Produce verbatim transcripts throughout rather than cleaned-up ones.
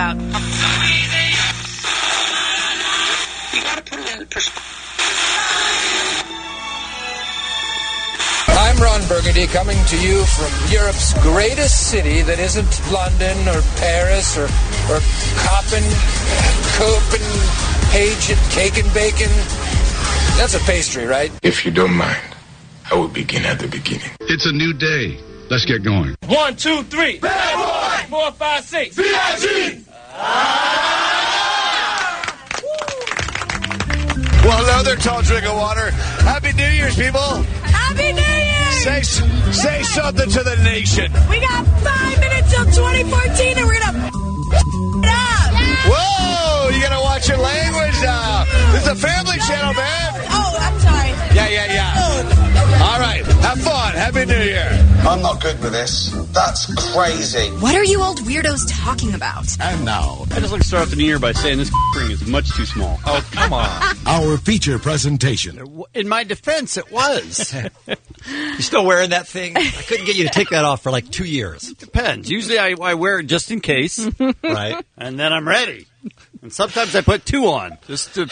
about. You got to put it in perspective. I'm Ron Burgundy, coming to you from Europe's greatest city that isn't London or Paris or, or Copen, Copenhagen, cake and bacon. That's a pastry, right? If you don't mind, I will begin at the beginning. It's a new day. Let's get going. One, two, three. Bad boy! Four, five, six. V I G! Well, hello there, tall drink of water. Happy New Year's, people. Happy New Year! Say say something to the nation. We got five minutes till twenty fourteen, and we're gonna it up. Whoa! You gotta watch your language now. This is a family channel, man. Oh, I'm sorry. Yeah, yeah, yeah. All right, have fun. Happy New Year. I'm not good with this. That's crazy. What are you old weirdos talking about? And now, I just like to start off the new year by saying this ring is much too small. Oh, come on. our feature presentation. In my defense, it was. You still wearing that thing? I couldn't get you to take that off for like two years. Depends. Usually I, I wear it just in case. Right. And then I'm ready. And sometimes I put two on. Just to.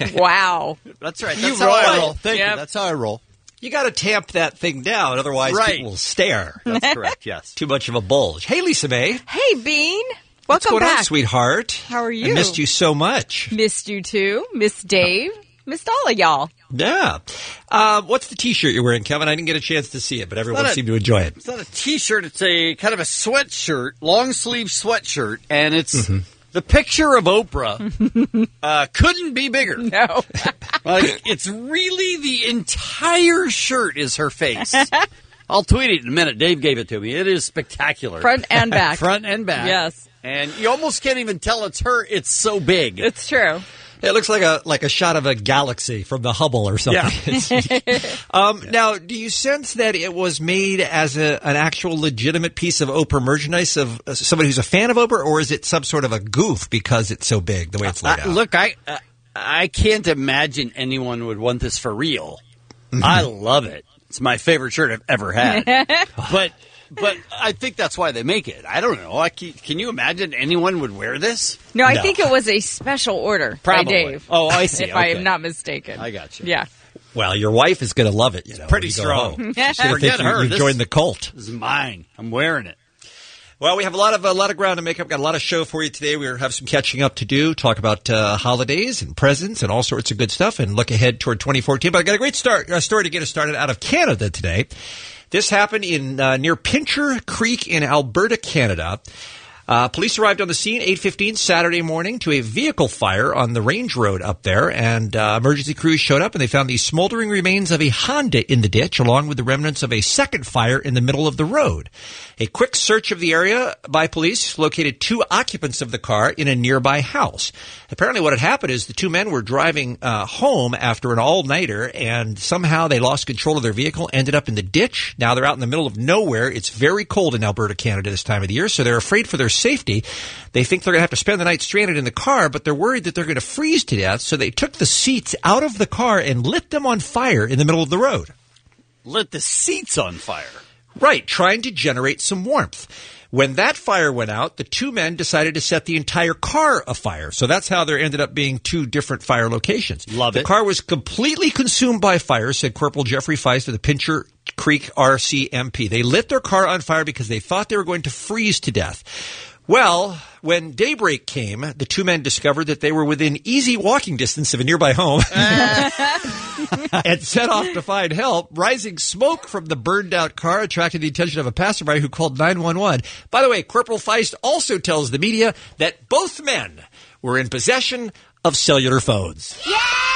Wow. That's right. You That's how roll. I roll. Thank Yep. you. That's how I roll. You got to tamp that thing down, otherwise Right. people will stare. That's correct, yes. Too much of a bulge. Hey, Lisa May. Hey, Bean. What's Welcome going back. on, sweetheart? How are you? I missed you so much. Missed you too. Missed Dave. Missed all of y'all. Yeah. Uh, what's the T-shirt you're wearing, Kevin? I didn't get a chance to see it, but everyone not a- seemed to enjoy it. It's not a T-shirt. It's a kind of a sweatshirt, long sleeve sweatshirt, and it's Mm-hmm. the picture of Oprah. uh, couldn't be bigger. No. Like, it's really the entire shirt is her face. I'll tweet it in a minute. Dave gave it to me. It is spectacular. Front and back. Front and back. Yes. And you almost can't even tell it's her. It's so big. It's true. It looks like a like a shot of a galaxy from the Hubble or something. um, yeah. Now, do you sense that it was made as a, an actual legitimate piece of Oprah merchandise of uh, somebody who's a fan of Oprah, or is it some sort of a goof because it's so big the way it's laid uh, out? Look, I uh, I can't imagine anyone would want this for real. Mm-hmm. I love it. It's my favorite shirt I've ever had. but but I think that's why they make it. I don't know. I can, can you imagine anyone would wear this? No, I No. think it was a special order Probably. by Dave. Oh, I see. If I Okay. am not mistaken. I got you. Yeah. Well, your wife is going to love it. You know, Pretty when you go strong. home. Yeah. She's gonna Forget think you- her. You've This- joined the cult. This is mine. I'm wearing it. Well, we have a lot of a lot of ground to make up. Got a lot of show for you today. We have some catching up to do. Talk about uh, holidays and presents and all sorts of good stuff, and look ahead toward twenty fourteen. But I got a great start uh, story to get us started out of Canada today. This happened in uh, near Pincher Creek in Alberta, Canada. Uh, police arrived on the scene eight fifteen Saturday morning to a vehicle fire on the Range Road up there, and uh, emergency crews showed up and they found the smoldering remains of a Honda in the ditch, along with the remnants of a second fire in the middle of the road. A quick search of the area by police located two occupants of the car in a nearby house. Apparently what had happened is the two men were driving uh, home after an all-nighter, and somehow they lost control of their vehicle, ended up in the ditch. Now they're out in the middle of nowhere. It's very cold in Alberta, Canada this time of the year, so they're afraid for their safety. They think they're going to have to spend the night stranded in the car, but they're worried that they're going to freeze to death, so they took the seats out of the car and lit them on fire in the middle of the road. Lit the seats on fire. Right, trying to generate some warmth. When that fire went out, the two men decided to set the entire car afire. So that's how there ended up being two different fire locations. Love the it. The car was completely consumed by fire, said Corporal Jeffrey Feist of the Pincher Creek R C M P. They lit their car on fire because they thought they were going to freeze to death. Well, when daybreak came, the two men discovered that they were within easy walking distance of a nearby home and set off to find help. Rising smoke from the burned-out car attracted the attention of a passerby who called nine one one. By the way, Corporal Feist also tells the media that both men were in possession of cellular phones. Yeah!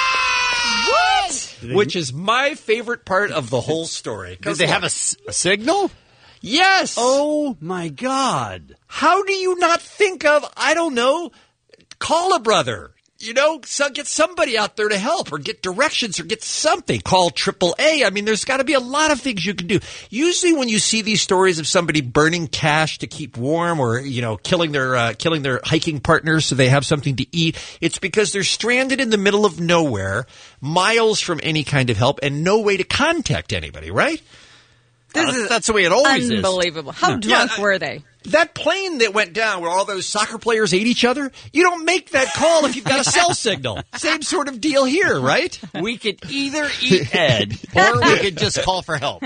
What? Which is my favorite part of the whole story. Did they have a, s- a signal? Yes. Oh, my God. How do you not think of, I don't know, call a brother? You know, so get somebody out there to help or get directions or get something. Call triple A. I mean, there's got to be a lot of things you can do. Usually when you see these stories of somebody burning cash to keep warm or, you know, killing their uh, killing their hiking partners so they have something to eat, it's because they're stranded in the middle of nowhere, miles from any kind of help and no way to contact anybody, right? This Uh, is that's the way it always is. unbelievable. How drunk Yeah, I- were they? That plane that went down where all those soccer players ate each other, you don't make that call if you've got a cell signal. Same sort of deal here, right? We could either eat Ed or we could just call for help.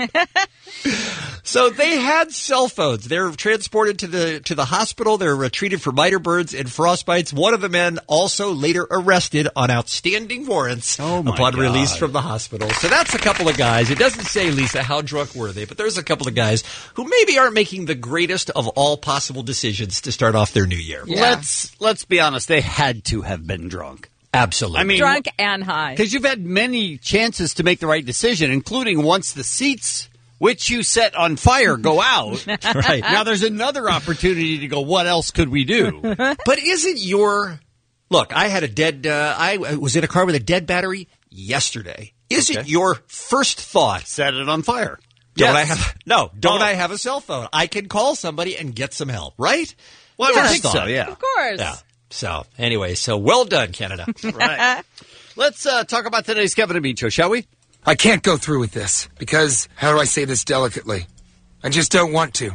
So they had cell phones. They're transported to the to the hospital. They're uh, treated for miter burns and frostbites. One of the men also later arrested on outstanding warrants Oh, my upon God. release from the hospital. So that's a couple of guys. It doesn't say, Lisa, how drunk were they, but there's a couple of guys who maybe aren't making the greatest of all possible decisions to start off their new year. Yeah. Let's let's be honest. They had to have been drunk. Absolutely. I mean, Drunk and high. because you've had many chances to make the right decision, including once the seats which you set on fire go out. right. Now there's another opportunity to go, what else could we do? But isn't your look? I had a dead. Uh, I was in a car with a dead battery yesterday. Isn't Okay. your first thought? Set it on fire. Don't Yes. I have no? Don't Oh. I have a cell phone? I can call somebody and get some help, right? Well, I First would think so, thought. yeah. Of course. Yeah. So anyway, so well done, Canada. Right. Let's uh, talk about today's Kevin and Bean show, shall we? I can't go through with this because, how do I say this delicately? I just don't want to.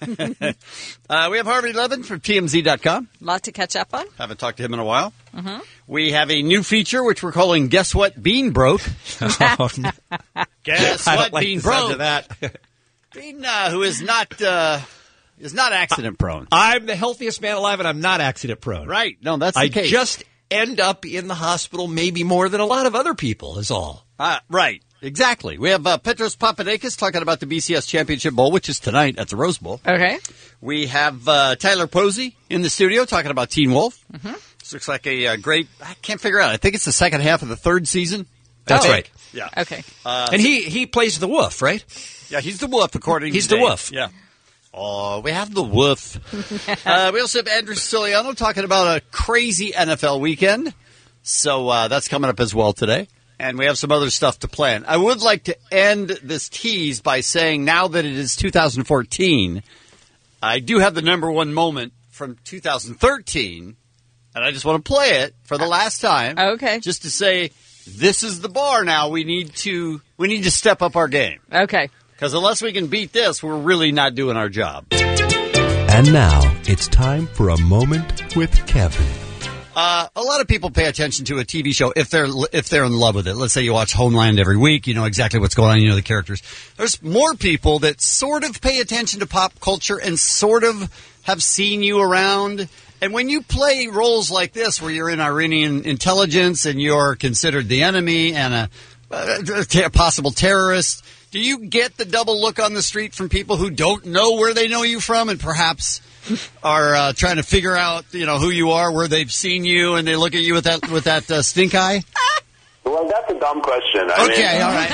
Uh, we have Harvey Levin from T M Z dot com. Lot to catch up on. Haven't talked to him in a while. Mm-hmm. We have a new feature which we're calling Guess What Bean Broke. Oh, no. Guess I don't What like Bean the sound Broke. of that. Bean, uh, who is not uh, is not accident prone. I'm the healthiest man alive, and I'm not accident prone. Right. No, that's the I case. just end up in the hospital maybe more than a lot of other people. Is all. Uh, right. Exactly. We have uh, Petros Papadakis talking about the B C S Championship Bowl, which is tonight at the Rose Bowl. Okay. We have uh, Tyler Posey in the studio talking about Teen Wolf. Mm-hmm. This looks like a uh, great, I can't figure out. I think it's the second half of the third season. That's Oh. right. Yeah. Okay. and he he plays the wolf, right? Yeah, he's the wolf, according He's to the Dave. wolf. Yeah. Oh, we have the wolf. uh, we also have Andrew Siciliano talking about a crazy N F L weekend. So uh, that's coming up as well today. And we have some other stuff to plan. I would like to end this tease by saying now that it is two thousand fourteen, I do have the number one moment from two thousand thirteen, and I just want to play it for the last time. Okay. Just to say, this is the bar now. We need to we need to step up our game. Okay. Because unless we can beat this, we're really not doing our job. And now it's time for a moment with Kevin. Uh, a lot of people pay attention to a T V show if they're if they're in love with it. Let's say you watch Homeland every week, you know exactly what's going on, you know the characters. There's more people that sort of pay attention to pop culture and sort of have seen you around. And when you play roles like this, where you're in Iranian intelligence and you're considered the enemy and a, a ter- possible terrorist, do you get the double look on the street from people who don't know where they know you from and perhaps are uh, trying to figure out, you know, who you are, where they've seen you, and they look at you with that with that uh, stink eye? Well, that's a dumb question. I Okay, mean, all right.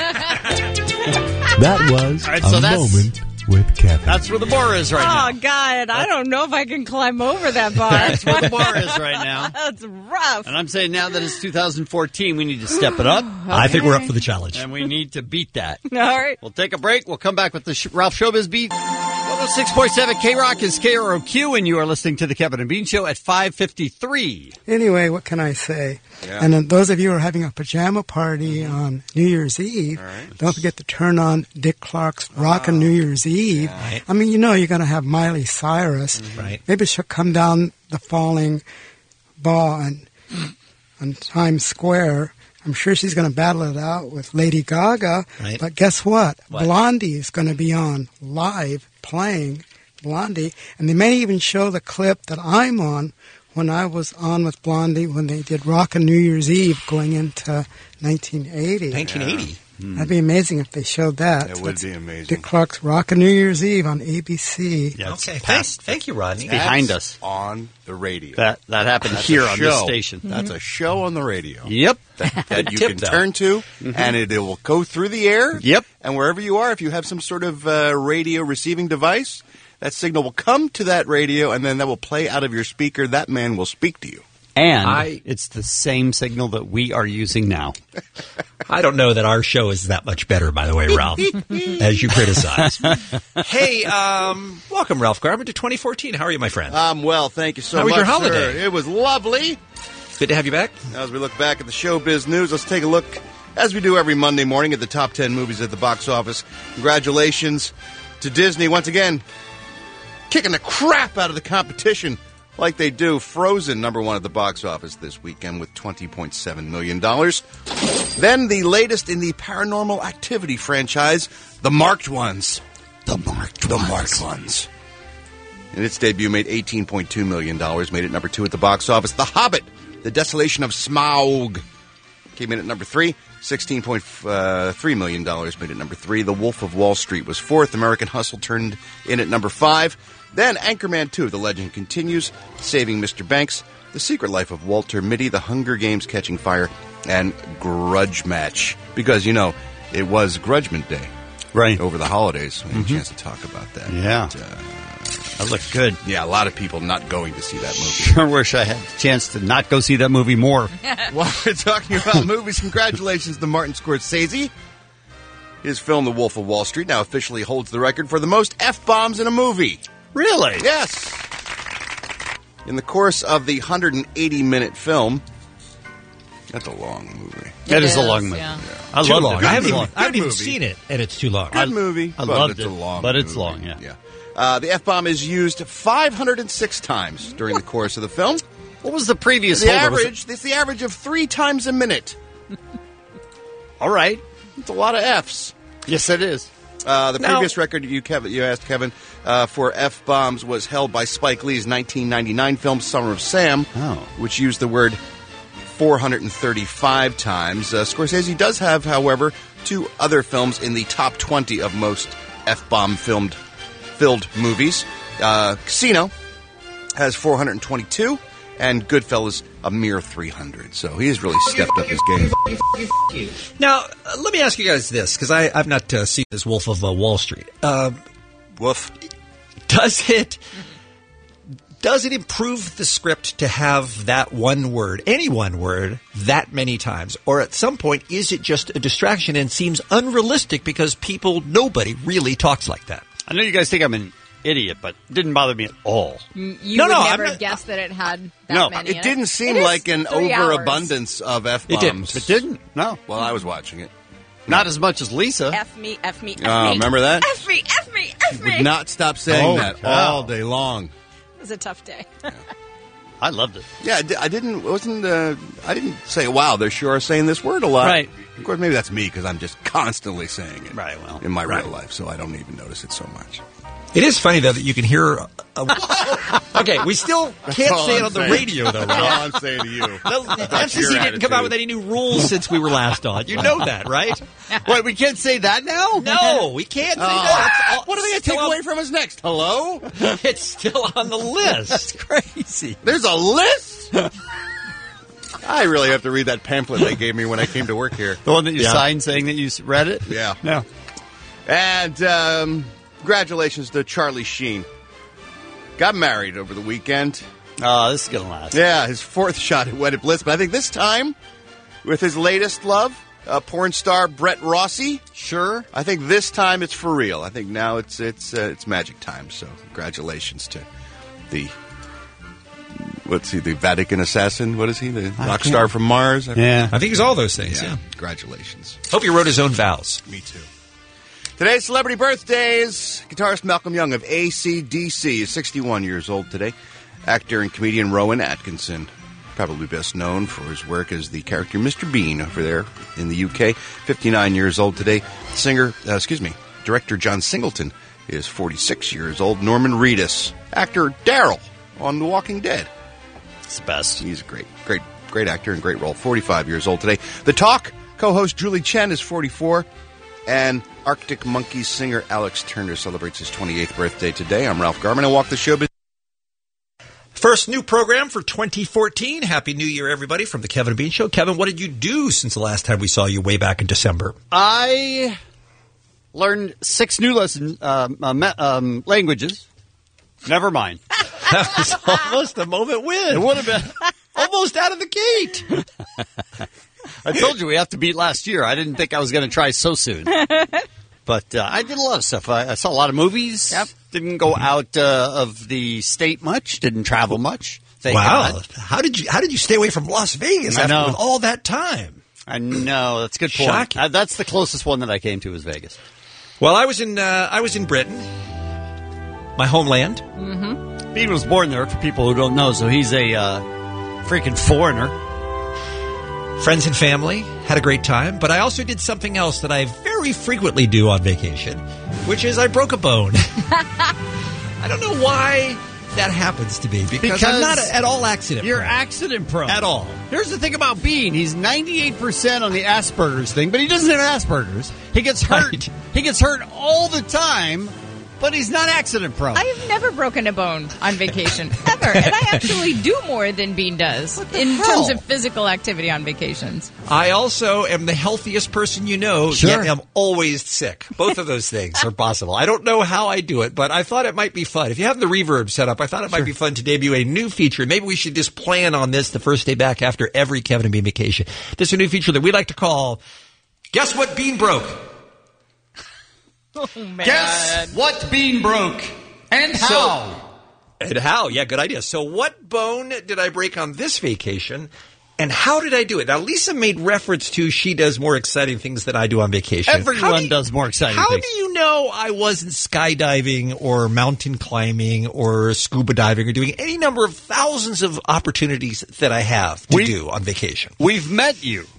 That was All right, a so that's- moment with Kevin. That's where the bar is right now. Oh, God. I don't know if I can climb over that bar. That's where the bar is right now. That's rough. And I'm saying now that it's two thousand fourteen, we need to step it up, I think we're up for the challenge. and we need to beat that. All right. We'll take a break. We'll come back with the Sh- Ralph Showbiz Beat. one oh six point seven K-Rock is K R O Q, and you are listening to the Kevin and Bean Show at five fifty-three. Anyway, what can I say? And then those of you who are having a pajama party on New Year's Eve, don't forget to turn on Dick Clark's Rockin' New Year's Eve. Right. I mean, you know you're going to have Miley Cyrus. Right. Maybe she'll come down the falling ball on, on Times Square. I'm sure she's going to battle it out with Lady Gaga. Right. But guess what? What? Blondie is going to be on live playing Blondie. And they may even show the clip that I'm on when I was on with Blondie when they did Rockin' New Year's Eve going into nineteen eighty. nineteen eighty. That'd be amazing if they showed that. That would That's be amazing. Dick Clark's Rockin' New Year's Eve on A B C. Yeah, it's Okay. Thank, past, thank you, Rodney. behind That's us. on the radio. That that happened That's here a on this show. station. That's a show on the radio Yep. that, that you tip, can though. turn to, and it, it will go through the air. Yep. And wherever you are, if you have some sort of uh, radio receiving device, that signal will come to that radio, and then that will play out of your speaker. That man will speak to you. And I- it's the same signal that we are using now. I don't know that our show is that much better, by the way, Ralph, as you criticize. Hey, um, welcome, Ralph Garman, to twenty fourteen. How are you, my friend? Um, well, thank you so How was much. your holiday? Sir. It was lovely. Good to have you back. As we look back at the showbiz news, let's take a look, as we do every Monday morning, at the top ten movies at the box office. Congratulations to Disney once again. kicking the crap out of the competition like they do. Frozen, number one at the box office this weekend with twenty point seven million dollars. Then the latest in the Paranormal Activity franchise, The Marked Ones. The Marked The Ones. Marked Ones. In its debut, made eighteen point two million dollars, made it number two at the box office. The Hobbit, The Desolation of Smaug, came in at number three, sixteen point three million dollars, made it number three. The Wolf of Wall Street was fourth. American Hustle turned in at number five. Then Anchorman two, The Legend Continues, Saving Mister Banks, The Secret Life of Walter Mitty, The Hunger Games Catching Fire, and Grudge Match. Because, you know, it was Grudgement Day. Right. Over the holidays. We had a chance to talk about that. Yeah. But, uh, that looked good. Yeah, a lot of people not going to see that movie. Sure wish I had the chance to not go see that movie more. While we're talking about movies, congratulations to Martin Scorsese. His film, The Wolf of Wall Street, now officially holds the record for the most F-bombs in a movie. Really? Yes. In the course of the one hundred eighty minute film, that's a long movie. That is, is a long movie. Yeah. Yeah. I too loved long. it. I haven't, Good even, I haven't even movie. seen it, and it's too long. Good movie. I but loved it's it, a long but it's movie. long, yeah. yeah. Uh, the F-bomb is used five hundred six times during the course of the film. What was the previous The holder? Was average, it's the average of three times a minute. it- All right. It's a lot of Fs. Yes, it is. Uh, the Now- previous record you Kevin, you asked Kevin uh, for F-bombs was held by Spike Lee's nineteen ninety-nine film Summer of Sam, Oh. which used the word four hundred thirty-five times. Uh, Scorsese does have, however, two other films in the top twenty of most F-bomb filmed filled movies. Uh, Casino has four hundred twenty-two, and Goodfellas a mere three hundred. So he has really stepped up his game. Now, uh, let me ask you guys this, because I've not uh, seen this Wolf of uh, Wall Street. Uh, Woof. does it does it improve the script to have that one word, any one word, that many times? Or at some point, is it just a distraction and seems unrealistic because people, nobody really talks like that? I know you guys think I'm an idiot, but it didn't bother me at all. You No, would no, I'm never not- guess that it had that No, many. It in didn't seem It is like an three hours. overabundance of F-bombs. It didn't. It didn't. No. Well, I was watching it. Not as much as Lisa. F me, F me, F Oh, me. remember that? F me, F me, F me. Would not stop saying Oh, that wow. all day long. It was a tough day. I loved it. Yeah, I di- I didn't. Wasn't. Uh, I didn't say, "Wow, they're sure are saying this word a lot." Right. Of course, maybe that's me because I'm just constantly saying it. Right, well, in my right. real life, so I don't even notice it so much. It is funny, though, that you can hear... A, a, okay, we still can't all say it I'm on the saying. radio, though. That's all Rob. I'm saying to you. The That's F C C your didn't come out attitude. with any new rules since we were last on. You know that, right? Wait, we can't say that now? No, we can't say Oh, that. It's all- what are they going to still take on- away from us next? Hello? It's still on the list. Crazy. There's a list? I really have to read that pamphlet they gave me when I came to work here. The one that you Yeah. signed saying that you s- read it? Yeah. No. And um, congratulations to Charlie Sheen. Got married over the weekend. Oh, this is going to last. Yeah, his fourth shot at Wedded Bliss. But I think this time, with his latest love, uh, porn star Brett Rossi, Sure. I think this time it's for real. I think now it's it's uh, it's magic time. So congratulations to the what's he? The Vatican assassin? What is he? The rock star from Mars? Yeah. I think he's all those things, Yeah. yeah. Congratulations. Hope he wrote his own vows. Me too. Today's celebrity birthdays. Guitarist Malcolm Young of A C D C is sixty-one years old today. Actor and comedian Rowan Atkinson, probably best known for his work as the character Mister Bean over there in the U K, fifty-nine years old today. Singer, uh, excuse me, director John Singleton is forty-six years old. Norman Reedus, actor Daryl on The Walking Dead. It's the best. He's a great, great, great actor and great role. forty-five years old today. The Talk co-host Julie Chen is forty-four. And Arctic Monkeys singer Alex Turner celebrates his twenty-eighth birthday today. I'm Ralph Garman. I walk the show. First new program for twenty fourteen. Happy New Year, everybody, from the Kevin and Bean Show. Kevin, what did you do since the last time we saw you way back in December? I learned six new lesson um, uh, me- um, languages. Never mind. That was almost a moment win. It would have been. Almost out of the gate. I told you we have to beat last year. I didn't think I was going to try so soon. But uh, I did a lot of stuff. I, I saw a lot of movies. Yep. Didn't go out uh, of the state much. Didn't travel much. Thank Wow. God. How did you how did you stay away from Las Vegas I after know. with all that time? I know. That's a good point. Shocking. Uh, that's the closest one that I came to was Vegas. Well, I was in uh, I was in Britain. my homeland. Mm-hmm. Bean was born there, for people who don't know, so he's a uh, freaking foreigner. Friends and family, had a great time, but I also did something else that I very frequently do on vacation, which is I broke a bone. I don't know why that happens to me, because, Because I'm not at all accident You're prone. accident prone. At all. Here's the thing about Bean. He's ninety-eight percent on the Asperger's thing, but he doesn't have Asperger's. He gets hurt. Right. He gets hurt all the time, but he's not accident prone. I have never broken a bone on vacation, ever. And I actually do more than Bean does in hell? terms of physical activity on vacations. I also am the healthiest person you know, Sure. yet am always sick. Both of those things are possible. I don't know how I do it, but I thought it might be fun. If you have the reverb set up, I thought it might be fun to debut a new feature. Maybe we should just plan on this the first day back after every Kevin and Bean vacation. This is a new feature that we like to call Guess What Bean Broke? Oh, man. Guess what Bean broke and how? So- And how? Yeah, good idea. So what bone did I break on this vacation, and how did I do it? Now, Lisa made reference to she does more exciting things than I do on vacation. Everyone How do you- does more exciting How things. do you know I wasn't skydiving or mountain climbing or scuba diving or doing any number of thousands of opportunities that I have to We- do on vacation? We've met you.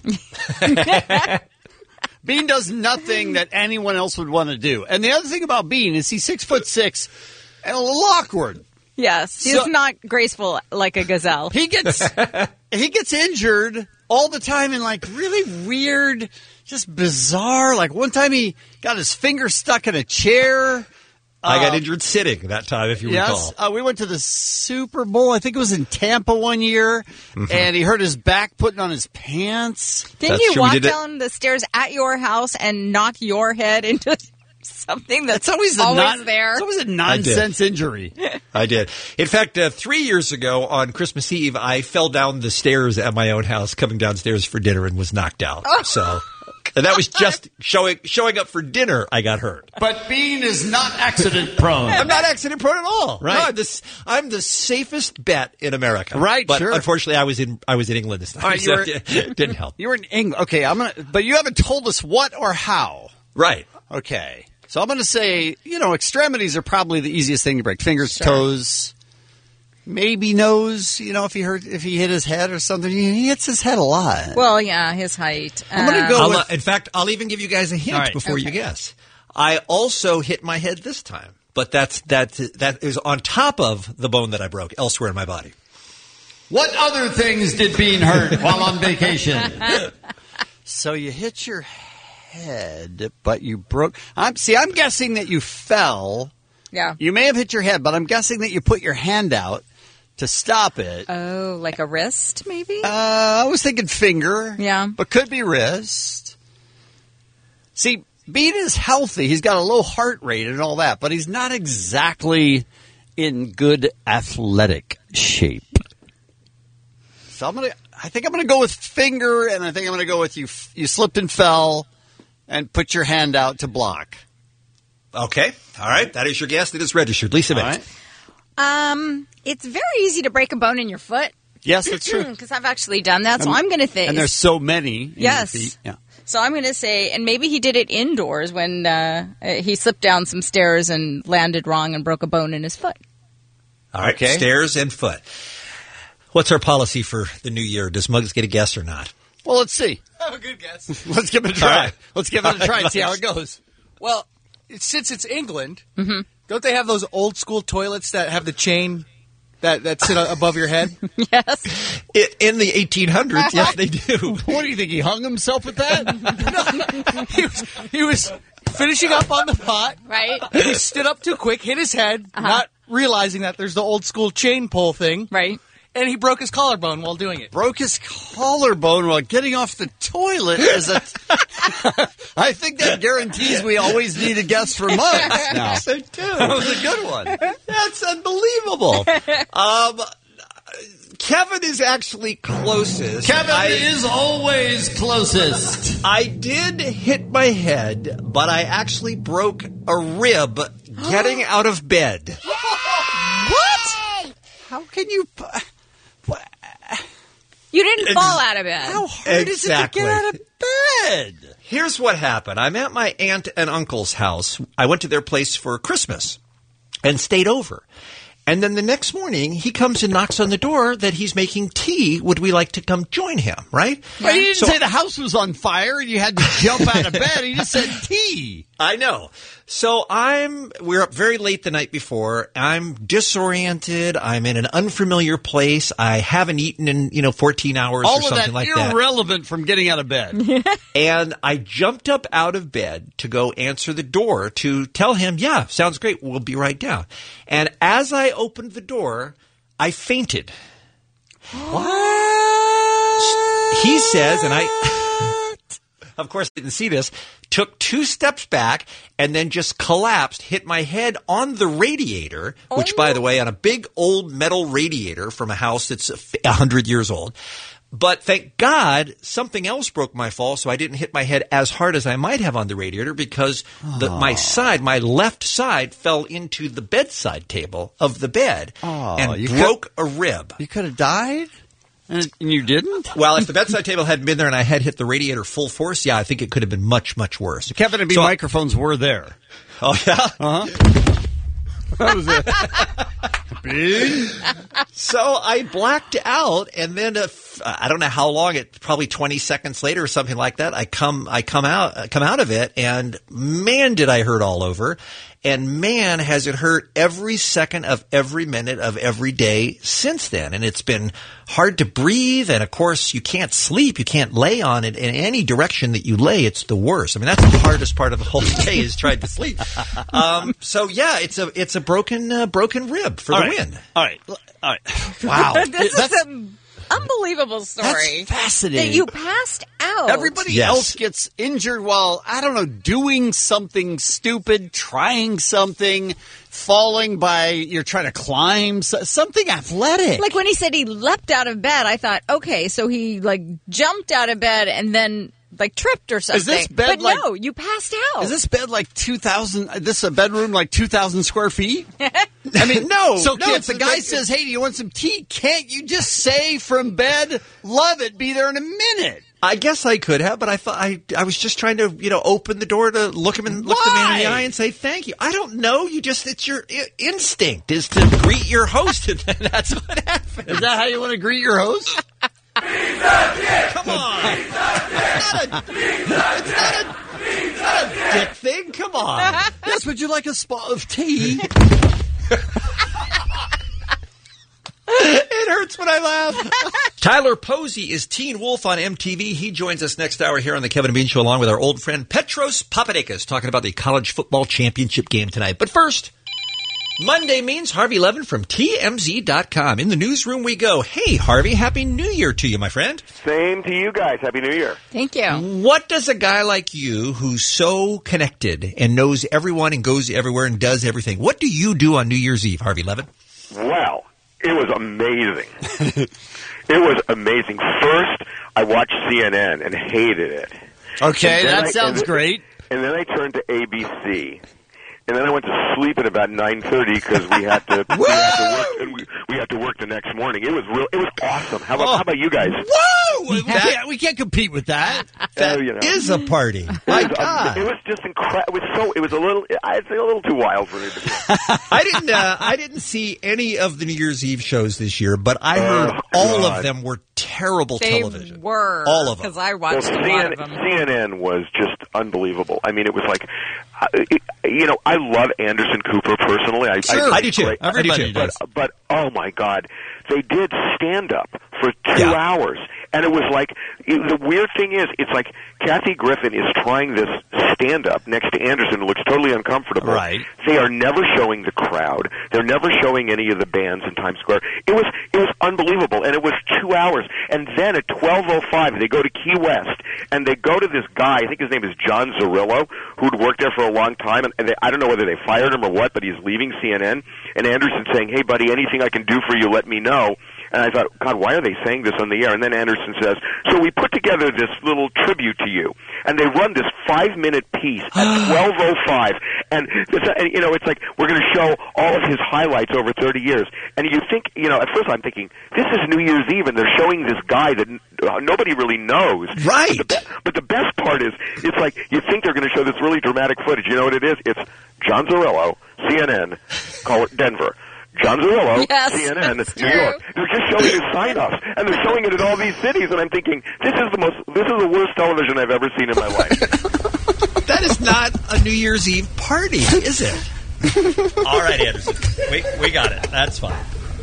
Bean does nothing that anyone else would want to do. And the other thing about Bean is he's six foot six and a little awkward. Yes, he's So- not graceful like a gazelle. He gets he gets injured all the time in like really weird, just bizarre. Like one time he got his finger stuck in a chair. I got Uh, injured sitting that time, if you yes, recall. uh, we went to the Super Bowl. I think it was in Tampa one year, and he hurt his back putting on his pants. Didn't That's you true, we walk did it- down the stairs at your house and knock your head into something that's It's always, a always non- there? It's always a nonsense injury. I did. In fact, uh, three years ago on Christmas Eve, I fell down the stairs at my own house, coming downstairs for dinner, and was knocked out. Oh. So, and that was just showing showing up for dinner. I got hurt. But Bean is not accident prone. I'm not accident prone at all. Right. No, I'm, the, s- I'm the safest bet in America. Right, But sure. unfortunately, I was in I was in England this time. All right, so you were- it didn't help. You were in England. Okay, I'm gonna. But you haven't told us what or how. Right. Okay, so I'm gonna say, you know, extremities are probably the easiest thing to break. Fingers, toes, maybe nose. You know, if he hurt, if he hit his head or something, he hits his head a lot. Well, yeah, his height. I'm gonna go I'll, with- uh, in fact, I'll even give you guys a hint All right. before you Okay. guess. I also hit my head this time, but that's that that is on top of the bone that I broke elsewhere in my body. What other things did Bean hurt while on vacation? So you hit your head, but you broke. I'm see. I'm guessing that you fell. Yeah. You may have hit your head, but I'm guessing that you put your hand out to stop it. Oh, like a wrist, maybe? Uh, I was thinking finger. Yeah. But could be wrist. See, Bean is healthy. He's got a low heart rate and all that, but he's not exactly in good athletic shape. So I'm gonna. I think I'm gonna go with finger, and I think I'm gonna go with you. You slipped and fell, and put your hand out to block. Okay. All right. That is your guess. That is registered. Lisa All Vince. right. Um, it's very easy to break a bone in your foot. Yes, that's true. Because I've actually done that, so And- I'm going to think. And there's so many. in your Yes. feet. Yeah. So I'm going to say, and maybe he did it indoors when uh, he slipped down some stairs and landed wrong and broke a bone in his foot. All right. Okay. Stairs and foot. What's our policy for the new year? Does Muggs get a guess or not? Well, let's see. I have a good guess. Let's give it a All try. right. Let's give it a try and see how it goes. Well, it's, since it's England, Mm-hmm. don't they have those old school toilets that have the chain that, that sit above your head? Yes. I- In the eighteen hundreds, yes, they do. What do you think? He hung himself with that? No, he was, he was finishing up on the pot. Right. He stood up too quick, hit his head, Uh-huh. not realizing that there's the old school chain pull thing. Right. And he broke his collarbone while doing it. Broke his collarbone while getting off the toilet. Is a I think that guarantees we always need a guest for months now. So too. That was a good one. That's unbelievable. um, Kevin is actually closest. Kevin I, is always closest. I did hit my head, but I actually broke a rib getting out of bed. What? How can you? What? You didn't Ex- fall out of bed. How hard Exactly. is it to get out of bed? Here's what happened. I'm at my aunt and uncle's house. I went to their place for Christmas. and stayed over. And then the next morning, he comes and knocks on the door that he's making tea. Would we like to come join him, right? But he didn't So- say the house was on fire and you had to jump out of bed. He just said tea. I know. So I'm, we're up very late the night before. I'm disoriented. I'm in an unfamiliar place. I haven't eaten in, you know, fourteen hours All or of something that like that. irrelevant from getting out of bed. And I jumped up out of bed to go answer the door to tell him, yeah, sounds great. We'll be right down. And as I opened the door, I fainted. What? He says, and I, of course, didn't see this, took two steps back and then just collapsed, hit my head on the radiator, which, by the way, on a big old metal radiator from a house that's a hundred years old. But thank God something else broke my fall, so I didn't hit my head as hard as I might have on the radiator because the, my side, my left side, fell into the bedside table of the bed Oh, and you broke a rib. You could have died? And you didn't? Well, if the bedside table hadn't been there and I had hit the radiator full force, yeah, I think it could have been much, much worse. Kevin and B So- microphones were there. Oh, yeah? Uh-huh. That was it. Big. So I blacked out, and then a f- I don't know how long. It probably twenty seconds later or something like that. I come, I come out, uh, come out of it, and man, did I hurt all over, and man, has it hurt every second of every minute of every day since then. And it's been hard to breathe, and of course, you can't sleep. You can't lay on it in any direction that you lay. It's the worst. I mean, that's the hardest part of the whole day is trying to sleep. Um, so yeah, it's a it's a broken uh, broken rib for All the right. win. All right. All right. Wow. this That's- is an unbelievable story. That's fascinating. That you passed out. Everybody Yes. else gets injured while, I don't know, doing something stupid, trying something, falling by, you're trying to climb, so- something athletic. Like when he said he leapt out of bed, I thought, okay, so he like jumped out of bed and then like tripped or something. this bed but like- no, you passed out. Is this bed like two thousand, is this a bedroom like two thousand square feet? I mean, no. So no, if the guy like- says, hey, do you want some tea? Can't you just say from bed, love it, be there in a minute? I guess I could have, but I thought I I was just trying to, you know, open the door to look him and look the man in the Why? eye and say thank you. I don't know. You just it's your i- instinct is to greet your host, and then that's what happened. Is that how you want to greet your host? Come on, it's not a, it's not a, it's not a dick thing. Come on. Yes, would you like a spot of tea? It hurts when I laugh. Tyler Posey is Teen Wolf on M T V. He joins us next hour here on the Kevin and Bean Show along with our old friend Petros Papadakis talking about the college football championship game tonight. But first, Monday means Harvey Levin from T M Z dot com. In the newsroom we go. Hey, Harvey, Happy New Year to you, my friend. Same to you guys. Happy New Year. Thank you. What does a guy like you who's so connected and knows everyone and goes everywhere and does everything, what do you do on New Year's Eve, Harvey Levin? Well, it was amazing. It was amazing. First, I watched C N N and hated it. Okay, And then that I- sounds and- great. And then I turned to A B C. And then I went to sleep at about nine thirty because we had to we had to work and we, we had to work the next morning. It was real. It was awesome. How about Oh. how about you guys? Whoa! We, can't, we can't compete with that. That Uh, you know. is a party. It My was, God. it was just incredible. It was so. It was a little. I'd say a little too wild for me. But I didn't. Uh, I didn't see any of the New Year's Eve shows this year, but I heard Oh, all God. of them were terrible They television. were. All of them. Because I well, watched a lot C N N, of them. C N N was just unbelievable. I mean, it was like, uh, it, you know, I love Anderson Cooper personally. I, Sure, I, I do too. great. I do too. But, but oh my God, they did stand up for two Yeah. hours, and it was like it, the weird thing is, it's like Kathy Griffin is trying this stand up next to Anderson, who looks totally uncomfortable. Right. They are never showing the crowd. They're never showing any of the bands in Times Square. It was it was unbelievable, and it was two hours. And then at twelve oh five, they go to Key West, and they go to this guy. I think his name is John Zarillo, who'd worked there for a long time, and, and they, I don't know whether they fired him or what, but he's leaving C N N. And Anderson's saying, "Hey, buddy, anything I can do for you, let me know." And I thought, God, why are they saying this on the air? And then Anderson says, so we put together this little tribute to you. And they run this five-minute piece at twelve oh five. And, and, you know, it's like, we're going to show all of his highlights over thirty years. And you think, you know, at first I'm thinking, this is New Year's Eve, and they're showing this guy that uh, nobody really knows. Right. But the, but the best part is, it's like, you think they're going to show this really dramatic footage. You know what it is? It's John Zarrillo, C N N, call it Denver. John Zarrillo, yes, C N N, New true. York. They're just showing his sign-offs, and they're showing it in all these cities. And I'm thinking, this is the most, this is the worst television I've ever seen in my life. That is not a New Year's Eve party, is it? All right, Anderson, we we got it. That's fine.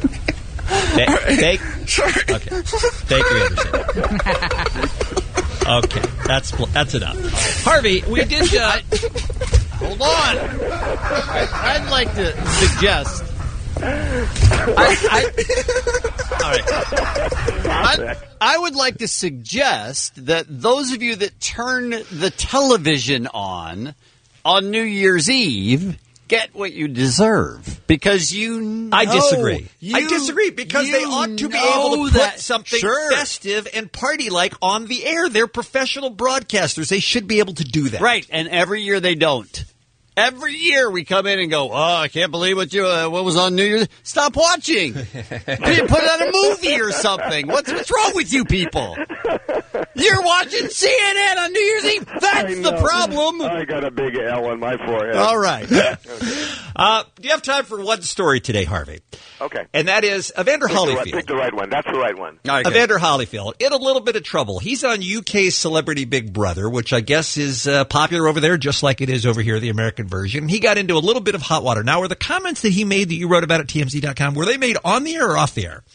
Thank, thank, okay. Thank you, Anderson. Okay, that's that's enough. Harvey, we did. Uh, Hold on. I'd like to suggest. I, I, all right. I, I would like to suggest that those of you that turn the television on on New Year's Eve get what you deserve, because you know, I disagree. You, I disagree because they ought to be able to put that, something sure. festive and party-like on the air. They're professional broadcasters. They should be able to do that. Right, and every year they don't. Every year we come in and go, oh, I can't believe what you uh, what was on New Year's. Stop watching. Put it on a movie or something. What's what's wrong with you people? You're watching C N N on New Year's Eve. That's the problem. I got a big L on my forehead. All right. uh, do you have time for one story today, Harvey? Okay. And that is Evander pick Holyfield. The, pick the right one. That's the right one. Okay. Evander Holyfield in a little bit of trouble. He's on U K's Celebrity Big Brother, which I guess is uh, popular over there, just like it is over here, the American version. He got into a little bit of hot water. Now, were the comments that he made that you wrote about at T M Z dot com, were they made on the air or off the air?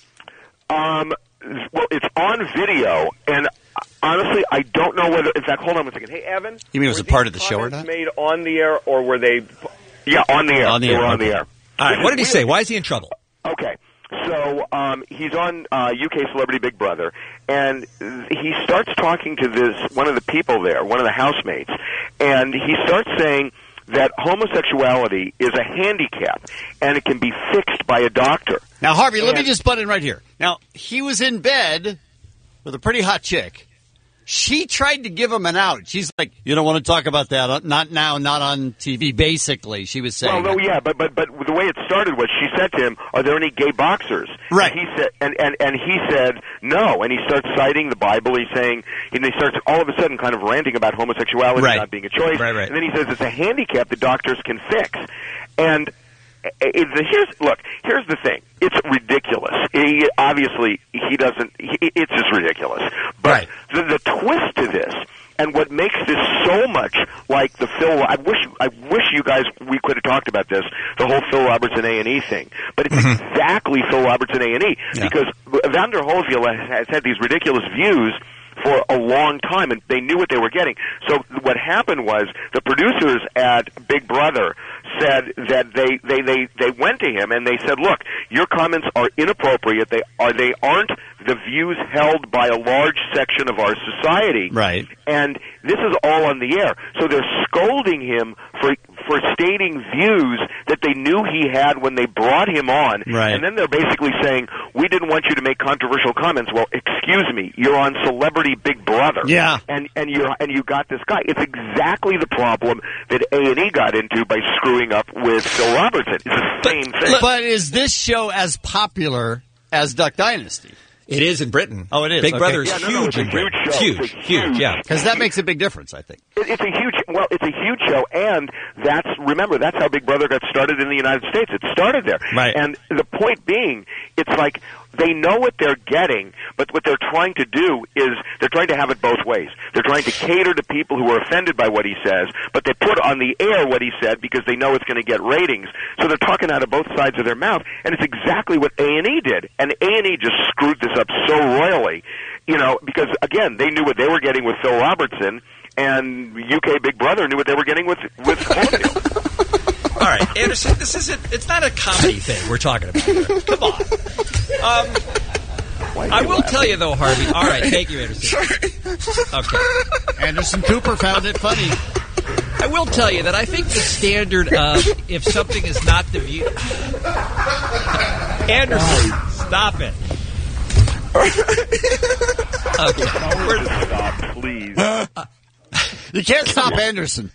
Um, well, it's on video, and honestly, I don't know whether. In fact, hold on one second. Hey, Evan. You mean it was a part of the show or not? Made on the air, or were they? Yeah, on the air. On the they air. were on Okay. the air. All right. What did he say? Why is he in trouble? Okay. So um, he's on uh, U K Celebrity Big Brother, and he starts talking to this one of the people there, one of the housemates, and he starts saying that homosexuality is a handicap, and it can be fixed by a doctor. Now, Harvey, and, let me just butt in right here. Now, he was in bed with a pretty hot chick. She tried to give him an out. She's like, you don't want to talk about that. Not now, not on T V, basically, she was saying. Well, no, yeah, but, but but the way it started was she said to him, are there any gay boxers? Right. And he said, and, and, and he said no, and he starts citing the Bible. He's saying, and he starts all of a sudden kind of ranting about homosexuality Right. not being a choice. Right, right. And then he says it's a handicap that doctors can fix. And it, it, here's look, here's the thing. It's ridiculous. He, obviously, he doesn't. He, it's just ridiculous. But Right. the, the twist to this, and what makes this so much like the Phil, I wish, I wish you guys we could have talked about this, the whole Phil Robertson A and E thing. But it's Mm-hmm. exactly Phil Robertson A and E Yeah. because Evander Holyfield has had these ridiculous views for a long time, and they knew what they were getting. So what happened was the producers at Big Brother said that they, they, they, they went to him and they said, look, your comments are inappropriate. They are they aren't the views held by a large section of our society. Right. And this is all on the air. So they're scolding him for for stating views that they knew he had when they brought him on. Right. And then they're basically saying, we didn't want you to make controversial comments. Well, excuse me, you're on Celebrity Big Brother. Yeah. And and you're and you got this guy. It's exactly the problem that A and E got into by screwing up with Phil Robertson. It's the same thing. But is this show as popular as Duck Dynasty? It is in Britain. Oh, it is. Big Okay. Brother is Yeah, no, no, huge it's a in Britain. huge show. Huge, It's a huge, huge- yeah. Because that makes a big difference, I think. It, it's a huge, well, it's a huge show, and that's, remember, that's how Big Brother got started in the United States. It started there. Right. And the point being, it's like they know what they're getting, but what they're trying to do is they're trying to have it both ways. They're trying to cater to people who are offended by what he says, but they put on the air what he said because they know it's going to get ratings. So they're talking out of both sides of their mouth, and it's exactly what A and E did. And A and E just screwed this up so royally. You know, because, again, they knew what they were getting with Phil Robertson, and U K Big Brother knew what they were getting with, with Holyfield. All right, Anderson, this isn't, it's not a comedy thing we're talking about here. Come on. Um, I will tell you, though, Harvey. All right, thank you, Anderson. Okay. Anderson Cooper found it funny. I will tell you that I think the standard of if something is not the view... Anderson, stop it. Okay. Stop, please. You can't stop Anderson.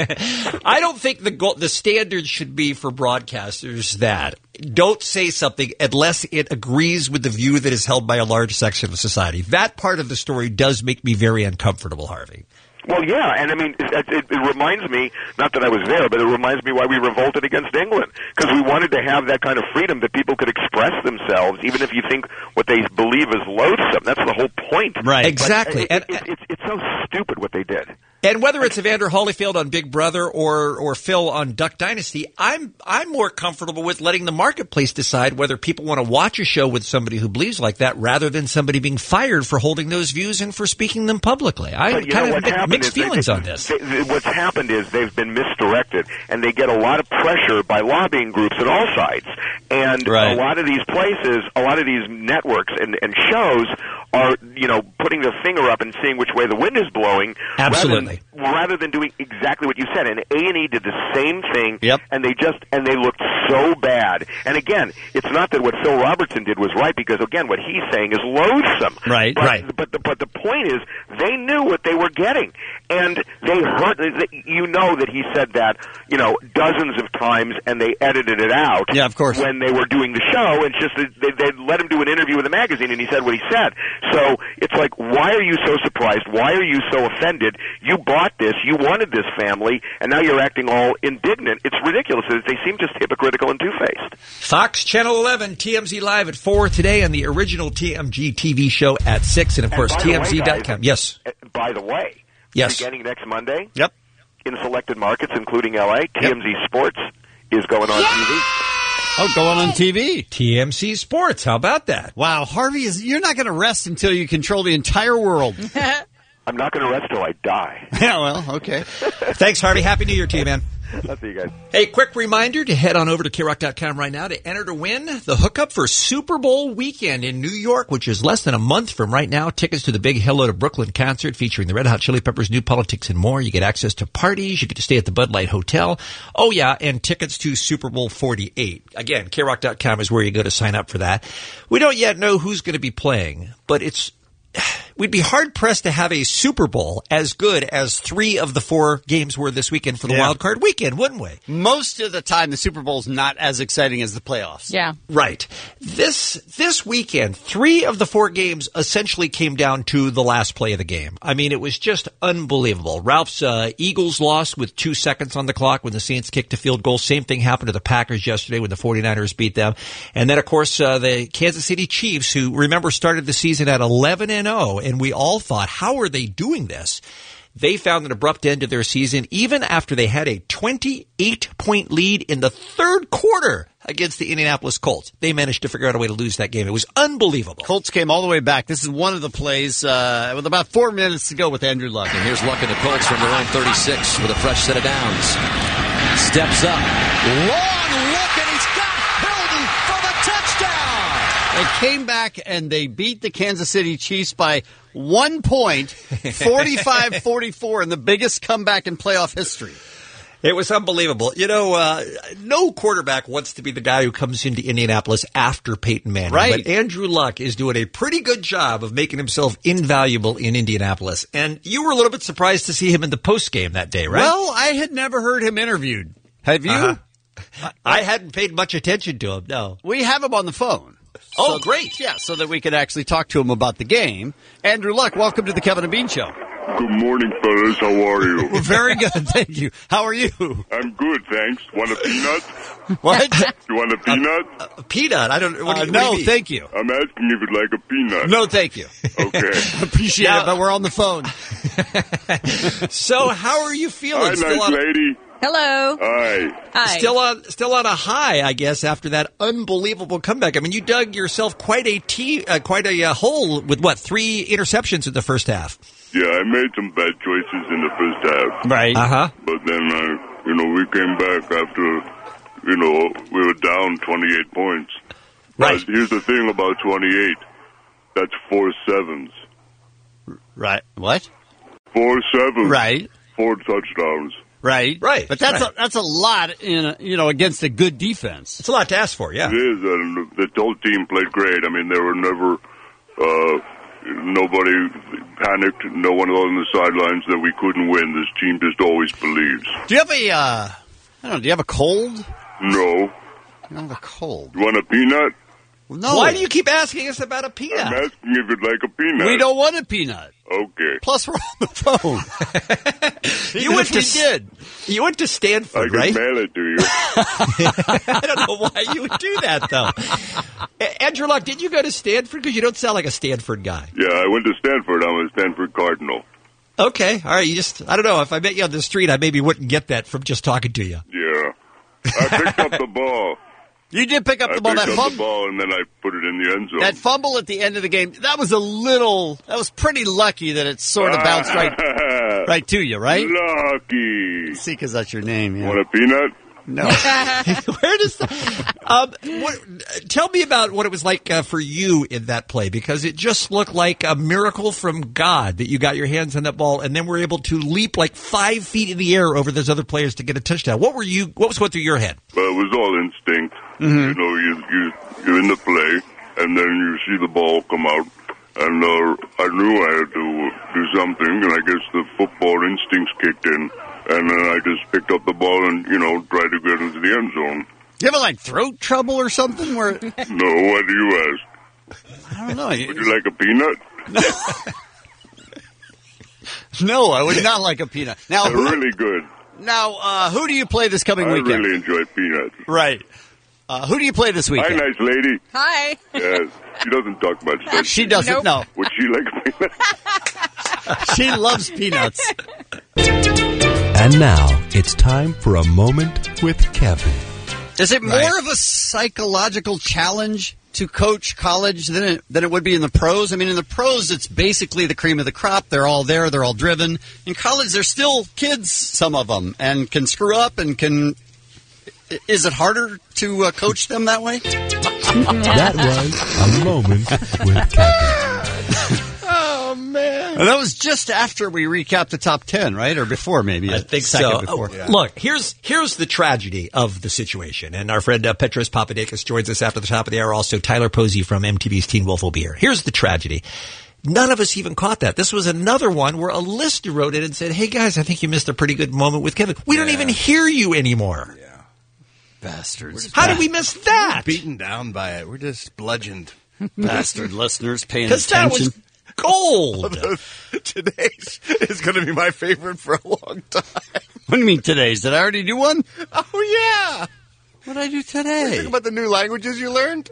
I don't think the goal, the standard should be for broadcasters that don't say something unless it agrees with the view that is held by a large section of society. That part of the story does make me very uncomfortable, Harvey. Well, yeah, and I mean, it, it, it reminds me, not that I was there, but it reminds me why we revolted against England, because we wanted to have that kind of freedom that people could express themselves, even if you think what they believe is loathsome. That's the whole point. Right. Exactly. But it, it, it, it's, it's so stupid what they did. And whether it's Evander Holyfield on Big Brother or or Phil on Duck Dynasty, I'm I'm more comfortable with letting the marketplace decide whether people want to watch a show with somebody who believes like that rather than somebody being fired for holding those views and for speaking them publicly. I kind of have mixed feelings they, on this. They, they, what's happened is they've been misdirected, and they get a lot of pressure by lobbying groups at all sides. And right. a lot of these places, a lot of these networks and, and shows are, you know, putting their finger up and seeing which way the wind is blowing. Absolutely. Rather than, rather than doing exactly what you said. And A and E did the same thing. Yep. And they just, and they looked so bad. And again, it's not that what Phil Robertson did was right, because again, what he's saying is loathsome. Right, but, right. But the, but the point is, they knew what they were getting. And they heard, you know that he said that, you know, dozens of times, and they edited it out. Yeah, of course. When they were doing the show, it's just that they, they let him do an interview with a magazine, and he said what he said. So it's like, why are you so surprised? Why are you so offended? You bought this, you wanted this family, and now you're acting all indignant. It's ridiculous. They seem just hypocritical and two-faced. Fox Channel eleven, T M Z Live at four today, and the original T M G T V show at six, and of course, T M Z dot com. Yes. By the way, yes. Beginning next Monday, yep. in selected markets, including L A, T M Z yep. Sports is going on yeah! T V. Oh, going on T V. T M C Sports. How about that? Wow, Harvey, is you're not going to rest until you control the entire world. I'm not going to rest till I die. Yeah, well, okay. Thanks, Harvey. Happy New Year to you, man. I'll see you guys. Hey, quick reminder to head on over to K rock dot com right now to enter to win the hookup for Super Bowl weekend in New York, which is less than a month from right now. Tickets to the Big Hello to Brooklyn concert featuring the Red Hot Chili Peppers, New Politics, and more. You get access to parties. You get to stay at the Bud Light Hotel. Oh, yeah, and tickets to Super Bowl forty-eight. Again, K rock dot com is where you go to sign up for that. We don't yet know who's going to be playing, but it's we'd be hard-pressed to have a Super Bowl as good as three of the four games were this weekend for the yeah. wild card weekend, wouldn't we? Most of the time, the Super Bowl's not as exciting as the playoffs. Yeah. Right. This this weekend, three of the four games essentially came down to the last play of the game. I mean, it was just unbelievable. Ralph's uh, Eagles lost with two seconds on the clock when the Saints kicked a field goal. Same thing happened to the Packers yesterday when the 49ers beat them. And then, of course, uh, the Kansas City Chiefs, who, remember, started the season at eleven and oh, and we all thought, how are they doing this? They found an abrupt end to their season even after they had a twenty-eight point lead in the third quarter against the Indianapolis Colts. They managed to figure out a way to lose that game. It was unbelievable. Colts came all the way back. This is one of the plays uh, with about four minutes to go with Andrew Luck. And here's Luck and the Colts from their own thirty-six with a fresh set of downs. Steps up. Long look, and he's got Hilton for the touchdown. They came back and they beat the Kansas City Chiefs by one point, forty-five forty-four, in the biggest comeback in playoff history. It was unbelievable. You know, uh, no quarterback wants to be the guy who comes into Indianapolis after Peyton Manning. Right. But Andrew Luck is doing a pretty good job of making himself invaluable in Indianapolis. And you were a little bit surprised to see him in the postgame that day, right? Well, I had never heard him interviewed. Have you? Uh-huh. I hadn't paid much attention to him, no. We have him on the phone. Oh, so, great. Yeah, so that we could actually talk to him about the game. Andrew Luck, welcome to the Kevin and Bean Show. Good morning, fellas. How are you? We're very good, thank you. How are you? I'm good, thanks. Want a peanut? What? You want a peanut? A, a peanut? I don't. What do you, uh, no, what do you mean? thank you. I'm asking if you'd like a peanut. No, thank you. Okay. Appreciate now, it, but we're on the phone. So, how are you feeling? Hi, Still nice on, lady. Hello. Hi. Hi. Still on, still on a high, I guess, after that unbelievable comeback. I mean, you dug yourself quite a tea, uh, quite a uh, hole with what three interceptions in the first half. Yeah, I made some bad choices in the first half. Right. Uh huh. But then, uh, you know, we came back after, you know, we were down twenty-eight points. Right. But here's the thing about twenty-eight. That's four sevens. Right. What? Four sevens. Right. Four touchdowns. Right. Right. But that's right. a, that's a lot in a, you know, against a good defense. It's a lot to ask for, yeah. It is, and the whole team played great. I mean, they were never Uh, nobody panicked. No one on the sidelines that we couldn't win. This team just always believes. Do you have a, uh, I don't know, do you have a cold? No. You don't have a cold. You want a peanut? No. Why do you keep asking us about a peanut? I'm asking if you'd like a peanut. We don't want a peanut. Okay. Plus, we're on the phone. You went to we did. You went to I Stanford, can right? mail it to you. I don't know why you would do that, though. A- Andrew Luck, did you go to Stanford? Because you don't sound like a Stanford guy. Yeah, I went to Stanford. I'm a Stanford Cardinal. Okay, all right. You just, I don't know. If I met you on the street, I maybe wouldn't get that from just talking to you. Yeah. I picked up the ball. You did pick up I the ball. picked That up fumble, the ball, and then I put it in the end zone. that fumble at the end of the game, that was a little, that was pretty lucky that it sort of bounced right, right to you, right? Lucky. See, because that's your name. Yeah. Want a peanut? No. Where does that? Um, what, tell me about what it was like uh, for you in that play, because it just looked like a miracle from God that you got your hands on that ball and then were able to leap like five feet in the air over those other players to get a touchdown. What were you? What was going through your head? Well, it was all instinct. Mm-hmm. You know, you, you, you're in the play, and then you see the ball come out. And uh, I knew I had to do something, and I guess the football instincts kicked in. And then I just picked up the ball and, you know, tried to get into the end zone. You ever like throat trouble or something? Where No, what do you ask? I don't know. Would you like a peanut? No, I would not like a peanut. Now, They're who, really good. now, uh, who do you play this coming I weekend? really enjoy peanuts. Right. Uh, who do you play this Hi, weekend? nice lady. Hi. Yes. She doesn't talk much, does She doesn't. Nope. No, Would she like a peanut? she loves peanuts. And now it's time for a moment with Kevin. Is it more Right. of a psychological challenge to coach college than it, than it would be in the pros? I mean, in the pros, it's basically the cream of the crop. They're all there. They're all driven. In college, they're still kids, some of them, and can screw up and can... Is it harder to uh, coach them that way? That was a moment with Kevin. Oh man! And that was just after we recapped the top ten, right? Or before, maybe. I a think second so. Before. Oh, look, here's here's the tragedy of the situation, and our friend uh, Petros Papadakis joins us after the top of the hour. Also, Tyler Posey from M T V's Teen Wolf will be here. Here's the tragedy. None of us even caught that. This was another one where a listener wrote in and said, "Hey guys, I think you missed a pretty good moment with Kevin. We don't even hear you anymore." Bastards. How did we miss that? Beaten down by it. We're just bludgeoned. Bastard listeners paying Because that attention. was gold. Today's is going to be my favorite for a long time. What do you mean today's? Did I already do one? Oh, yeah. What did I do today? Think about the new languages you learned.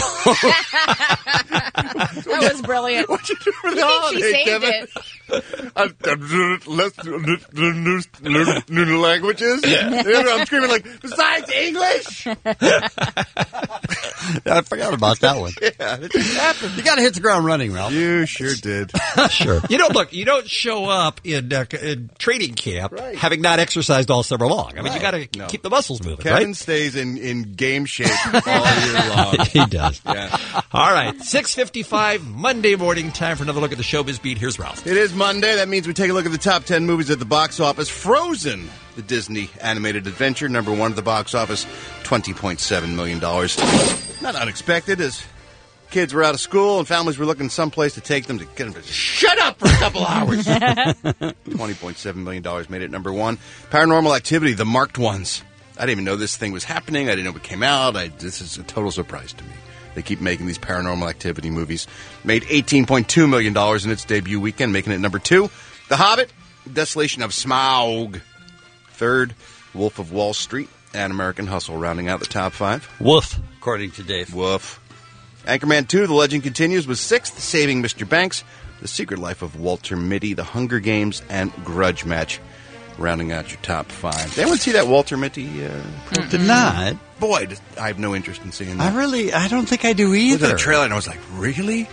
That was brilliant. What you do for the I think she holiday, saved Kevin? I'm, let's learn new languages. I'm screaming like, besides English. I forgot about that one. Yeah, it just happened. You got to hit the ground running, Ralph. You sure did. Sure. You don't look. You don't show up in, uh, in training camp Right. having not exercised all summer long. I mean, you got Right. to No. keep the muscles moving, Kevin right? stays in, in game shape all year long. He does. Yeah. All right, six fifty-five Monday morning. Time for another look at the showbiz beat. Here's Ralph. It is Monday. That means we take a look at the top ten movies at the box office. Frozen, the Disney animated adventure, number one at the box office, twenty point seven million dollars. Not unexpected, as kids were out of school and families were looking someplace to take them to get them to shut up for a couple hours. twenty point seven million dollars made it number one. Paranormal Activity, The Marked Ones. I didn't even know this thing was happening. I didn't know it came out. I, this is a total surprise to me. They keep making these Paranormal Activity movies. Made eighteen point two million dollars in its debut weekend, making it number two. The Hobbit, Desolation of Smaug. Third, Wolf of Wall Street and American Hustle, rounding out the top five. Woof, according to Dave. Woof. Anchorman two, The Legend Continues, was sixth, Saving Mister Banks, The Secret Life of Walter Mitty, The Hunger Games, and Grudge Match, rounding out your top five. Did anyone see that Walter Mitty? Uh, Did not. boy, just, I have no interest in seeing that. I really, I don't think I do I looked either. at the trailer and I was like, really?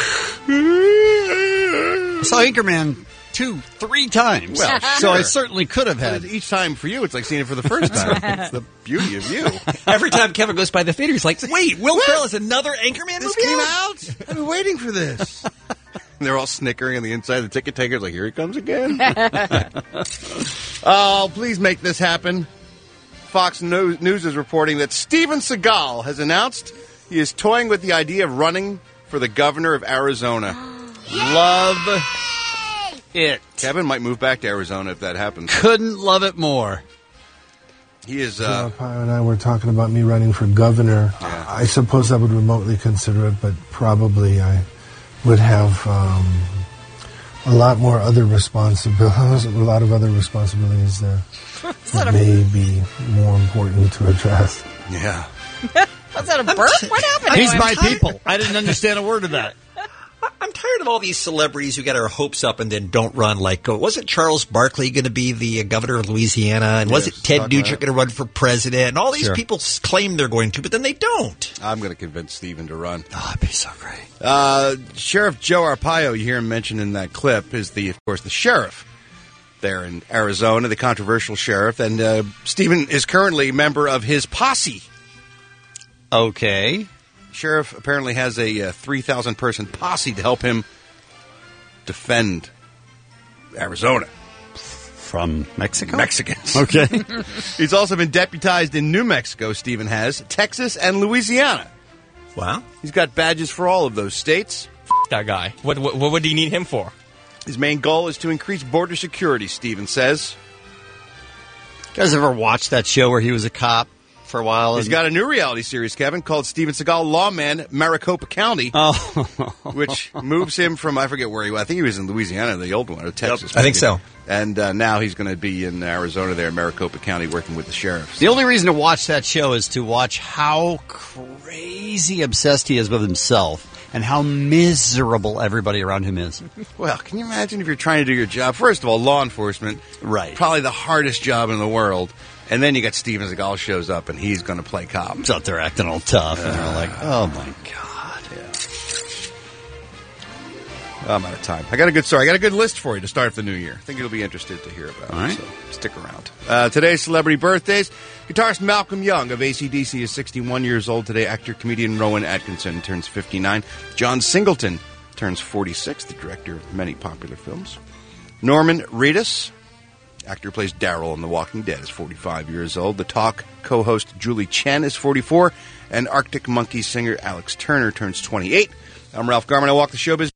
I saw Anchorman two, three times. Well, so I sure. certainly could have had. But each time for you, it's like seeing it for the first time. It's the beauty of you. Every time Kevin goes by the theater, he's like, "Wait, Will Ferrell has another Anchorman This movie came out?" out. I've been waiting for this. And they're all snickering on the inside. The ticket taker's like, here he comes again. Oh, please make this happen. Fox News is reporting that Steven Seagal has announced he is toying with the idea of running for for the governor of Arizona. Love it. Kevin might move back to Arizona if that happens. Couldn't love it more. He is. Uh, Pio and I were talking about me running for governor. Yeah. I suppose I would remotely consider it, but probably I would have um, a lot more other responsibilities, a lot of other responsibilities there that may be more important to address. Yeah. Was that a burp? What happened? He's to my him? people. I didn't understand a word of that. I'm tired of all these celebrities who get our hopes up and then don't run. Like, uh, wasn't Charles Barkley going to be the uh, governor of Louisiana? And Yes, wasn't Ted talk Nugent about it. going to run for president? And all these Sure. people s- claim they're going to, but then they don't. I'm going to convince Stephen to run. Oh, that'd be so great. Uh, Sheriff Joe Arpaio, you hear him mentioned in that clip, is the, of course, the sheriff there in Arizona, the controversial sheriff, and uh, Stephen is currently a member of his posse. Okay. Sheriff apparently has a uh, three thousand person posse to help him defend Arizona. From Mexico? Mexicans. Okay. He's also been deputized in New Mexico, Stephen has, Texas, and Louisiana. Wow. He's got badges for all of those states. That guy. What, what, what would you need him for? His main goal is to increase border security, Stephen says. You guys ever watch that show where he was a cop for a while? He's and- got a new reality series, Kevin, called Steven Seagal Lawman, Maricopa County, Oh. which moves him from, I forget where he was. I think he was in Louisiana, the old one, or Texas. I think so. And uh, now he's going to be in Arizona there, in Maricopa County, working with the sheriffs. The only reason to watch that show is to watch how crazy obsessed he is with himself and how miserable everybody around him is. Well, can you imagine if you're trying to do your job? First of all, law enforcement, Right. probably the hardest job in the world. And then you got Steven Seagal shows up, and he's going to play cop. He's out there acting all tough, and they're like, oh, my God. Oh, I'm out of time. I got a good story. I got a good list for you to start the new year. I think you'll be interested to hear about All it, right. so stick around. Uh, today's celebrity birthdays. Guitarist Malcolm Young of A C D C is sixty-one years old today. Actor-comedian Rowan Atkinson turns fifty-nine. John Singleton turns forty-six, the director of many popular films. Norman Reedus, actor who plays Daryl in The Walking Dead, is forty-five years old. The Talk co-host Julie Chen is forty-four. And Arctic Monkeys singer Alex Turner turns twenty-eight. I'm Ralph Garman. I walk the showbiz.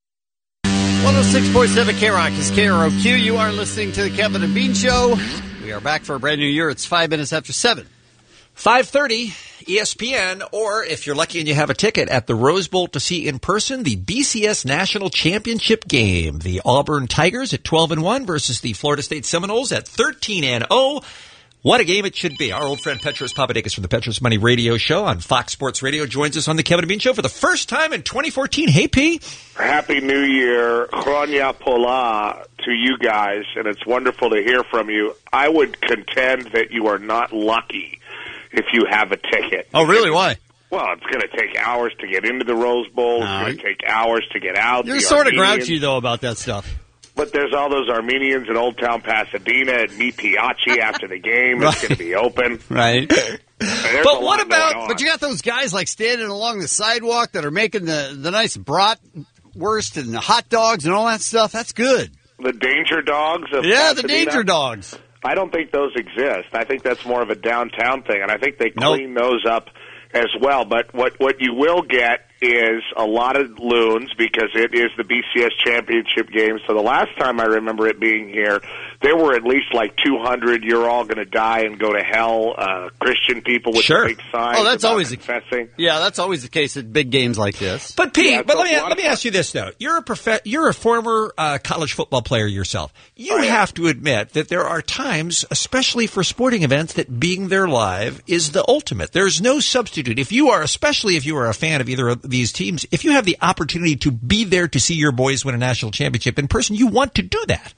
one oh six point seven K-Rock is K R O Q. You are listening to the Kevin and Bean Show. We are back for a brand new year. It's five minutes after seven. five thirty, E S P N, or if you're lucky and you have a ticket, at the Rose Bowl to see in person the B C S National Championship game. The Auburn Tigers at twelve and one versus the Florida State Seminoles at thirteen and oh. What a game it should be. Our old friend Petros Papadakis from the Petros Money Radio Show on Fox Sports Radio joins us on the Kevin and Bean Show for the first time in twenty fourteen. Hey, P. Happy New Year, Chronia Pola, to you guys, and it's wonderful to hear from you. I would contend that you are not lucky if you have a ticket. Oh, really? Why? Well, it's going to take hours to get into the Rose Bowl. No, It's going to take hours to get out. You're The sort of Armenians- grouchy, though, about that stuff. But there's all those Armenians in Old Town Pasadena and Mi Piachi after the game. It's going to be open. Right. There's But a what lot about, going on. but you got those guys like standing along the sidewalk that are making the, the nice bratwurst and the hot dogs and all that stuff. That's good. The danger dogs of Yeah, the Pasadena? danger dogs. I don't think those exist. I think that's more of a downtown thing, and I think they Nope. clean those up as well. But what what you will get is a lot of loons because it is the B C S championship game. So the last time I remember it being here, there were at least like two hundred. You're all going to die and go to hell. Uh, Christian people with Sure. the big signs. Oh, that's about always a- confessing. Yeah, that's always the case at big games like this. But Pete, Yeah, but so let me a lot let of me ask you this though: you're a prof- you're a former uh, college football player yourself. You have to admit that there are times, especially for sporting events, that being there live is the ultimate. There's no substitute. If you are, especially if you are a fan of either of these teams, if you have the opportunity to be there to see your boys win a national championship in person, you want to do that.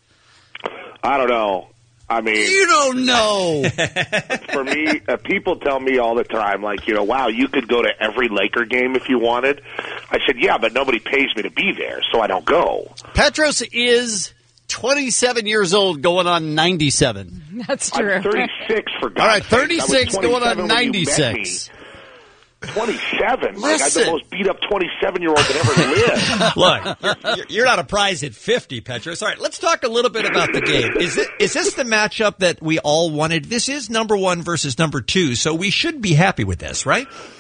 I don't know. I mean, You don't know. for me, uh, people tell me all the time, like, you know, wow, you could go to every Laker game if you wanted. I said, yeah, but nobody pays me to be there, so I don't go. Petros is twenty-seven years old going on ninety-seven. That's true. I'm thirty-six, for God's All right, sake. I was thirty-six going on twenty-seven when you met ninety-six. me. twenty-seven. Like, I'm Listen. the most beat-up twenty-seven-year-old that ever lived. Look, you're, you're not a prize at fifty, Petros. All right, let's talk a little bit about the game. Is it is this the matchup that we all wanted? This is number one versus number two, so we should be happy with this, right?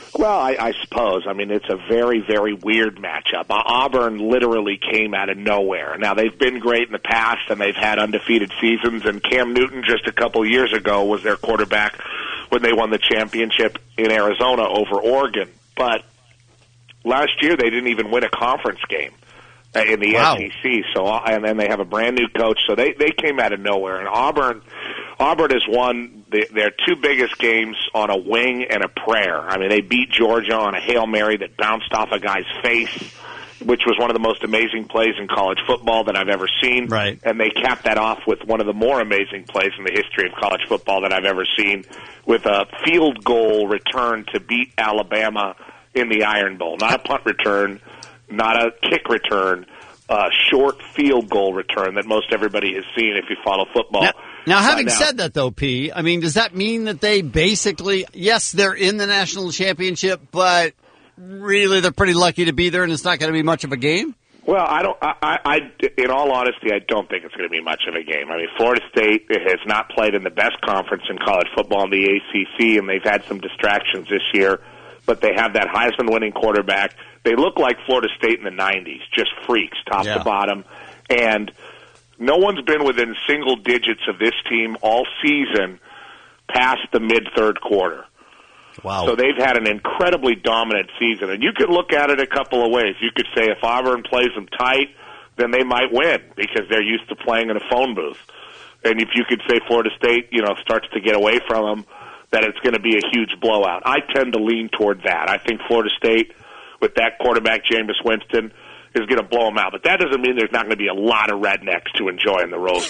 Well, I, I suppose. I mean, it's a very, very weird matchup. Auburn literally came out of nowhere. Now, they've been great in the past, and they've had undefeated seasons, and Cam Newton just a couple years ago was their quarterback when they won the championship in Arizona over Oregon. But last year, they didn't even win a conference game in the wow. S E C. So, and then they have a brand-new coach, so they, they came out of nowhere. And Auburn... Auburn has won the, their two biggest games on a wing and a prayer. I mean, they beat Georgia on a Hail Mary that bounced off a guy's face, which was one of the most amazing plays in college football that I've ever seen. Right. And they capped that off with one of the more amazing plays in the history of college football that I've ever seen, with a field goal return to beat Alabama in the Iron Bowl. Not a punt return, not a kick return, a short field goal return that most everybody has seen if you follow football. Now, now having now. said that, though, P, I mean, does that mean that they basically, yes, they're in the national championship, but really they're pretty lucky to be there and it's not going to be much of a game? Well, I don't. I, I, I, in all honesty, I don't think it's going to be much of a game. I mean, Florida State has not played in the best conference in college football in the A C C, and they've had some distractions this year. But they have that Heisman-winning quarterback. They look like Florida State in the nineties, just freaks, top yeah. to bottom. And no one's been within single digits of this team all season past the mid-third quarter. Wow. So they've had an incredibly dominant season. And you could look at it a couple of ways. You could say if Auburn plays them tight, then they might win because they're used to playing in a phone booth. And if you could say Florida State, you know, starts to get away from them, that it's going to be a huge blowout. I tend to lean toward that. I think Florida State, with that quarterback, Jameis Winston, is going to blow them out. But that doesn't mean there's not going to be a lot of rednecks to enjoy in the Rose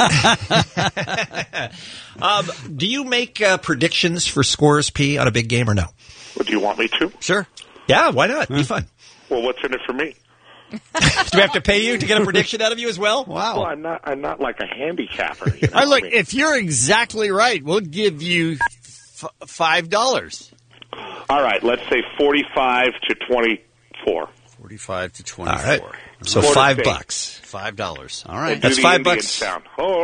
Bowl. um, do you make uh, predictions for scores, P, on a big game or no? Well, do you want me to? Sure. Yeah, why not? Be fun. Well, what's in it for me? Do we have to pay you to get a prediction out of you as well? Wow. Well, I'm not. I'm not like a handicapper. You know I look. I mean? If you're exactly right, we'll give you f- five dollars. All right. Let's say forty-five to twenty-four. Forty-five to twenty-four. All right. So Florida five State. bucks. Five dollars. All right. Do That's the five Indian bucks. Sound.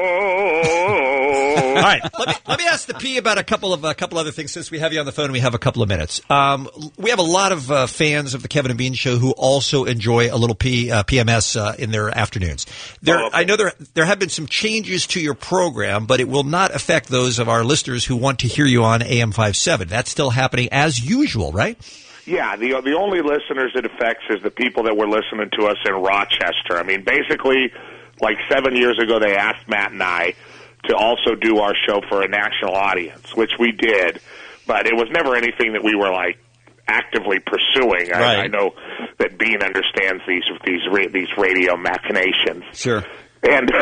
Oh. All right. Let me let me ask the P about a couple of a couple other things since we have you on the phone. And we have a couple of minutes. Um, we have a lot of uh, fans of the Kevin and Bean Show who also enjoy a little P uh, P M S uh, in their afternoons. There, Oh, okay. I know there there have been some changes to your program, but it will not affect those of our listeners who want to hear you on A M fifty-seven. That's still happening as usual, right? Yeah, the the only listeners it affects is the people that were listening to us in Rochester. I mean, basically, like seven years ago, they asked Matt and I to also do our show for a national audience, which we did, but it was never anything that we were like actively pursuing. Right. I, I know that Bean understands these these ra- these radio machinations. Sure. And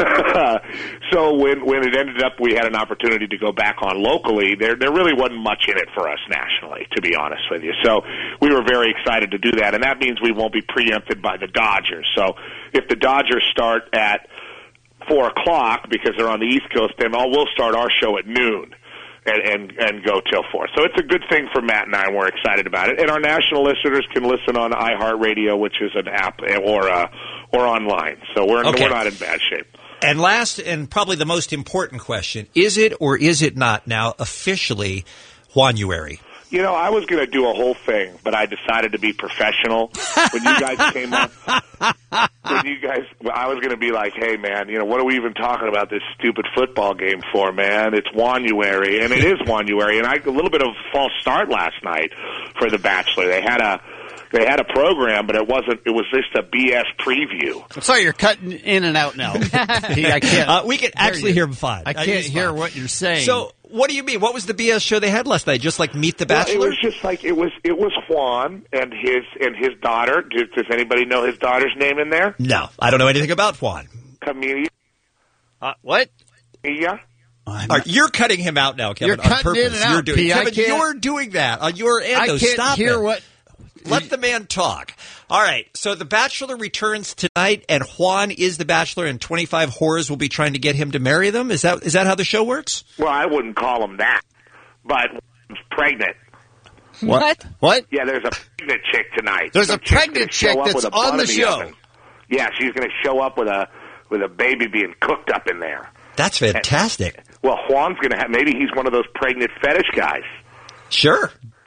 so when when it ended up we had an opportunity to go back on locally, there there really wasn't much in it for us nationally, to be honest with you. So we were very excited to do that, and that means we won't be preempted by the Dodgers. So if the Dodgers start at four o'clock because they're on the East Coast, then I'll, we'll start our show at noon and, and, and go till four. So it's a good thing for Matt and I, and we're excited about it. And our national listeners can listen on iHeartRadio, which is an app, or uh, or online. So we're, Okay. we're not in bad shape. And last, and probably the most important question, is it or is it not now officially January? You know, I was going to do a whole thing, but I decided to be professional. When you guys came up, when you guys, I was going to be like, hey, man, you know, what are we even talking about this stupid football game for, man? It's January, and it is January. And I a little bit of a false start last night for The Bachelor. They had a They had a program, but it wasn't. It was just a B S preview. Sorry, you're cutting in and out now. I can't. Uh, we can actually hear him fine. I Uh, can't he's hear fine. what you're saying. So, what do you mean? What was the B S show they had last night? Just like Meet the Well, Bachelor? it was just like it was. It was Juan and his and his daughter. Does, does anybody know his daughter's name in there? No, I don't know anything about Juan. Camelia. Uh, what? Yeah. Are, you're cutting him out now, Kevin. You're on cutting purpose. in and out, You're doing, P. I Kevin, can't- you're doing that on your end. I though. can't Stop hear it. what. Let the man talk. All right. So The Bachelor returns tonight, and Juan is the Bachelor, and twenty-five whores will be trying to get him to marry them. Is that is that how the show works? Well, I wouldn't call him that, but pregnant. What? What? Yeah, there's a pregnant chick tonight. There's Some a chick's pregnant gonna show chick up that's with a on bun the in show. oven. Yeah, she's going to show up with a with a baby being cooked up in there. That's fantastic. Well, Juan's going to have. Maybe he's one of those pregnant fetish guys. Sure.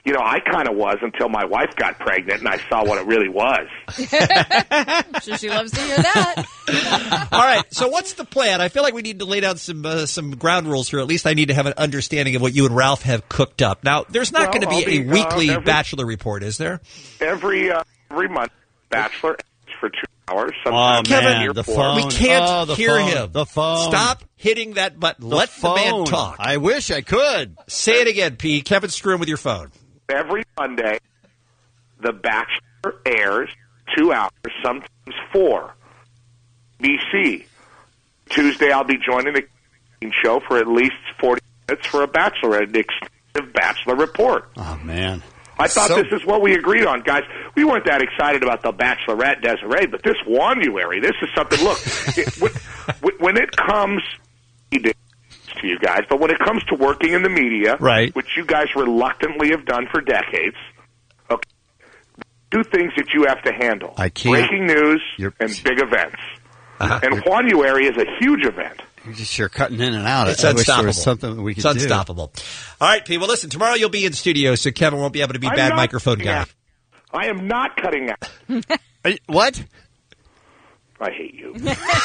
You know, I kind of was until my wife got pregnant and I saw what it really was. I'm sure she loves to hear that. All right, so what's the plan? I feel like we need to lay down some uh, some ground rules here. At least I need to have an understanding of what you and Ralph have cooked up. Now, there's not Well, going to be I'll a be, uh, weekly every- Bachelor report, is there? Every uh, every month, Bachelor for two hours. Sometimes Kevin, three or the four. phone. We can't Oh, the hear phone. him. The phone. Stop hitting that button. Let the man phone. talk. I wish I could. Say it again, P. Kevin, screw him with your phone. Every Monday, The Bachelor airs two hours, sometimes four. B C. Tuesday, I'll be joining the show for at least forty minutes for a Bachelor, an extensive Bachelor report. Oh, man. I thought So- this is what we agreed on, guys. We weren't that excited about the Bachelorette Desiree, but this January, this is something. Look, it, when, when it comes to you guys, but when it comes to working in the media, Right. which you guys reluctantly have done for decades, okay, two things that you have to handle: I can't- breaking news You're- and big events. Uh-huh. And January is a huge event. You're just you're cutting in and out. It's I wish there unstoppable. was something that we could it's do. unstoppable. All right, P. Well, listen, tomorrow you'll be in studio, so Kevin won't be able to be I'm bad not microphone cutting guy. out. I am not cutting out. Are you- What? I hate you.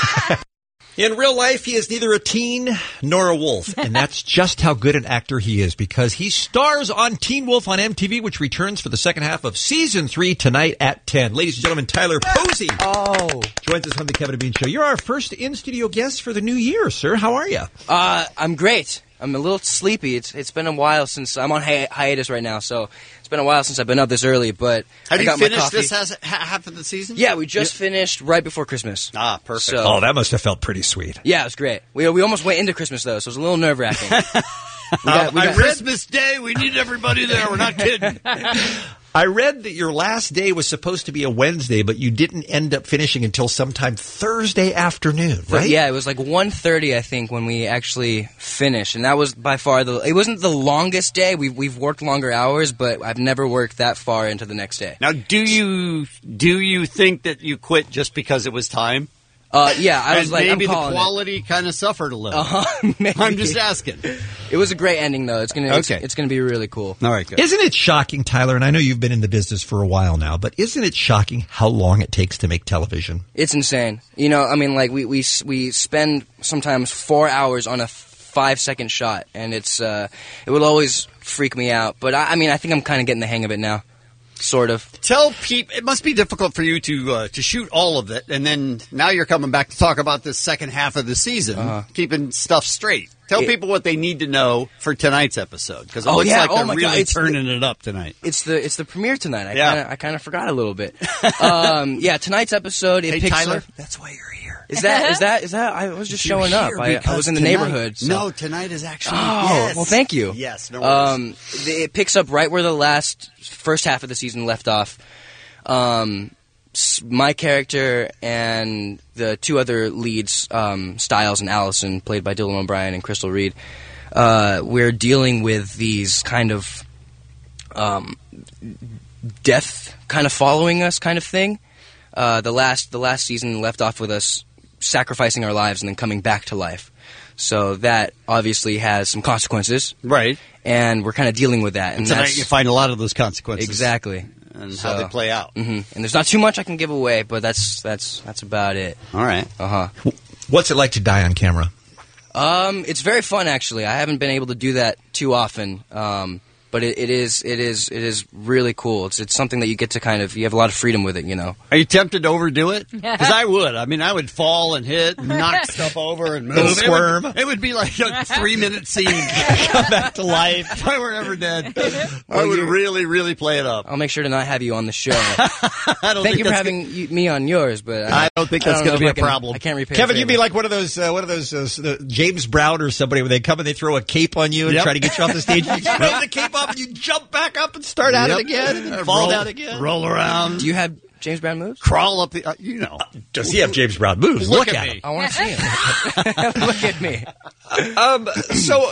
In real life, he is neither a teen nor a wolf, and that's just how good an actor he is, because he stars on Teen Wolf on M T V, which returns for the second half of season three tonight at ten. Ladies and gentlemen, Tyler Posey Oh. joins us on the Kevin and Bean Show. You're our first in-studio guest for the new year, sir. How are you? Uh, I'm great. I'm a little sleepy. It's it's been a while since I'm on hi- hiatus right now, so it's been a while since I've been up this early. But Have I you got my finished coffee. this has, ha- half of the season? Yeah, we just finished right before Christmas. Ah, perfect. So, Oh, that must have felt pretty sweet. yeah, it was great. We we almost went into Christmas though, so it was a little nerve wracking. we got, we On got, Christmas Day, we need everybody there. We're not kidding. I read that your last day was supposed to be a Wednesday, but you didn't end up finishing until sometime Thursday afternoon, right? Yeah, it was like one thirty, I think, when we actually finished, and that was by far the. It wasn't the longest day. We've we've worked longer hours, but I've never worked that far into the next day. Now, do you do you think that you quit just because it was time? Uh, yeah, I was and like, maybe I'm the calling it. quality kind of suffered a little. Uh-huh, maybe. I'm just asking. It was a great ending, though. It's gonna, it's, Okay. it's gonna be really cool. All right, good. Isn't it shocking, Tyler, and I know you've been in the business for a while now, but isn't it shocking how long it takes to make television? It's insane. You know, I mean, like we we we spend sometimes four hours on a five second shot, and it's uh, it would always freak me out. But I, I mean, I think I'm kind of getting the hang of it now, sort of. Tell people it must be difficult for you to uh, to shoot all of it, and then now you're coming back to talk about the second half of the season, Uh-huh. keeping stuff straight. Tell It- people what they need to know for tonight's episode, because it Oh, looks yeah. like Oh, they're my God. really It's the- turning it up tonight. It's the it's the premiere tonight. I Yeah. kinda, I kind of forgot a little bit. um, yeah, tonight's episode. It Hey, picks Tyler, up- that's why you're here. Is that is that is that? I was just showing up. I, I was in the neighborhood. So. No, tonight is actually. Oh, yes. well, thank you. Yes, no worries. Um, th- it picks up right where the last first half of the season left off. Um, s- my character and the two other leads, um, Styles and Allison, played by Dylan O'Brien and Crystal Reed, uh, we're dealing with these kind of um, death kind of following us kind of thing. Uh, the last the last season left off with us sacrificing our lives and then coming back to life. So that obviously has some consequences, right? And we're kind of dealing with that. And And tonight that's you find a lot of those consequences. exactly And So- how they play out. hmm And there's not too much I can give away, but that's that's that's about it. All right. Uh huh. What's it like to die on camera? Um, it's very fun actually. I haven't been able to do that too often. Um, but it, it is it is it is really cool. It's it's something that you get to kind of you have a lot of freedom with it. You know. Are you tempted to overdo it? Because I would. I mean, I would fall and hit, and knock stuff over, and move. And It would- squirm. It would, be like a three-minute scene. Come back to life. If I were ever dead, I Well, would you're- really, really play it up. I'll make sure to not have you on the show. I don't Thank think you for that's having you, me on yours, but I don't think that's know gonna if be I a can- problem. I can't repay. Kevin, the you'd be favor. like one of those, uh, one of those, uh, the James Brown or somebody where they come and they throw a cape on you and Yep. try to get you off the stage. You throw the cape up and you jump back up and start at Yep. it again and then Uh, fall roll, down again. Roll around. Do you have James Brown moves? Crawl up the. Uh, you know. Does he have James Brown moves? Look Look, at at me. I want to see him. Look at me. him. Um, so, uh,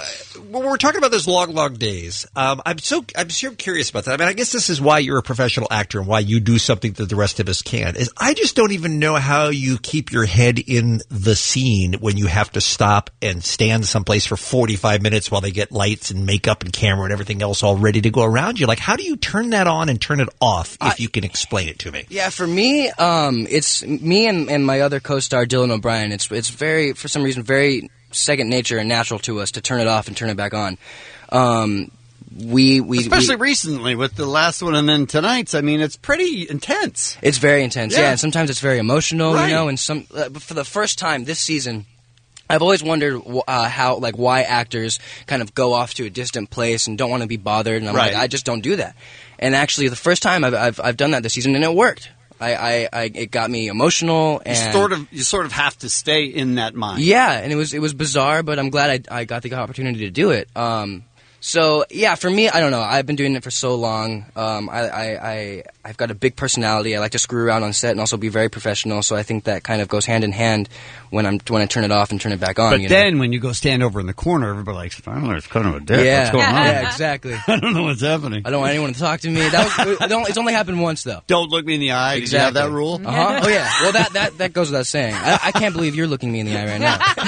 when we're talking about those long, long days, um, I'm so I'm so curious about that. I mean, I guess this is why you're a professional actor and why you do something that the rest of us can't. Is I just don't even know how you keep your head in the scene when you have to stop and stand someplace for forty-five minutes while they get lights and makeup and camera and everything else all ready to go around you. Like, how do you turn that on and turn it off? If I, you can explain it to me. Yeah, for me, um, it's me and, and my other co-star Dylan O'Brien. It's it's very, for some reason, very second nature and natural to us to turn it off and turn it back on. Um, we we especially we, recently with the last one and then tonight's. I mean, it's pretty intense. It's very intense, yeah. yeah and sometimes it's very emotional, right. you know. And some, uh, for the first time this season, I've always wondered uh, how, like, why actors kind of go off to a distant place and don't want to be bothered. And I'm right. like, I just don't do that. And actually, the first time I've I've, I've done that this season, and it worked. I, I, I it got me emotional, and you sort of you sort of have to stay in that mind. Yeah, and it was it was bizarre, but I'm glad I I got the opportunity to do it. Um, so yeah, for me, I don't know. I've been doing it for so long. Um, I, I, I I've got a big personality. I like to screw around on set and also be very professional. So I think that kind of goes hand in hand when I'm when I turn it off and turn it back on. But you then know? when you go stand over in the corner, everybody's like, I don't know, it's kind of a dick. Yeah, what's going on? Yeah, exactly. I don't know what's happening. I don't want anyone to talk to me. That was, it only, it's only happened once though. Don't look me in the eye. Exactly. Did you have that rule? Uh huh. Oh yeah. Well, that, that, that goes without saying. I, I can't believe you're looking me in the eye right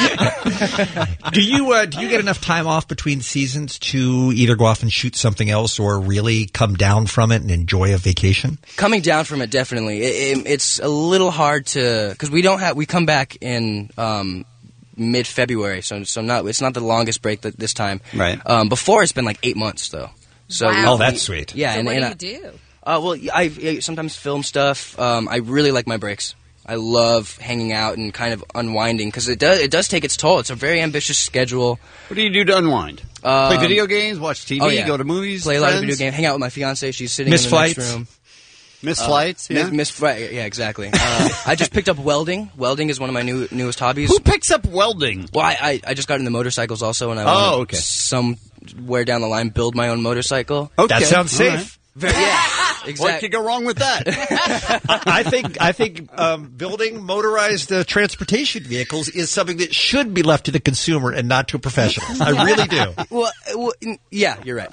now. do you uh, do you get enough time off between seasons to either go off and shoot something else or really come down from it and enjoy a vacation? Coming down from it, definitely. It, it, it's a little hard to because we don't have we come back in um, mid February, so so not it's not the longest break that this time. Right. Um, before it's been like eight months though. So wow. we, oh, that's sweet. Yeah. So and, what and do you I, do? Uh, well, I, I sometimes film stuff. Um, I really like my breaks. I love hanging out and kind of unwinding because it does it does take its toll. It's a very ambitious schedule. What do you do to unwind? Um, Play video games, watch T V, oh, yeah. go to movies, play a friends? lot of video games, hang out with my fiance. She's sitting Miss in the flights. next room. Miss Uh, flights, yeah. Miss, miss flight, yeah, exactly. Uh, I just picked up welding. Welding is one of my new newest hobbies. Who picks up welding? Well, I, I, I just got into motorcycles also, and I Oh, want okay. somewhere down the line build my own motorcycle. Okay. That sounds All safe. right. Very, yeah, What exactly. could go wrong with that? I think I think um, building motorized uh, transportation vehicles is something that should be left to the consumer and not to a professional. I really do. Well, well, yeah, you're right.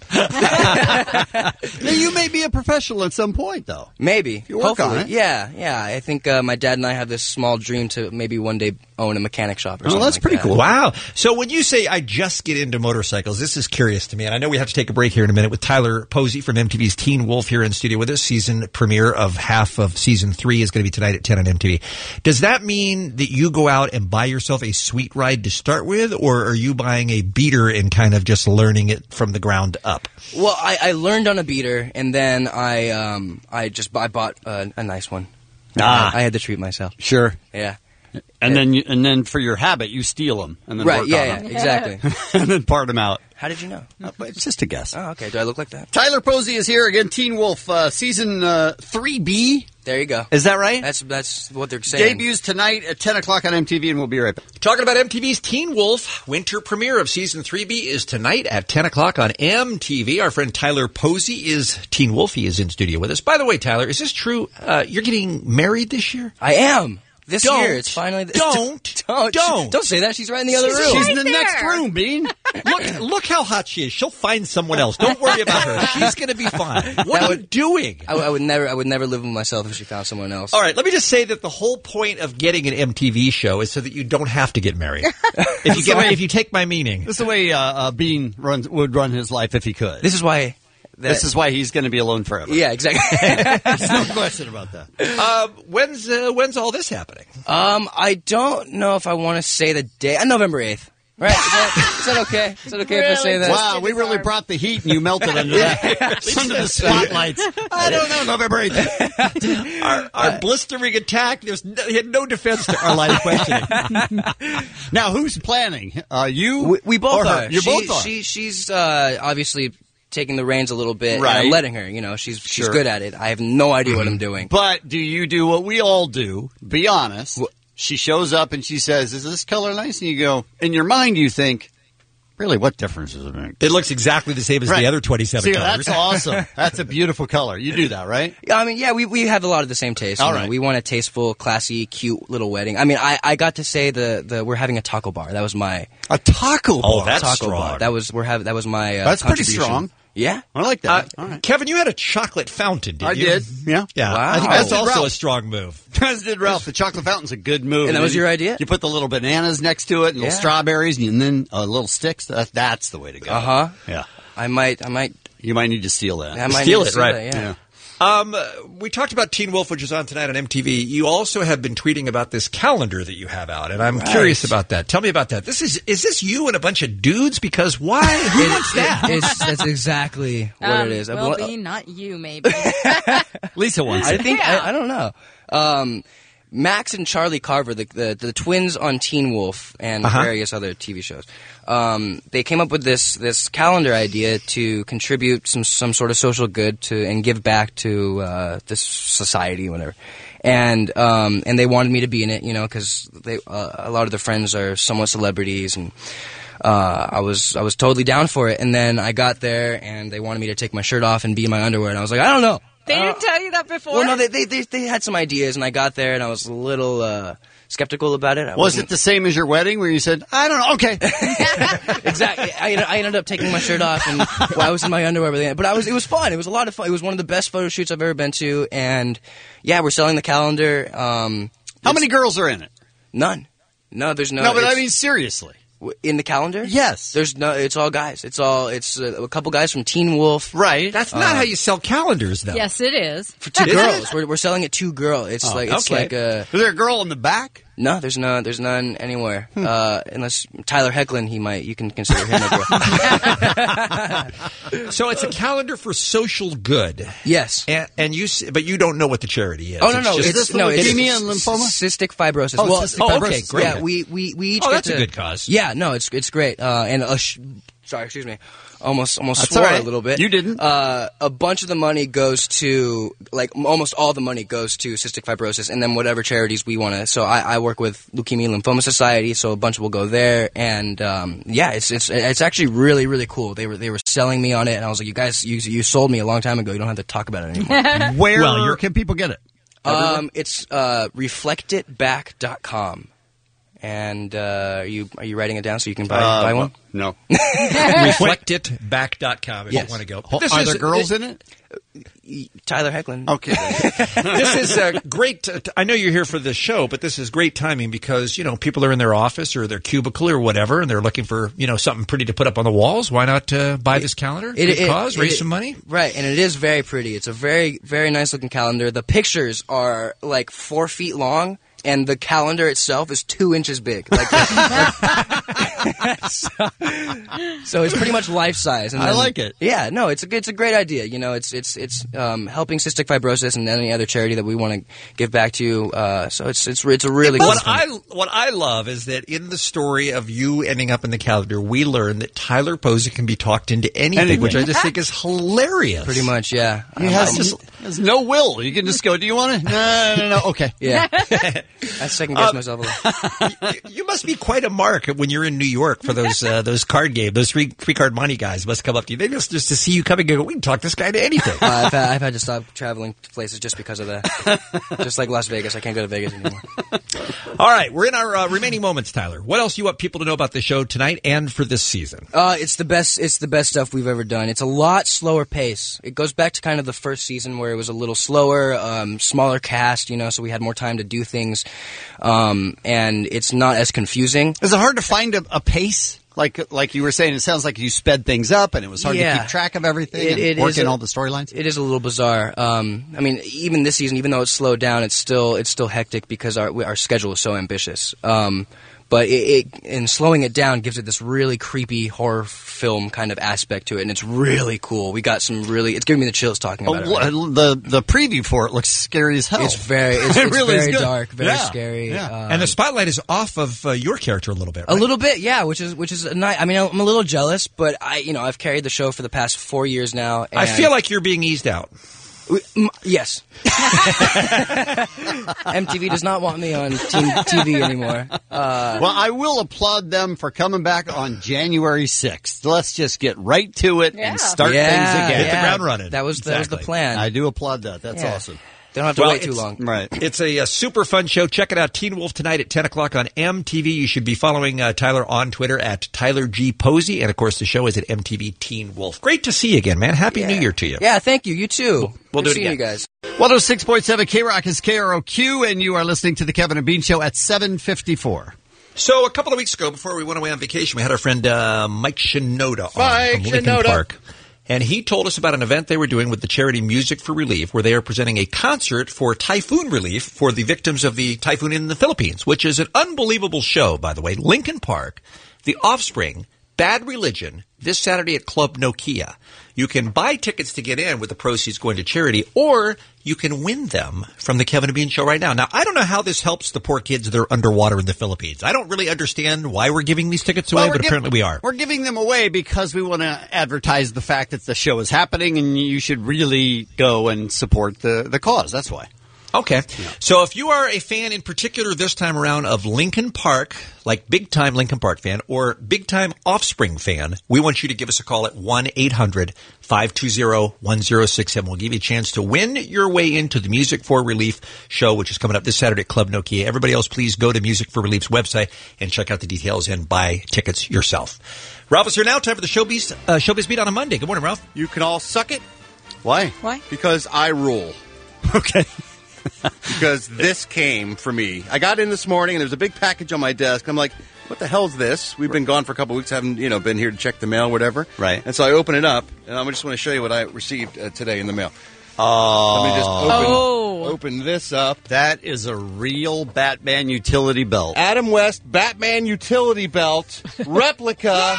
Now, you may be a professional at some point, though. Maybe. you work Hopefully. on it. Yeah, yeah. I think uh, my dad and I have this small dream to maybe one day own a mechanic shop or Oh, something that's like pretty that. cool. Wow. So when you say I just get into motorcycles, this is curious to me. And I know we have to take a break here in a minute with Tyler Posey from M T V's Teen Wolf here in studio with us. Season premiere of half of season three is going to be tonight at ten on M T V. Does that mean that you go out and buy yourself a sweet ride to start with, or are you buying a beater and kind of just learning it from the ground up? Well, I, I learned on a beater, and then I um I just I bought a, a nice one. Ah. I, I had to treat myself. Sure. Yeah. And then, you, and then for your habit, you steal them and then Right. work Yeah. on Yeah. them. Exactly. and then part them out. How did you know? Uh, but it's just a guess. Oh, okay. Do I look like that? Tyler Posey is here again. Teen Wolf uh, season uh, three B. There you go. Is that right? That's that's what they're saying. Debuts tonight at ten o'clock on M T V, and we'll be right back. Talking about M T V's Teen Wolf, winter premiere of season three B is tonight at ten o'clock on M T V. Our friend Tyler Posey is Teen Wolf. He is in studio with us. By the way, Tyler, is this true? Uh, you're getting married this year? I am. This Don't. year, it's finally. Th- Don't. don't. Don't. Don't say that. She's right in the other She's- room. She's right in the there. next room, Bean. Look, look how hot she is. She'll find someone else. Don't worry about her. She's going to be fine. What That are you would- doing? I, I would never. I would never live with myself if she found someone else. All right, let me just say that the whole point of getting an M T V show is so that you don't have to get married. if you get, if you take my meaning, This is the way uh, uh, Bean runs, would run his life if he could. This is why. That, This is why he's going to be alone forever. Yeah. Exactly. There's no question about that. uh, when's uh, when's all this happening? um, I don't know if I want to say the day. Uh, November eighth. Right? Is that, is that okay? Is that okay if I say that? Wow, we really brought the heat and you melted under that. Under the spotlights. I don't know, November eighth. Our, our blistering attack. There's no, he had no defense to our line of questioning. Now, who's planning? Uh, you? We, we both or her? are. You she, both are. She, she's uh, obviously taking the reins a little bit. Right. And I'm letting her. You know, she's she's Sure. good at it. I have no idea what I'm doing. But do you do what we all do? Be honest. She shows up and she says, "Is this color nice?" And you go, in your mind, you think, Really, what difference does it make? It looks exactly the same as Right. the other twenty-seven See, colors. that's awesome. That's a beautiful color. You do that, right? Yeah, I mean, yeah, we we have a lot of the same taste. All you know. right. We want a tasteful, classy, cute little wedding. I mean, I, I got to say the, the we're having a taco bar. That was my a taco bar. Oh, that's taco strong. bar. That was we're having that was my uh, That's pretty contribution. strong. Yeah, I like Uh, that. All right. Kevin, you had a chocolate fountain, didn't I you? did. Yeah. Yeah. Wow. I think As that's did also Ralph. a strong move. As did Ralph. The chocolate fountain's a good move. And that was then your you- idea? You put the little bananas next to it, and Yeah. little strawberries, and then uh, little sticks. That, that's the way to go. Uh huh. Yeah. I might I might You might need to steal that. I might Steal need to it, see right. that, yeah. Um, uh, we talked about Teen Wolf, which is on tonight on M T V. You also have been tweeting about this calendar that you have out, and I'm Right. curious about that. Tell me about that. This is is this you and a bunch of dudes? Because why? Who wants that? It's, that's exactly what Um, it is. Will Well, be not you, maybe. Lisa wants I it. think Yeah. I, I don't know. Um, Max and Charlie Carver, the, the the twins on Teen Wolf and Uh-huh. various other T V shows, um, they came up with this this calendar idea to contribute some some sort of social good to and give back to uh, this society, whatever. And um, and they wanted me to be in it, you know, because they uh, a lot of their friends are somewhat celebrities, and uh, I was I was totally down for it. And then I got there, and they wanted me to take my shirt off and be in my underwear, and I was like, I don't know. They Uh, didn't tell you that before? Well, no, they, they they they had some ideas, and I got there, and I was a little uh, skeptical about it. I Was wasn't- it the same as your wedding where you said, I don't know, okay. exactly? I, I ended up taking my shirt off, and well, I was in my underwear by the end. But I was it was fun. It was a lot of fun. It was one of the best photo shoots I've ever been to, and yeah, we're selling the calendar. Um, How many girls are in it? None. No, there's no. No, but I it's- mean seriously. w- in the calendar. Yes. There's no. It's all guys. It's all. It's uh, a couple guys from Teen Wolf. Right. That's not Uh, how you sell calendars, though. Yes, it is. For two Is it? girls. We're, we're selling it to girl. It's Oh, like it's okay. like a. Is there a girl in the back? No, there's no, there's none anywhere. Hmm. Uh, unless Tyler Hecklin, he might. You can consider him a girl. So it's a calendar for social good. Yes. And, and you, s- but you don't know what the charity is. Oh no, no, just- it's no, it's leukemia and lymphoma? cystic fibrosis. Oh, well, cystic oh, fibrosis. okay, great. Yeah, we we we each Oh, get that's a to- good cause. Yeah, no, it's it's great. Uh, and a sh- sorry, excuse me. Almost almost That's swore all right. a little bit. You didn't. Uh, a bunch of the money goes to like m- almost all the money goes to cystic fibrosis, and then whatever charities we want to. So I, I work with Leukemia and Lymphoma Society, so a bunch will go there, and um, yeah, it's it's it's actually really really cool. They were they were selling me on it, and I was like, you guys, you you sold me a long time ago. You don't have to talk about it anymore. Where Well, can people get it? Um, it's uh, reflect it back dot com. And uh, are you are you writing it down so you can buy Uh, buy one? No. reflect it back dot com if Yes. you want to go. Are there girls in it? Tyler Hecklin. Okay. This is uh, great. uh, t- I know you're here for this show, but this is great timing because, you know, people are in their office or their cubicle or whatever, and they're looking for, you know, something pretty to put up on the walls. Why not uh, buy this calendar? It- Good it- cause, it- raise it- some money. Right, and it is very pretty. It's a very, very nice looking calendar. The pictures are like four feet long, and the calendar itself is two inches big. Like, so, so it's pretty much life size. And I then- like it. Yeah, no, it's a good- it's a great idea. You know, it's it's it's um, helping cystic fibrosis and any other charity that we want to give back to. Uh, so it's it's it's a really What cool I thing. what I love is that in the story of you ending up in the calendar, we learn that Tyler Posey can be talked into anything, Anything. which I just think is hilarious. Pretty much, yeah. He Um, has, um, just, has no will. You can just go, do you want to? No, no, no. Okay. yeah. I second guess myself a little. you, you must be quite a mark when you're in New York for those uh, those card games. Those three three card money guys must come up to you. They must just to see you coming and go, we can talk this guy to anything. Uh, I've, had, I've had to stop traveling to places just because of that. Just like Las Vegas, I can't go to Vegas anymore. All right, we're in our uh, remaining moments, Tyler. What else you want people to know about the show tonight and for this season? Uh, it's the best. It's the best stuff we've ever done. It's a lot slower pace. It goes back to kind of the first season where it was a little slower, um, smaller cast, you know, so we had more time to do things, um, and it's not as confusing. Is it hard to find a, a pace? Like like you were saying, it sounds like you sped things up, and it was hard Yeah. to keep track of everything It- and it work is in a- all the storylines. It is a little bizarre. Um, I mean, even this season, even though it's slowed down, it's still it's still hectic because our we- our schedule is so ambitious. Um, but it, it and slowing it down gives it this really creepy horror film kind of aspect to it, and it's really cool. We got some really. It's giving me the chills talking about it. Oh, right now. the the preview for it looks scary as hell. It's very, it's, It it's really is very good. dark, very Yeah, scary. yeah. Um, And the spotlight is off of uh, your character a little bit, a right? little bit, yeah, which is which is nice. I mean, I'm a little jealous, but I, you know, I've carried the show for the past four years now. And I feel like you're being eased out. M- yes. M T V does not want me on teen T V anymore. Uh, well, I will applaud them for coming back on January sixth. Let's just get right to it Yeah. and start yeah, things again. yeah. the ground running. That was that was the Exactly. plan. I do applaud that. That's Yeah. awesome. They don't have to Well, wait too it's- long. Right. It's a, a super fun show. Check it out. Teen Wolf tonight at ten o'clock on M T V. You should be following uh, Tyler on Twitter at Tyler G. Posey. And, of course, the show is at M T V Teen Wolf. Great to see you again, man. Happy Yeah. New Year to you. Yeah, thank you. You too. We'll Good do it seeing again. you guys. one oh six point seven K-Rock is K R O Q, and you are listening to the Kevin and Bean Show at seven fifty-four. So a couple of weeks ago, before we went away on vacation, we had our friend uh, Mike Shinoda on Mike from Lincoln Shinoda. Park. And he told us about an event they were doing with the charity Music for Relief, where they are presenting a concert for typhoon relief for the victims of the typhoon in the Philippines, which is an unbelievable show, by the way. Lincoln Park, The Offspring, Bad Religion, this Saturday at Club Nokia. You can buy tickets to get in with the proceeds going to charity, or you can win them from the Kevin and Bean Show right now. Now, I don't know how this helps the poor kids that are underwater in the Philippines. I don't really understand why we're giving these tickets away, Well, we're but giv- apparently we are. We're giving them away because we want to advertise the fact that the show is happening, and you should really go and support the, the cause. That's why. Okay. So if you are a fan in particular this time around of Lincoln Park, like big-time Lincoln Park fan or big-time Offspring fan, we want you to give us a call at one eight hundred five two zero one zero six seven. We'll give you a chance to win your way into the Music for Relief show, which is coming up this Saturday at Club Nokia. Everybody else, please go to Music for Relief's website and check out the details and buy tickets yourself. Ralph is here now. Time for the Showbiz, uh, Showbiz Beat on a Monday. Good morning, Ralph. You can all suck it. Why? Why? Because I rule. Okay. Because this came for me. I got in this morning and there was a big package on my desk. I'm like, what the hell's this? We've been gone for a couple of weeks. Haven't, you know, been here to check the mail, whatever. Right. And so I open it up, and I just want to show you what I received uh, today in the mail. Oh. Let me just open, Oh. open this up. That is a real Batman utility belt. Adam West Batman utility belt replica.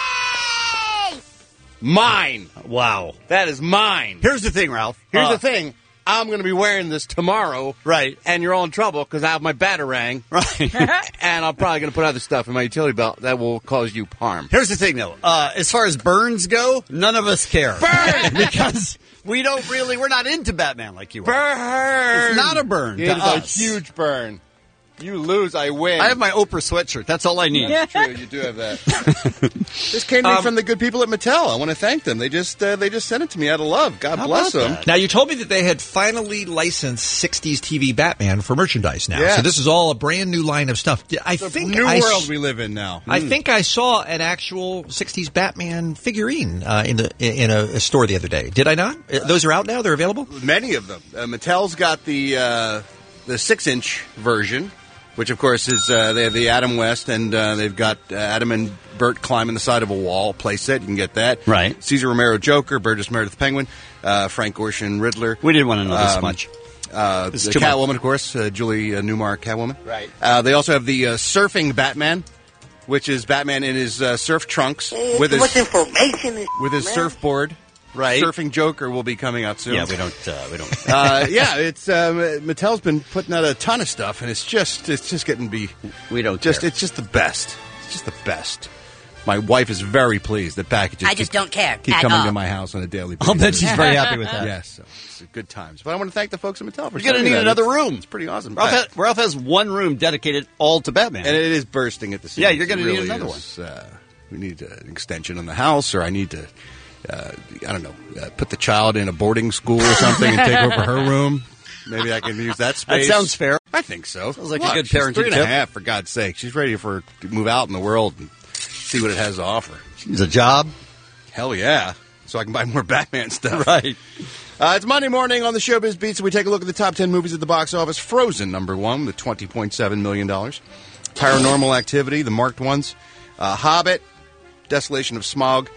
Mine. Wow. That is mine. Here's the thing, Ralph. Here's Uh, the thing. I'm going to be wearing this tomorrow. Right. And you're all in trouble because I have my Batarang. Right. And I'm probably going to put other stuff in my utility belt that will cause you harm. Here's the thing, though. Uh, as far as burns go, none of us care. Burn! Because we don't really, we're not into Batman like you are. Burn! It's not a burn It to is us. a huge burn. You lose, I win. I have my Oprah sweatshirt. That's all I need. That's true. You do have that. This came to me Um, from the good people at Mattel. I want to thank them. They just uh, they just sent it to me out of love. God How bless about them. that? Now, you told me that they had finally licensed sixties T V Batman for merchandise now. Yes. So this is all a brand new line of stuff. I The think new I, world we live in now. I think I saw an actual sixties Batman figurine uh, in the in a, a store the other day. Did I not? Uh, Those are out now? They're available? Many of them. Uh, Mattel's got the uh, the six inch version, which of course is uh, they have the Adam West, and uh, they've got uh, Adam and Bert climbing the side of a wall playset. You can get that. Right. Caesar Romero Joker, Burgess Meredith Penguin, uh, Frank Gorshin Riddler. We didn't want to know this Um, much. Uh, This the is too Catwoman, much. of course, uh, Julie uh, Newmar Catwoman. Right. Uh, they also have the uh, surfing Batman, which is Batman in his uh, surf trunks with his What information is with his man? surfboard. Right. Surfing Joker will be coming out soon. Yeah, we don't, uh, we don't. uh, yeah, it's um, Mattel's been putting out a ton of stuff, and it's just it's just getting to be We don't just care. it's just the best. It's just the best. My wife is very pleased that packages I just keep, don't care keep at coming all. to my house on a daily basis. I'll bet she's very happy with that. Yes, so it's good times. But I want to thank the folks at Mattel for You're going to sending need that. another It's- room. It's pretty awesome. Ralph, I- has, Ralph has one room dedicated all to Batman. and it is bursting at the seams. Yeah, you're gonna It need really another is. Uh, we need uh, an extension on the house, or I need to, uh, I don't know, uh, put the child in a boarding school or something and take over her room. Maybe I can use that that space. sounds fair. I think so. Sounds like a Look, good she's parenting three and a tip. half, for God's sake. She's ready for to move out in the world and see what it has to offer. She's a job. Hell yeah. So I can buy more Batman stuff. Right. Uh, it's Monday morning on the Showbiz Beat, so we take a look at the top ten movies at the box office. Frozen, number one, with twenty point seven million dollars. Paranormal Activity, the marked ones. Uh, Hobbit, Desolation of Smaug.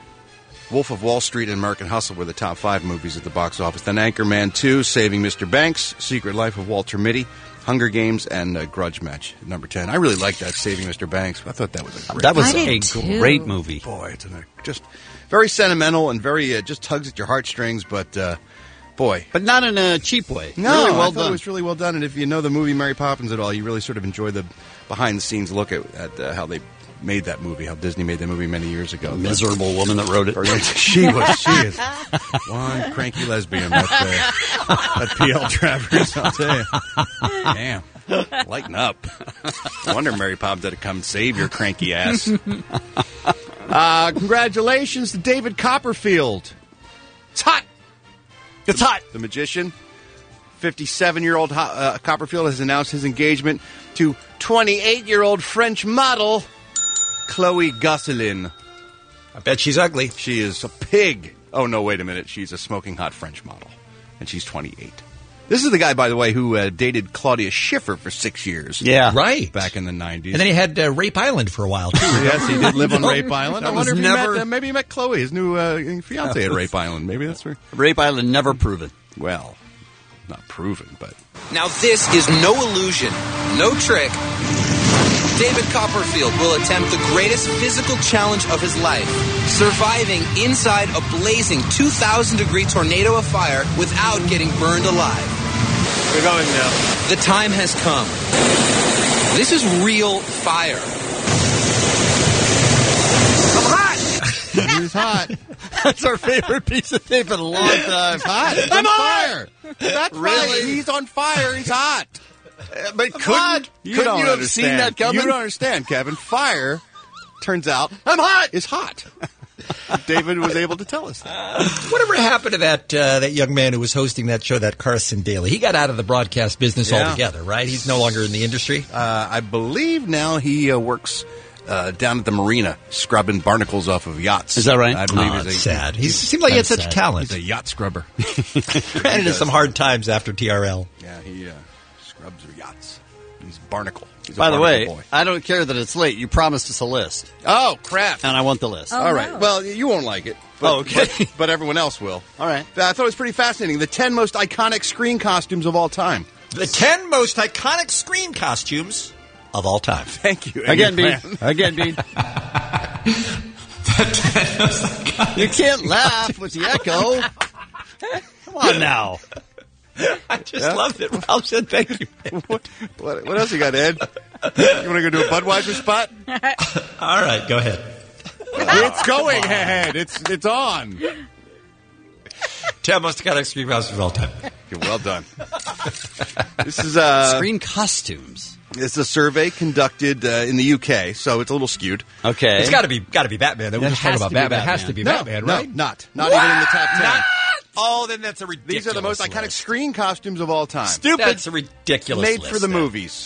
Wolf of Wall Street and American Hustle were the top five movies at the box office. Then Anchorman two, Saving Mister Banks, Secret Life of Walter Mitty, Hunger Games, and uh, Grudge Match at number ten. I really liked that, Saving Mister Banks. I thought that was a great That was I a did too. great movie. Boy, it's an, just very sentimental and very uh, just tugs at your heartstrings, but uh, boy. But not in a cheap way. No, really I well thought done. it was really well done. And if you know the movie Mary Poppins at all, you really sort of enjoy the behind-the-scenes look at, at uh, how they made that movie, how Disney made that movie many years ago. Miserable woman that wrote it. She was. She is one cranky lesbian. That, uh, that P L Travers, I'll tell you. Damn. Lighten up. No wonder Mary Poppins had to come save your cranky ass. Uh, congratulations to David Copperfield. It's hot. It's hot. The magician. fifty-seven-year-old uh, Copperfield has announced his engagement to twenty-eight-year-old French model Chloe Gosselin. I bet she's ugly. She is a pig. Oh, no, wait a minute. She's a smoking hot French model, and she's twenty-eight. This is the guy, by the way, who uh, dated Claudia Schiffer for six years. Yeah. Right. Back in the nineties. And then he had uh, Rape Island for a while, too. Yes, he did live on Rape Island. I That wonder was if never- he met, uh, maybe he met Chloe, his new uh, fiance at Rape Island. Maybe that's where... Rape Island never proven. Well, not proven, but... Now this is no illusion, no trick. David Copperfield will attempt the greatest physical challenge of his life, surviving inside a blazing two thousand degree tornado of fire without getting burned alive. We're going now. The time has come. This is real fire. I'm hot! He's hot. That's our favorite piece of tape in a long time. He's hot. He's I'm on hot! fire. That's Really? right. He's on fire. He's hot. But I'm couldn't, hot. you couldn't don't you have understand. seen that coming? You You don't understand, Kevin. Fire, turns out, I'm hot. Is hot. David was able to tell us that. Whatever happened to that uh, that young man who was hosting that show, that Carson Daly? He got out of the broadcast business Yeah. altogether, right? He's no longer in the industry. Uh, I believe now he uh, works uh, down at the marina, scrubbing barnacles off of yachts. Is that right? I believe Oh, he's it's a, sad. He seemed like he had That's such sad. talent. He's a yacht scrubber. Ran into some hard times after T R L. Yeah, he uh, scrubs her yachts. He's barnacle. He's a By the way, barnacle boy. I don't care that it's late. You promised us a list. Oh, crap. And I want the list. Oh, All right. no. Well, you won't like it. But, Oh, okay. But, but everyone else will. All right. I thought it was pretty fascinating. The ten most iconic screen costumes of all time. The ten most iconic screen costumes of all time. Thank you. Again, Bean. Bean. Again, Bean. You can't laugh with the echo. Come on now. I just Yeah? loved it. Ralph said thank you. what, what, what else you got, Ed? You want to go do a Budweiser spot? All right, go ahead. It's going ahead. It's it's on. ten most iconic screen costumes of all time. Okay, well done. This is uh, Screen costumes. It's a survey conducted uh, in the U K, so it's a little skewed. Okay. It's got to be got to be Batman. They were It just talking has about to be Batman. It has Batman. to be No, Batman, no, right? not not even in the top ten. Not- Oh, then that's a ridiculous. These are the most iconic list. screen costumes of all time. Stupid. That's a ridiculous Made list, for the then. movies.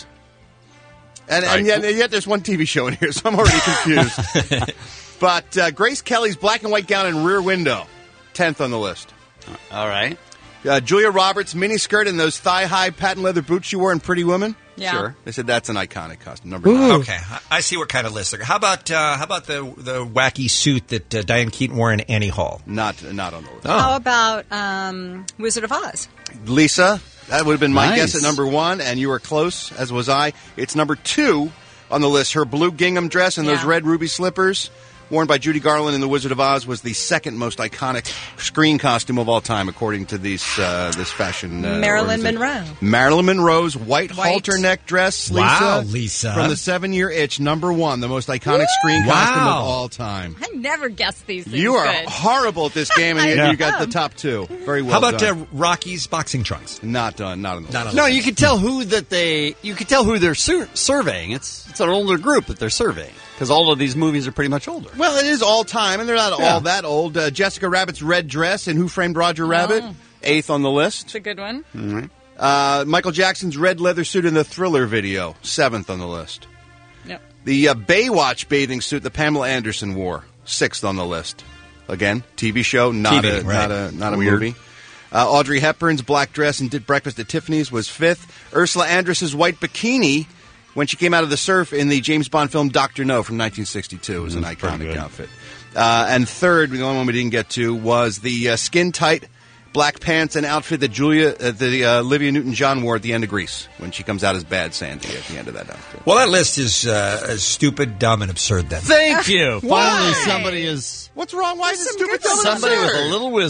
And, All right. and yet, and yet there's one T V show in here, so I'm already confused. But uh, Grace Kelly's black and white gown and Rear Window, tenth on the list. All right. Uh, Julia Roberts' miniskirt and those thigh-high patent leather boots she wore in Pretty Woman. Yeah. Sure. They said that's an iconic costume. Number nine. Okay, I- I see what kind of list. they're- How about uh, how about the the wacky suit that uh, Diane Keaton wore in Annie Hall? Not not on the list. How about um, Wizard of Oz? Lisa, that would have been my Nice. guess at number one, and you were close, as was I. It's number two on the list. Her blue gingham dress and those Yeah. red ruby slippers, worn by Judy Garland in The Wizard of Oz, was the second most iconic screen costume of all time, according to these uh, this fashion. Uh, Marilyn organization. Monroe. Marilyn Monroe's white, White. halter neck dress, Lisa. Wow, Lisa. From the Seven Year Itch, number one, the most iconic screen Wow. costume of all time. I never guessed these things. You are good. horrible at this game, and I yet you got the am. top two. Very well how about done. uh, Rocky's boxing trunks? Not done. Not on the Not list. on No, you could tell who that they. You could tell who they're sur- surveying. It's it's an older group that they're surveying because all of these movies are pretty much older. Well, it is all time, and they're not Yeah. all that old. Uh, Jessica Rabbit's red dress and Who Framed Roger Rabbit, eighth on the list. It's a good one. Uh, Michael Jackson's red leather suit in the Thriller video, seventh on the list. Yep. The uh, Baywatch bathing suit that Pamela Anderson wore, sixth on the list. Again, T V show, not T V, a right. not a not a Weird. movie. Uh, Audrey Hepburn's black dress and did Breakfast at Tiffany's was fifth. Ursula Andress's white bikini when she came out of the surf in the James Bond film Doctor No from nineteen sixty-two was an That's pretty iconic good. outfit. Uh, and third, the only one we didn't get to, was the uh, skin tight black pants and outfit that Julia, uh, the uh, Olivia Newton-John wore at the end of Grease when she comes out as Bad Sandy at the end of that outfit. Well, that list is uh, is stupid, dumb, and absurd. Then Thank you. Why? Finally, somebody is What's wrong? Why is it stupid? dumb, and somebody with absurd? a little wisdom.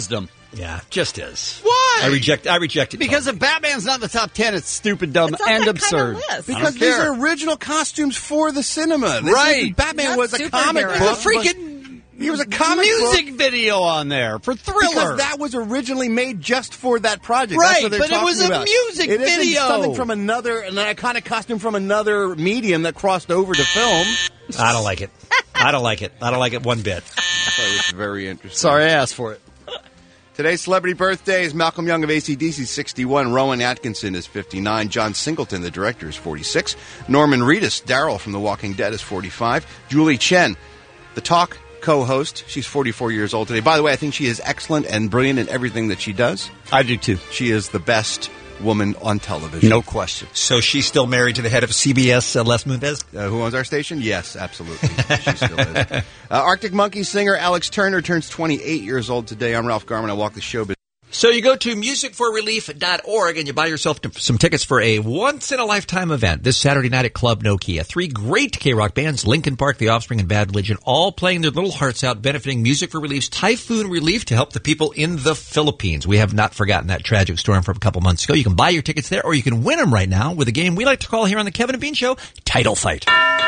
Yeah, just is. Why? I reject. I reject it. Because if Batman's not in the top ten, it's stupid, dumb, and absurd. Because these are original costumes for the cinema. This Right. is- Batman Not was a comic superhero. book. There's a freaking He was a comic music book. video on there for Thriller. Because that was originally made just for that project. Right, That's what they're but it was talking a about. music It isn't video. something from another, an iconic costume from another medium that crossed over to film. I don't like it. I don't like it. I don't like it one bit. That was very interesting. Sorry I asked for it. Today's celebrity birthdays: Malcolm Young of A C D C, sixty-one. Rowan Atkinson is fifty-nine. John Singleton, the director, is forty-six. Norman Reedus, Daryl from The Walking Dead, is forty-five. Julie Chen, the Talk co-host, she's forty-four years old today. By the way, I think she is excellent and brilliant in everything that she does. I do too. She is the best woman on television. No question. So she's still married to the head of C B S, uh, Les Moonves? Uh, who owns our station? Yes, absolutely. She still is. Uh, Arctic Monkeys singer Alex Turner turns twenty-eight years old today. I'm Ralph Garman. I walk the show. So you go to music for relief dot org and you buy yourself some tickets for a once-in-a-lifetime event this Saturday night at Club Nokia. Three great K-Rock bands, Linkin Park, The Offspring, and Bad Religion, all playing their little hearts out, benefiting Music for Relief's Typhoon Relief to help the people in the Philippines. We have not forgotten that tragic storm from a couple months ago. You can buy your tickets there, or you can win them right now with a game we like to call here on the Kevin and Bean Show, Title Fight.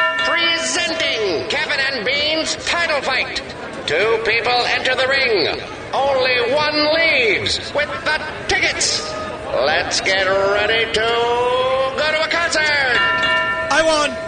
Presenting Kevin and Bean's Title Fight. Two people enter the ring. Only one leaves with the tickets. Let's get ready to go to a concert. I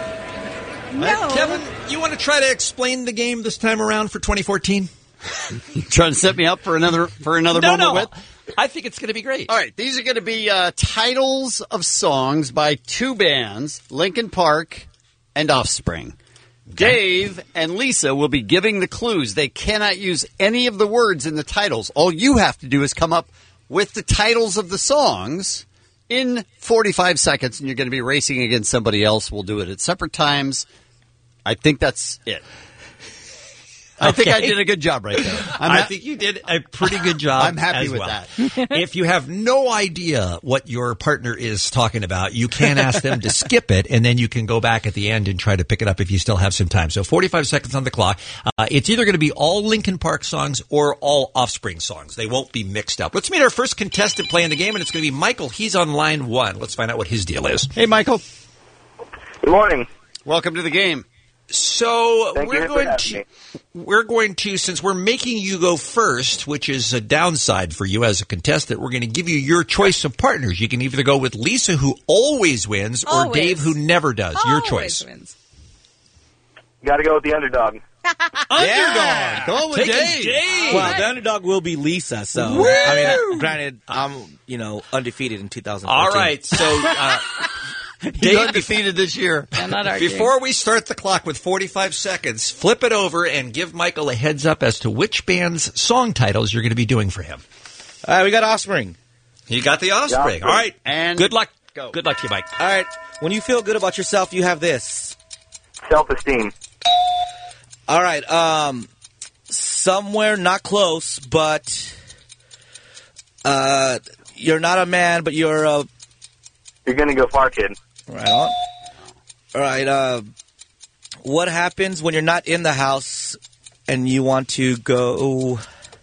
won. No. Uh, Kevin, you want to try to explain the game this time around for twenty fourteen? You trying to set me up for another for another No, moment no. with? I think it's going to be great. All right, these are going to be uh, titles of songs by two bands, Linkin Park and Offspring. Dave and Lisa will be giving the clues. They cannot use any of the words in the titles. All you have to do is come up with the titles of the songs in forty-five seconds, and you're going to be racing against somebody else. We'll do it at separate times. I think that's it. I think I Okay. did a good job right there. I'm I ha- think you did a pretty good job. I'm happy as with well. that. If you have no idea what your partner is talking about, you can ask them to skip it, and then you can go back at the end and try to pick it up if you still have some time. So forty-five seconds on the clock. Uh, it's either going to be all Linkin Park songs or all Offspring songs. They won't be mixed up. Let's meet our first contestant playing the game, and it's going to be Michael. He's on line one. Let's find out what his deal is. Hey, Michael. Good morning. Welcome to the game. So Thank we're you for going having to me. we're going to since we're making you go first, which is a downside for you as a contestant, we're going to give you your choice of partners. You can either go with Lisa, who always wins, or Always. Dave, who never does. Your Always choice. wins. Got to go with the underdog. Underdog. Go with Taking Dave. Dave. Well, the underdog will be Lisa. So, Woo! I mean, uh, granted, I'm you know undefeated in two thousand fourteen. All right, so uh, He's Dave, undefeated this year. I'm not arguing. before we start the clock with forty-five seconds, flip it over and give Michael a heads up as to which band's song titles you're going to be doing for him. All right, we got Offspring. You got the Offspring. Yeah. All right, And good luck. go. Good luck to you, Mike. All right, when you feel good about yourself, you have this. Self-esteem. All right, um, somewhere not close, but uh, you're not a man, but you're a. You're going to go far, kid. Right on. All right. Uh, what happens when you're not in the house and you want to go?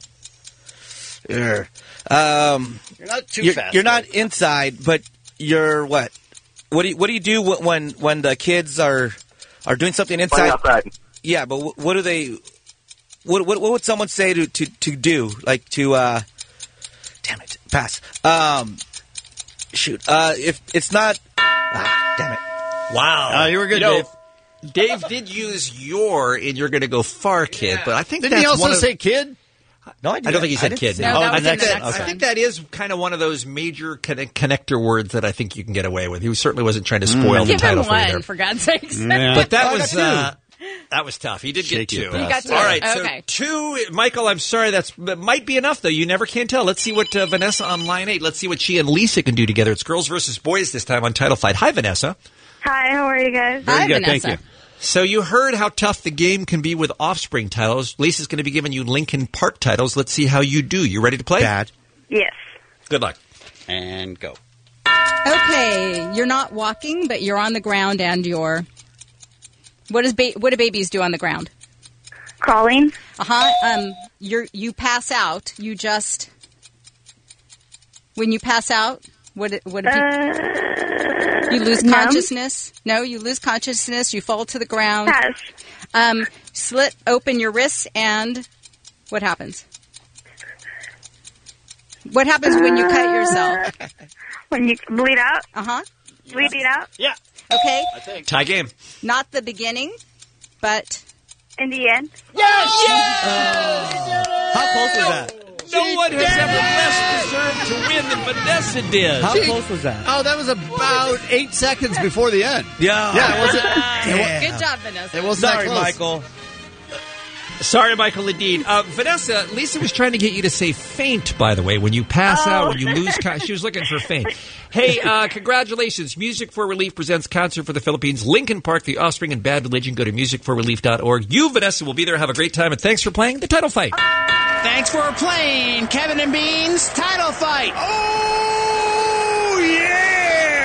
Err. Um, You're not too you're, fast. you're not Dave. inside, but you're what? What do you, what do you do wh- when when the kids are are doing something Playing inside? outside. Yeah, but wh- what do they? What, what what would someone say to, to, to do? Like to? Uh, damn it! Pass. Um, shoot. Uh, if it's not. Ah, damn it! Wow. Uh, you were good, You know, Dave. Dave did use your, and you're going to go far, kid. But I think Didn't that's he also one of, say kid? No, I, I don't think he said didn't kid. say No, No, that I was think in the that, next I one. think that is kind of one of those major conne- connector words that I think you can get away with. He certainly wasn't trying to spoil the Give title him for you there. one, for God's sakes. Yeah. But that Oh, I was got uh, that was tough. He did Shake get it two. fast. You got two. All right, Okay. so two. Michael, I'm sorry, that's that might be enough though. You never can tell. Let's see what uh, Vanessa on line eight. Let's see what she and Lisa can do together. It's girls versus boys this time on Title Fight. Hi, Vanessa. Hi, how are you guys? Very Hi, good, Vanessa. thank you. So you heard how tough the game can be with Offspring titles. Lisa's going to be giving you Linkin Park titles. Let's see how you do. You ready to play? Bad. Yes. Good luck. And go. Okay, you're not walking, but you're on the ground, and you're. What does ba- what do babies do on the ground? Crawling. Uh huh. Um, you you pass out. You just When you pass out, what what if you, Uh, you lose numb? consciousness? No, you lose consciousness. You fall to the ground. Pass. Um, slit open your wrists, and what happens? What happens when you cut yourself? When you bleed out? Uh huh. Bleed it out? Yeah. Okay. I think. Tie game. Not the beginning, but In the end? Yes! How close was that? No one has ever less deserved to win than Vanessa did. How close was that? Oh, that was about eight seconds before the end. Yeah. Yeah, it wasn't. It wa- good job, Vanessa. It wasn't Sorry, that close. Michael. Sorry, Michael Ledeen. Uh, Vanessa, Lisa was trying to get you to say faint, by the way, when you pass Oh. out or you lose con- she was looking for faint. Hey, uh, congratulations. Music for Relief presents Concert for the Philippines. Lincoln Park, The Offspring, and Bad Religion. Go to music for relief dot org. You, Vanessa, will be there. Have a great time, and thanks for playing the title fight. Thanks for playing Kevin and Bean's title fight. Oh, yeah!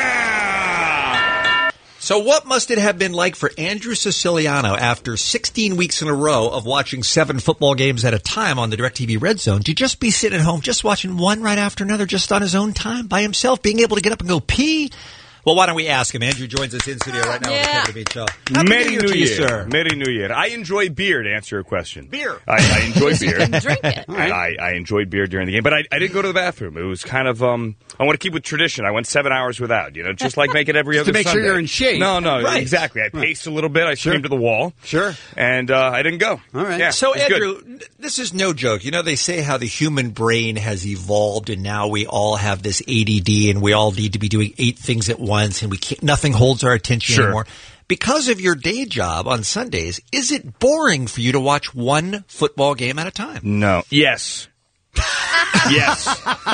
So what must it have been like for Andrew Siciliano after sixteen weeks in a row of watching seven football games at a time on the DirecTV Red Zone to just be sitting at home, just watching one right after another, just on his own time, by himself, being able to get up and go pee? Well, why don't we ask him? Andrew joins us in studio right now. Yeah. On the Kevin and Bean Show. Happy Merry New Year New to you, Year, sir. Merry New Year. I enjoy beer, to answer your question. Beer. I, I enjoy beer. You can drink it. And I, I enjoyed beer during the game, but I, I didn't go to the bathroom. It was kind of, um, I want to keep with tradition. I went seven hours without, you know, just like make it every other to make Sunday. sure you're in shape. No, no, Right. exactly. I paced a little bit. I screamed to the wall. Sure. And uh, I didn't go. All right. Yeah, So, it was good. Andrew, n- this is no joke. You know, they say how the human brain has evolved, and now we all have this A D D, and we all need to be doing eight things at once, and we can't, nothing holds our attention Sure. anymore. Because of your day job on Sundays, is it boring for you to watch one football game at a time? No. Yes. Yes.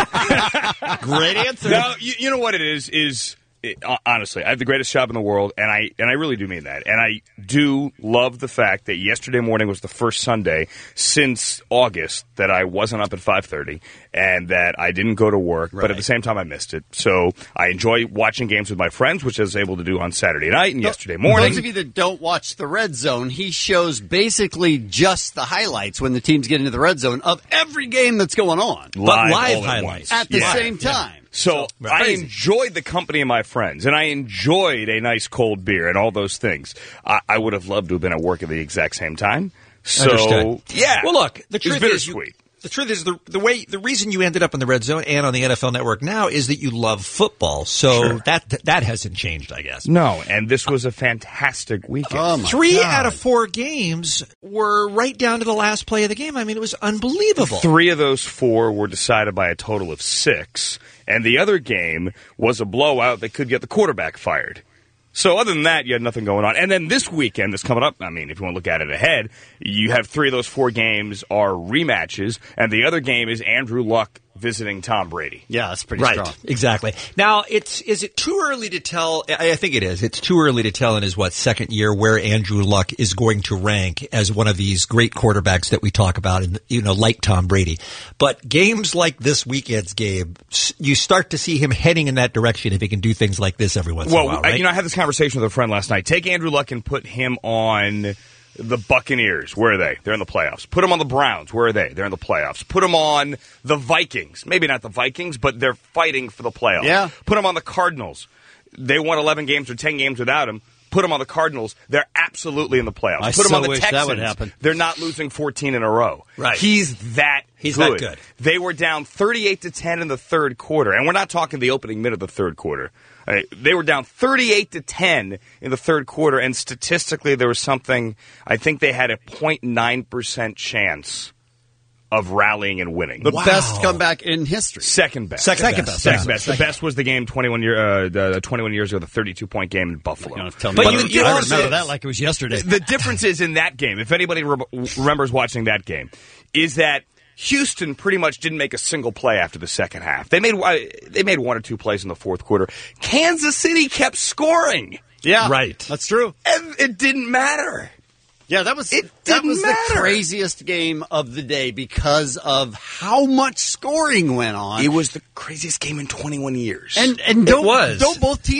Great answer. No, you, you know what it is, is... It, honestly, I have the greatest job in the world, and I and I really do mean that. And I do love the fact that yesterday morning was the first Sunday since August that I wasn't up at five thirty and that I didn't go to work, but at the same time I missed it. So I enjoy watching games with my friends, which I was able to do on Saturday night and yesterday morning. Those of you that don't watch the Red Zone, he shows basically just the highlights when the teams get into the Red Zone of every game that's going on. Live all live at highlights. once. At the Yeah. same time. So, I crazy. enjoyed the company of my friends, and I enjoyed a nice cold beer and all those things. I, I would have loved to have been at work at the exact same time. So, Understood. yeah. Well, look, the It's truth is, you, bittersweet. the truth is the the way the reason you ended up in the Red Zone and on the N F L Network now is that you love football. So Sure. that that hasn't changed, I guess. No, and this was a fantastic weekend. Oh, my Three God. out of four games were right down to the last play of the game. I mean, it was unbelievable. Three of those four were decided by a total of six, and the other game was a blowout that could get the quarterback fired. So other than that, you had nothing going on. And then this weekend that's coming up, I mean, if you want to look at it ahead, you have three of those four games are rematches, and the other game is Andrew Luck visiting Tom Brady. Yeah, that's pretty Right, strong. exactly. Now, it's is it too early to tell? I I think it is. It's too early to tell in his what second year where Andrew Luck is going to rank as one of these great quarterbacks that we talk about, and you know, like Tom Brady. But games like this weekend's game, s- you start to see him heading in that direction if he can do things like this every once Well, in a while. I- Right? you know, I had this conversation with a friend last night. Take Andrew Luck and put him on the Buccaneers. Where are they? They're in the playoffs. Put him on the Browns. Where are they? They're in the playoffs. Put him on the Vikings. Maybe not the Vikings, but they're fighting for the playoffs. Yeah. Put him on the Cardinals. They won eleven games or ten games without him. Put him on the Cardinals. They're absolutely in the playoffs. I Put him so on the wish that Texans. would happen. They're not losing fourteen in a row. Right. He's that He's good. that good. They were down thirty-eight to ten in the third quarter, and we're not talking the opening minute of the third quarter. Uh, they were down thirty-eight to ten in the third quarter, and statistically, there was something. I think they had a zero point nine percent chance of rallying and winning. The best comeback in history. Second best. Second Second best. best. Second Yeah. best. The best was the game twenty-one year, uh, the twenty-one years ago, the thirty-two point game in Buffalo. You don't have to tell me But about you, it. you I also- remember that like it was yesterday. The difference is in that game, if anybody re- remembers watching that game, is that Houston pretty much didn't make a single play after the second half. They made uh, they made one or two plays in the fourth quarter. Kansas City kept scoring. Yeah, Right. That's true. And it didn't matter. Yeah, that was It that didn't was matter. the craziest game of the day because of how much scoring went on. It was the craziest game in twenty-one years. And and don't was. don't both teams have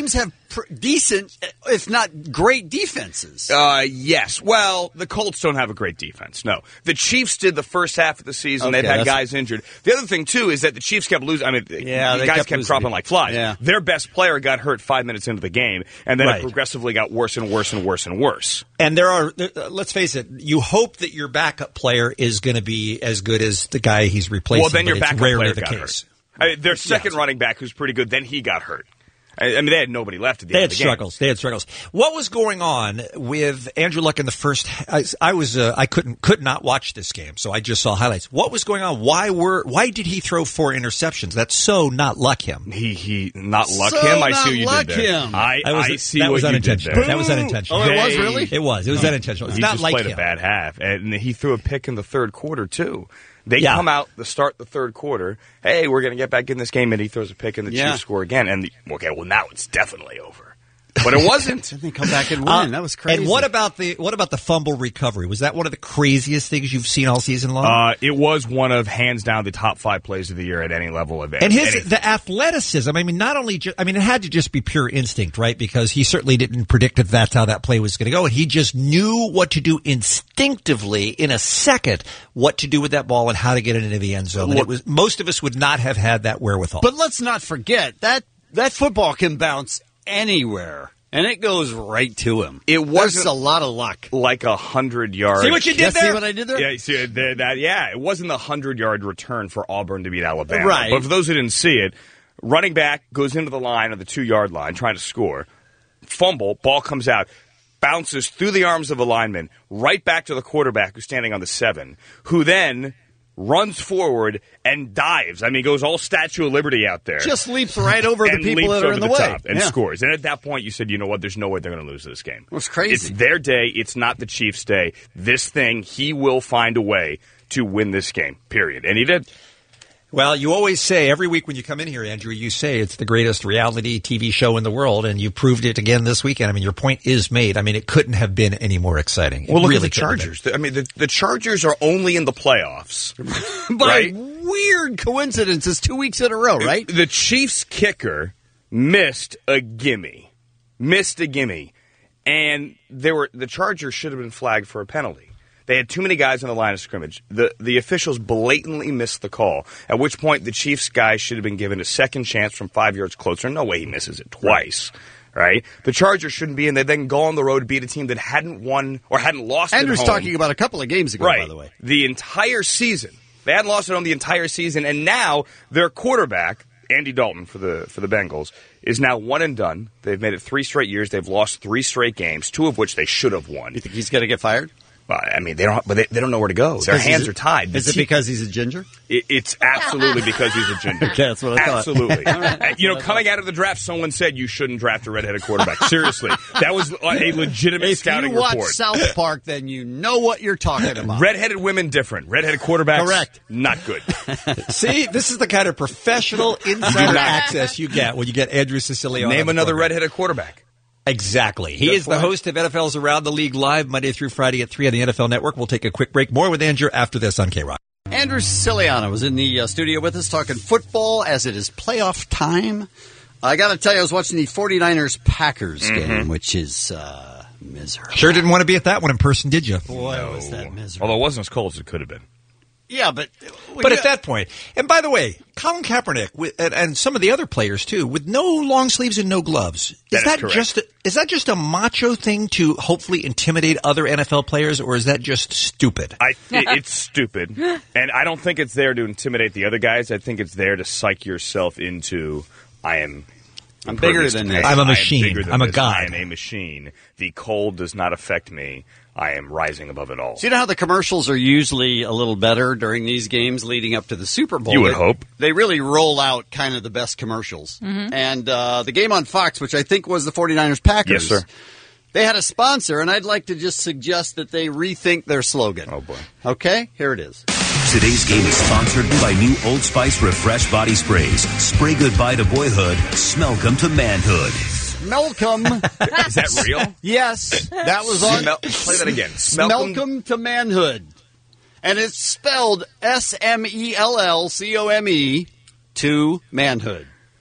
pr- decent, if not great defenses. Uh, yes. Well, the Colts don't have a great defense. No. The Chiefs did the first half of the season. Okay, They've had that's- guys injured. The other thing, too, is that the Chiefs kept losing. I mean, Yeah, the they guys kept kept, losing dropping people. like flies. Yeah. Their best player got hurt five minutes into the game, and then Right. it progressively got worse and worse and worse and worse. And there are, there- uh, let's face it, you hope that your backup player is going to be as good as the guy he's replacing. Well, then but your it's backup rarely player the got case. hurt. I mean, their second running back, who's pretty good, then he got hurt. I, I mean, they had nobody left at the They end had of the struggles. They had struggles. What was going on with Andrew Luck in the first? I, I was uh, I couldn't could not watch this game, so I just saw highlights. What was going on? Why were why did he throw four interceptions? That's so not Luck him. He he not Luck So him. I not see what you luck did there. him. I, That was- I see that what was you did unintentional. there. That was unintentional. Oh, it was really? It was. It was unintentional. It's he not just like played him. a bad half, and he threw a pick in the third quarter too. They Yeah. come out to start the third quarter. Hey, we're going to get back in this game, and he throws a pick, and the Yeah. Chiefs score again. And the, okay, well now it's definitely over. But it wasn't. Didn't they come back and win? Uh, that was crazy. And what about the what about the fumble recovery? Was that one of the craziest things you've seen all season long? Uh, it was one of hands down the top five plays of the year at any level of it. And his anything. the athleticism. I mean, not only ju- I mean, it had to just be pure instinct, right? Because he certainly didn't predict that that's how that play was going to go, and he just knew what to do instinctively in a second, what to do with that ball and how to get it into the end zone. And it was most of us would not have had that wherewithal. But let's not forget that that football can bounce anywhere, and it goes right to him. It was There's a lot of luck. Like a hundred yards. See what you did Yeah, see there? what I did there? Yeah, see, that, that, yeah, it wasn't the hundred yard return for Auburn to beat Alabama. Right. But for those who didn't see it, running back goes into the line of the two yard line trying to score. Fumble, ball comes out, bounces through the arms of a lineman, right back to the quarterback who's standing on the seven, who then runs forward and dives. I mean, goes all Statue of Liberty out there. Just leaps right over the and people leaps that are over in the, the way. top and Yeah. scores. And at that point, you said, you know what? There's no way they're going to lose this game. It was crazy. It's their day. It's not the Chiefs' day. This thing, he will find a way to win this game, period. And he did. Well, you always say, every week when you come in here, Andrew, you say it's the greatest reality T V show in the world, and you proved it again this weekend. I mean, your point is made. I mean, it couldn't have been any more exciting. It Well, look really at the couldn't have Chargers. I mean, the, the Chargers are only in the playoffs. By right? weird coincidences, two weeks in a row, right? The Chiefs kicker missed a gimme. Missed a gimme. And there were the Chargers should have been flagged for a penalty. They had too many guys on the line of scrimmage. The the officials blatantly missed the call, at which point the Chiefs guy should have been given a second chance from five yards closer. No way he misses it twice, right? The Chargers shouldn't be in. They then go on the road to beat a team that hadn't won or hadn't lost Andrew's at home. talking about a couple of games ago, right. by the way. The entire season. They hadn't lost at home the entire season, and now their quarterback, Andy Dalton for the for the Bengals, is now one and done. They've made it three straight years. They've lost three straight games, two of which they should have won. You think he's going to get fired? Well, I mean, they don't, but they, they don't know where to go. Their hands are tied. Is it because he's a ginger? It, it's absolutely because he's a ginger. Okay, that's what I thought. Absolutely. All right. Uh, You know, coming out of the draft, someone said you shouldn't draft a redheaded quarterback. Seriously, that was a legitimate If scouting you watch report. South Park, then you know what you're talking about. Redheaded women different. Redheaded quarterbacks, Correct. Not good. See, this is the kind of professional insider access you get when you get Andrew Siciliano. Name on the another program. redheaded quarterback. Exactly. He Good is the point. host of N F L's Around the League Live, Monday through Friday at three on the N F L Network. We'll take a quick break. More with Andrew after this on K-Rock. Andrew Siciliano was in the uh, studio with us talking football as it is playoff time. I got to tell you, I was watching the 49ers-Packers Mm-hmm. game, which is uh, miserable. Sure didn't want to be at that one in person, did you? Boy, was that miserable. Although it wasn't as cold as it could have been. Yeah, but... But at that point, and by the way, Colin Kaepernick with, and, and some of the other players too, with no long sleeves and no gloves, is That is that correct. just a, is that just a macho thing to hopefully intimidate other N F L players, or is that just stupid? I, it, it's stupid, and I don't think it's there to intimidate the other guys. I think it's there to psych yourself into I am. I'm bigger impervious than to this. pain. I'm a I am machine. bigger than I'm a this. god. I am a machine. The cold does not affect me. I am rising above it all. So you know how the commercials are usually a little better during these games leading up to the Super Bowl? You would They- hope. They really roll out kind of the best commercials. Mhm. And uh, the game on Fox, which I think was the 49ers-Packers. Yes, sir. They had a sponsor, and I'd like to just suggest that they rethink their slogan. Oh, boy. Okay, here it is. Today's game is sponsored by new Old Spice Refresh Body Sprays. Spray goodbye to boyhood. Smellcome to manhood. Malcolm. Is that real? Yes, that was on. Smel- play that again. Smelcome- Smelcome to manhood. And it's spelled S M E L L C O M E to manhood.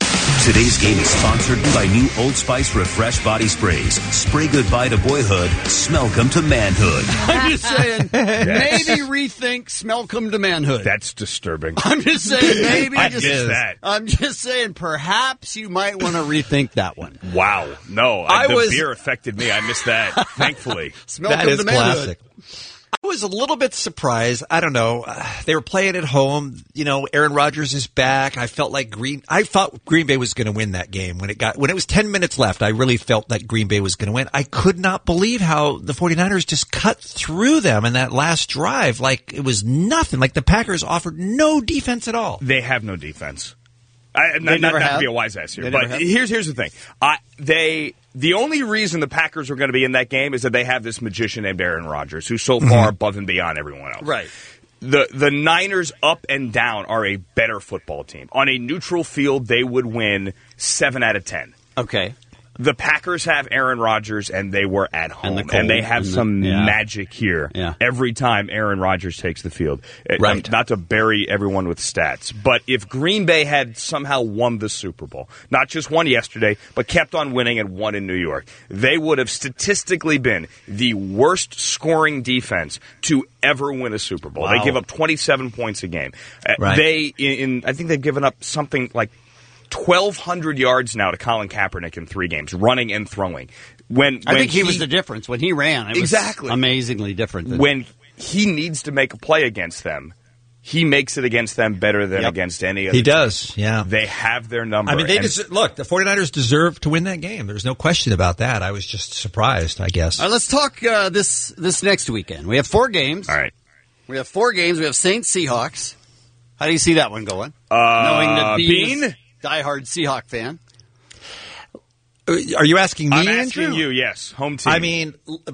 Today's game is sponsored by new Old Spice Refresh Body Sprays. Spray goodbye to boyhood, smellcome to manhood. I'm just saying, maybe rethink Smellcome to manhood. That's disturbing. I'm just saying, maybe. I just, missed that. I'm just saying, perhaps you might want to rethink that one. Wow. No, I I, the was- beer affected me. I missed that, thankfully. Smellcome That is to manhood. classic. I was a little bit surprised. I don't know. Uh, they were playing at home. You know, Aaron Rodgers is back. I felt like Green. I thought Green Bay was going to win that game when it got when it was ten minutes left. I really felt that Green Bay was going to win. I could not believe how the 49ers just cut through them in that last drive. Like it was nothing. Like the Packers offered no defense at all. They have no defense. I, They not, not, never not to have? be a wise ass here, They but never have? here's here's the thing. I, they the only reason the Packers are going to be in that game is that they have this magician named Aaron Rodgers, who's so far above and beyond everyone else. Right. The the Niners up and down are a better football team. On a neutral field, they would win seven out of ten. Okay. The Packers have Aaron Rodgers, and they were at home, the and, cold, they have and the- some yeah. magic here Yeah. every time Aaron Rodgers takes the field. Uh, Right. Not to bury everyone with stats, but if Green Bay had somehow won the Super Bowl, not just won yesterday, but kept on winning and won in New York, they would have statistically been the worst scoring defense to ever win a Super Bowl. Wow. They give up twenty-seven points a game. Uh, Right. They, in, in I think they've given up something like twelve hundred yards now to Colin Kaepernick in three games, running and throwing. When, I when think he, was the difference. When he ran, it was Exactly. amazingly different. Than, when he needs to make a play against them, he makes it against them better than Yep. against any other He team. does. Yeah. They have their number. I mean, they And deserve, look. The 49ers deserve to win that game. There's no question about that. I was just surprised. I guess. All right, let's talk uh, this this next weekend. We have four games. All right. We have four games. We have Saints Seahawks. How do you see that one going? Uh, Knowing that Bean, Bean? is diehard Seahawk fan. Are you asking me, I'm asking Andrew? you, yes. Home team. I mean,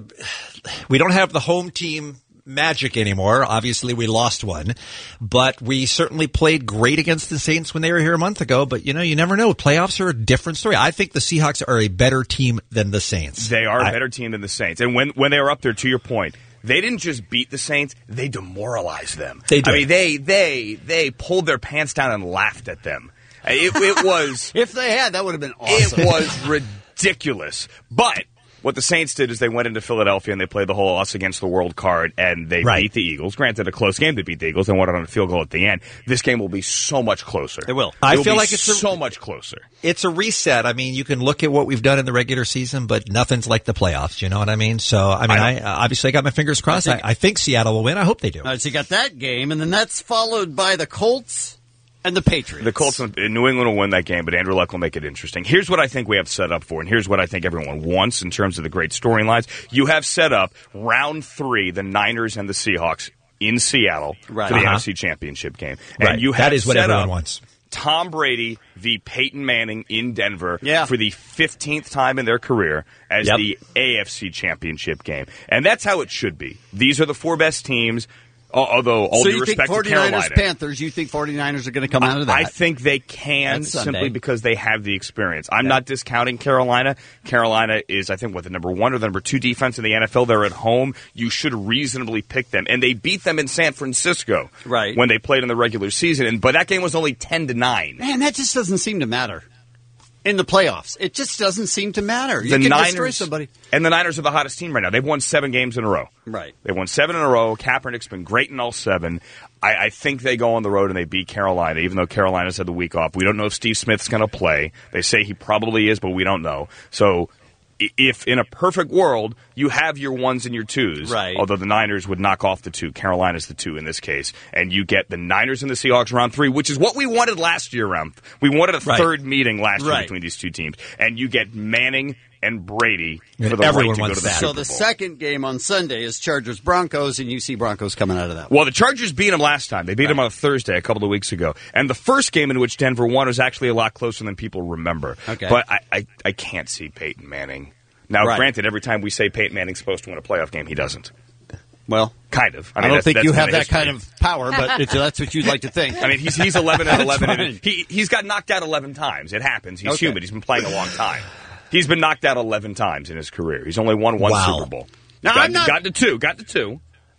we don't have the home team magic anymore. Obviously, we lost one, but we certainly played great against the Saints when they were here a month ago. But, you know, you never know. Playoffs are a different story. I think the Seahawks are a better team than the Saints. they are a I- better team than the Saints. And when, when they were up there, to your point, they didn't just beat the Saints, they demoralized them. They did. I mean, they, they, they pulled their pants down and laughed at them. It, it was... If they had, that would have been awesome. It was ridiculous. But what the Saints did is they went into Philadelphia and they played the whole us against the world card, and they Right. beat the Eagles. Granted, a close game to beat the Eagles. They won it on a field goal at the end. This game will be so much closer. It will. I will feel be like it's a- so much closer. It's a reset. I mean, you can look at what we've done in the regular season, but nothing's like the playoffs. You know what I mean? So, I mean, I, I obviously I got my fingers crossed. I think- think, I, think Seattle will win. I hope they do. All right, so you got that game, and then that's followed by the Colts and the Patriots. The Colts in New England will win that game, but Andrew Luck will make it interesting. Here's what I think we have set up for, and here's what I think everyone wants in terms of the great storylines. You have set up round three, the Niners and the Seahawks in Seattle Right. for the Uh-huh. N F C Championship game. And Right. you That have is what set everyone up wants. Tom Brady v. Peyton Manning in Denver Yeah. for the fifteenth time in their career as Yep. the A F C Championship game. And that's how it should be. These are the four best teams, al- although all so due you think respect to 49ers, Carolina. Panthers, you think 49ers are going to come out of that? I think they can That's Sunday. simply because they have the experience. I'm Yeah. not discounting Carolina. Carolina is, I think, what, the number one or the number two defense in the N F L. They're at home. You should reasonably pick them. And they beat them in San Francisco Right. when they played in the regular season. And, but that game was only ten to nine. Man, that just doesn't seem to matter. In the playoffs, it just doesn't seem to matter. You The can destroy Niners, somebody. and the Niners are the hottest team right now. They've won seven games in a row. Right. They won seven in a row. Kaepernick's been great in all seven. I, I think they go on the road and they beat Carolina, even though Carolina's had the week off. We don't know if Steve Smith's going to play. They say he probably is, but we don't know. So i- if in a perfect world you have your ones and your twos, Right. although the Niners would knock off the two, Carolina's the two in this case, and you get the Niners and the Seahawks round three, which is what we wanted last year round. We wanted a Right. third meeting last year Right. between these two teams, and you get Manning and Brady Yeah, for the everyone right to go wants to the that. Super So the Bowl. second game on Sunday is Chargers Broncos, and you see Broncos coming out of that. Well, the Chargers beat them last time. They beat them on a Thursday a couple of weeks ago. And the first game in which Denver won was actually a lot closer than people remember. Okay. But I, I, I can't see Peyton Manning. Now, Right. granted, every time we say Peyton Manning's supposed to win a playoff game, he doesn't. Well, Kind of. I, mean, don't that's- think that's you been have the that history. kind of power, but it's, that's what you'd like to think. I mean, he's he's eleven and That's eleven. fine. And he he's got knocked out eleven times. It happens. He's Okay. human. He's been playing a long time. He's been knocked out eleven times in his career. He's only won one Wow. Super Bowl. Now, got, I'm not- got to two. Got to two.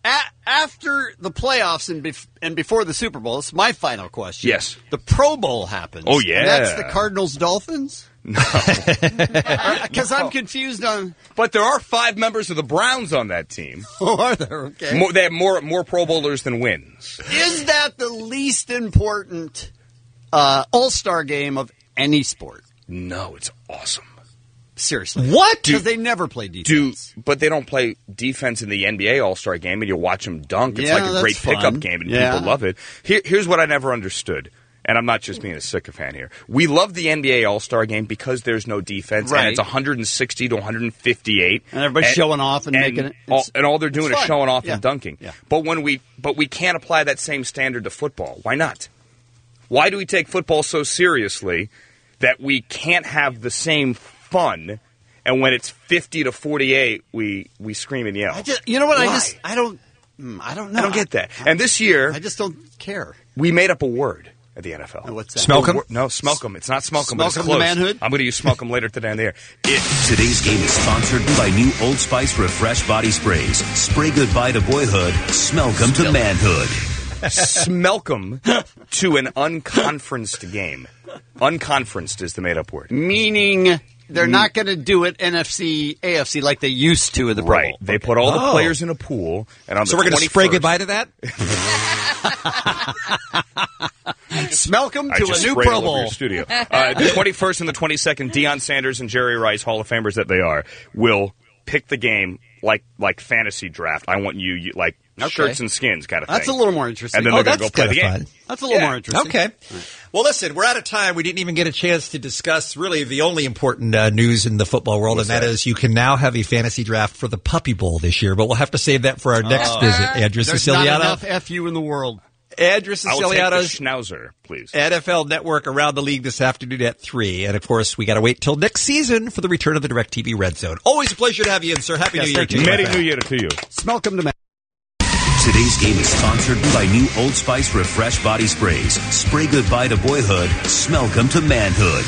A- after the playoffs and, bef- and before the Super Bowl, it's my final question. Yes. The Pro Bowl happens. Oh, yeah. And that's the Cardinals-Dolphins? No. Because I'm confused on... But there are five members of the Browns on that team. Oh, are there? Okay. More, they have more, more Pro Bowlers than wins. Is that the least important uh, all-star game of any sport? No, it's awesome. Seriously. What? Because they never play defense. Do, but they don't play defense in the N B A All-Star Game, and you watch them dunk. It's Yeah, like a that's great fun. pickup game, and Yeah. people love it. Here, here's what I never understood, and I'm not just being a sycophant here. We love the N B A All-Star Game because there's no defense, Right. and it's one sixty to one fifty-eight. And everybody's showing off and making it- All, it's- and all they're doing it's is fun. showing off Yeah. and dunking. Yeah. But when we, but we can't apply that same standard to football. Why not? Why do we take football so seriously that we can't have the same fun? And when it's fifty to forty-eight, we, we scream and yell. I just, you know what? I Why? just, I don't, mm, I don't know. I don't get that. And this year, I just don't care. we made up a word at the N F L. What's that? A Smelcom? wor- No, Smelcom. It's not Smelcom, but it's Smelcom close. the manhood? I'm going to use Smelcom later today on the air. It, Today's game is sponsored by new Old Spice Refresh Body Sprays. Spray goodbye to boyhood, Smelcom to manhood. Smelcom to an unconferenced game. Unconferenced is the made-up word. Meaning they're not going to do it N F C, A F C like they used to in the Pro Right. Bowl. They put all the Oh. players in a pool, and on So the we're going to twenty-first, spray goodbye to that? Smelcom I to just a new sprayed Pro all over Bowl. your studio. Uh, the twenty-first and the twenty-second, Deion Sanders and Jerry Rice, Hall of Famers that they are, will pick the game like like fantasy draft. I want you, you like Okay. shirts and skins kind of That's thing. a little more interesting. And then Oh, they're going to go that's play the kinda game. fun. That's a little Yeah. more interesting. Okay. Well, listen, we're out of time. We didn't even get a chance to discuss really the only important uh, news in the football world, What's and that that? is you can now have a fantasy draft for the Puppy Bowl this year, but we'll have to save that for our next Oh. visit. Andrew There's not Siciliano. enough F U in the world. Andrew I will take the Siciliano's Schnauzer, please. N F L Network around the league this afternoon at three. And, of course, we got to wait till next season for the return of the DirecTV Red Zone. Always a pleasure to have you in, sir. Happy Yes, New Year thank to you. you. Merry my friend. New Year to you. Smelcom to man. Today's game is sponsored by new Old Spice Refresh Body Sprays. Spray goodbye to boyhood, Smelcom to manhood.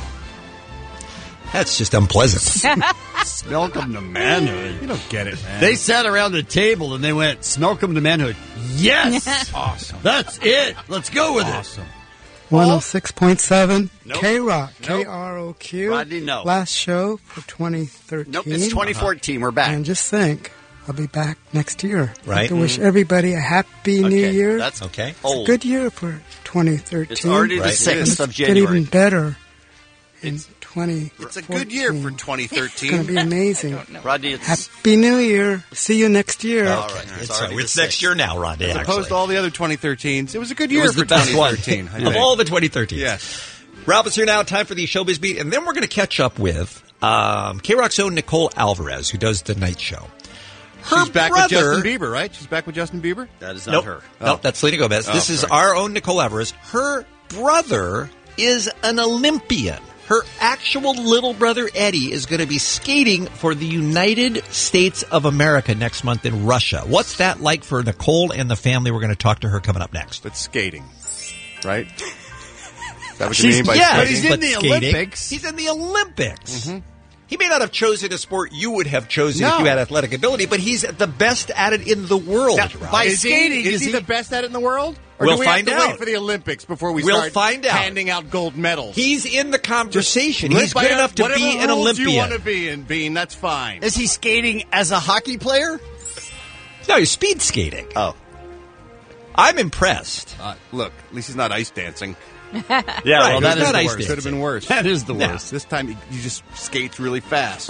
That's just unpleasant. Smelcom to manhood. You don't get it, man. They sat around the table and they went, Smelcom to manhood. Yes! awesome. That's it. Let's go with Awesome. one oh six point seven Nope. K-Rock, Nope. K R O Q. Rodney, no. Last show for twenty thirteen. Nope, it's twenty fourteen. We're back. And just think, I'll be back next year. I'd Right. like to wish everybody a happy new Okay, year. That's Okay. It's a old. good year for twenty thirteen. It's already the Right. sixth of Let's get January. even better in twenty fourteen. It's a good year for twenty It's going to thirteen. be amazing. Rodney, it's Happy New Year. See you next year. all right. It's, already it's the next sixth. year now, Rodney. As actually. opposed to all the other twenty thirteens, it was a good year It was for the best one twenty thirteen. I of think. all the twenty thirteen. Yes. Ralph is here now. Time for the Showbiz Beat, and then we're going to catch up with um, K-Rock's own Nicole Alvarez, who does the night show. Her She's back brother, with Justin Bieber, right? She's back with Justin Bieber? That is not Nope, her. nope, that's Selena Gomez. Oh, this is sorry. our own Nicole Alvarez. Her brother is an Olympian. Her actual little brother Eddie is going to be skating for the United States of America next month in Russia. What's that like for Nicole and the family? We're going to talk to her coming up next. But skating, right? Is that what you She's- mean by yeah, skating? he's in but the skating. Olympics. He's in the Olympics. He may not have chosen a sport you would have chosen if No. you had athletic ability, but he's the best at it in the world. Now, Ralph. by Is he, skating, is is he he- the best at it in the world? Or We'll do we find have to out. wait for the Olympics before we We'll start find out. handing out gold medals? He's in the conversation. Live He's by good a- enough to whatever be an rules Olympian. you want to be in, Bean, that's fine. Is he skating as a hockey player? No, he's speed skating. Oh. I'm impressed. Uh, look, at least he's not ice dancing. Yeah, Right, well, he's that is not the ice worst. dancing. Could have been worse. That is the Yeah. worst. This time he, he just skates really fast.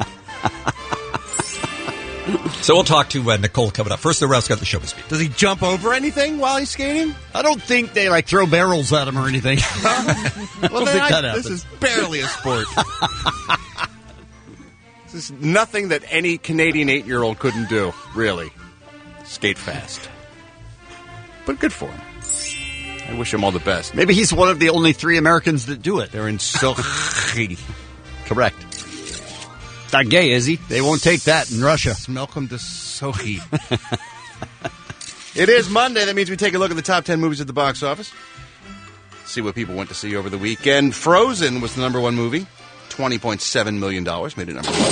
So we'll talk to uh, Nicole coming up. First, the Ralph's got the Showbiz Beat. Does he jump over anything while he's skating? I don't think they like throw barrels at him or anything. Well, don't then think I- that this happens. is barely a sport. This is nothing that any Canadian eight-year-old couldn't do, really. Skate fast. But good for him. I wish him all the best. Maybe he's one of the only three Americans that do it. They're in Sochi. Correct. Not gay, is he? They won't take that in Russia. Smelcom to Sochi. It is Monday. That means we take a look at the top ten movies at the box office. See what people went to see over the weekend. Frozen was the number one movie. twenty point seven million dollars. Made it number one.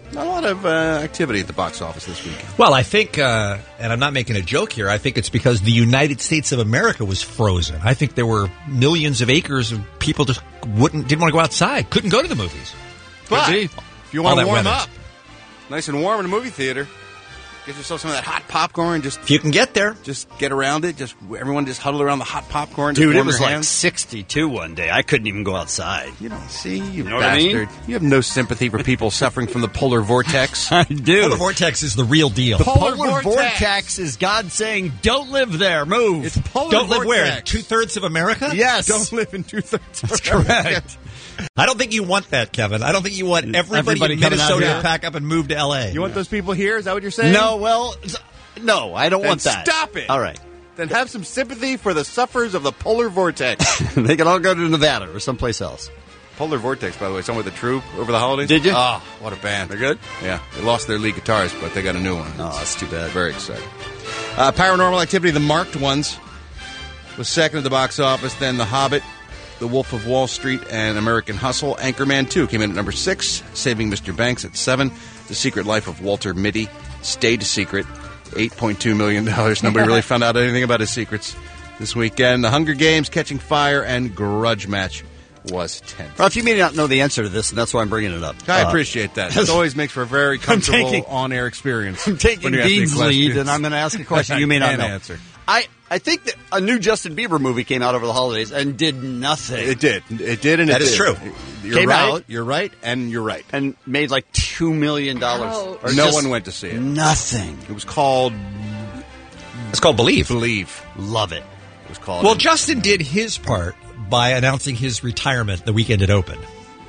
Not a lot of uh, activity at the box office this weekend. Well, I think, uh, and I'm not making a joke here, I think it's because the United States of America was frozen. I think there were millions of acres of people just wouldn't didn't want to go outside, couldn't go to the movies. But Could be. if you want All to that warm weather. up, nice and warm in a movie theater, get yourself some of that hot popcorn. Just if you can get there, just get around it. Just everyone just huddle around the hot popcorn. just Dude, it warm was your like hands. sixty-two one day. I couldn't even go outside. You know, see, you, know what I mean? bastard. You have no sympathy for people suffering from the polar vortex. I do. Polar vortex is the real deal. The Polar polar, vortex. vortex. is God saying, "Don't live there. Move." It's polar Don't live where? vortex. Two thirds of America? Yes. Don't live in two thirds. That's correct. I don't think you want that, Kevin. I don't think you want everybody, Everybody in coming out Minnesota here. to pack up and move to L A. You want those people here? Is that what you're saying? No, well, no, I don't Then want that. Stop it. All right. Then have some sympathy for the sufferers of the polar vortex. They can all go to Nevada or someplace else. Polar Vortex, by the way, someone with the Troop over the holidays. Did you? Oh, what a band. They're good? Yeah. They lost their lead guitarist, but they got a new one. Oh, that's too bad. Very exciting. Uh, Paranormal Activity, the marked ones, was second at the box office. Then The Hobbit, The Wolf of Wall Street, and American Hustle. Anchorman two came in at number six. Saving Mister Banks at seven. The Secret Life of Walter Mitty stayed secret. eight point two million dollars. Nobody really found out anything about his secrets this weekend. The Hunger Games, Catching Fire, and Grudge Match was tenth. Ralph, you may not know the answer to this, and that's why I'm bringing it up. I Uh, appreciate that. It always makes for a very comfortable taking- on-air experience. I'm taking when you ask me Dean's lead, questions. and I'm going to ask a question you may not Can't know. answer. I, I think that a new Justin Bieber movie came out over the holidays and did nothing. It did. It did, and That it is did. true. You're Came right. out. You're right, and you're right. And made like two million dollars. Or no one went to see it. Nothing. It was called It's called Believe. Believe. Love it. It was called. Well, Justin did his part by announcing his retirement the weekend it opened.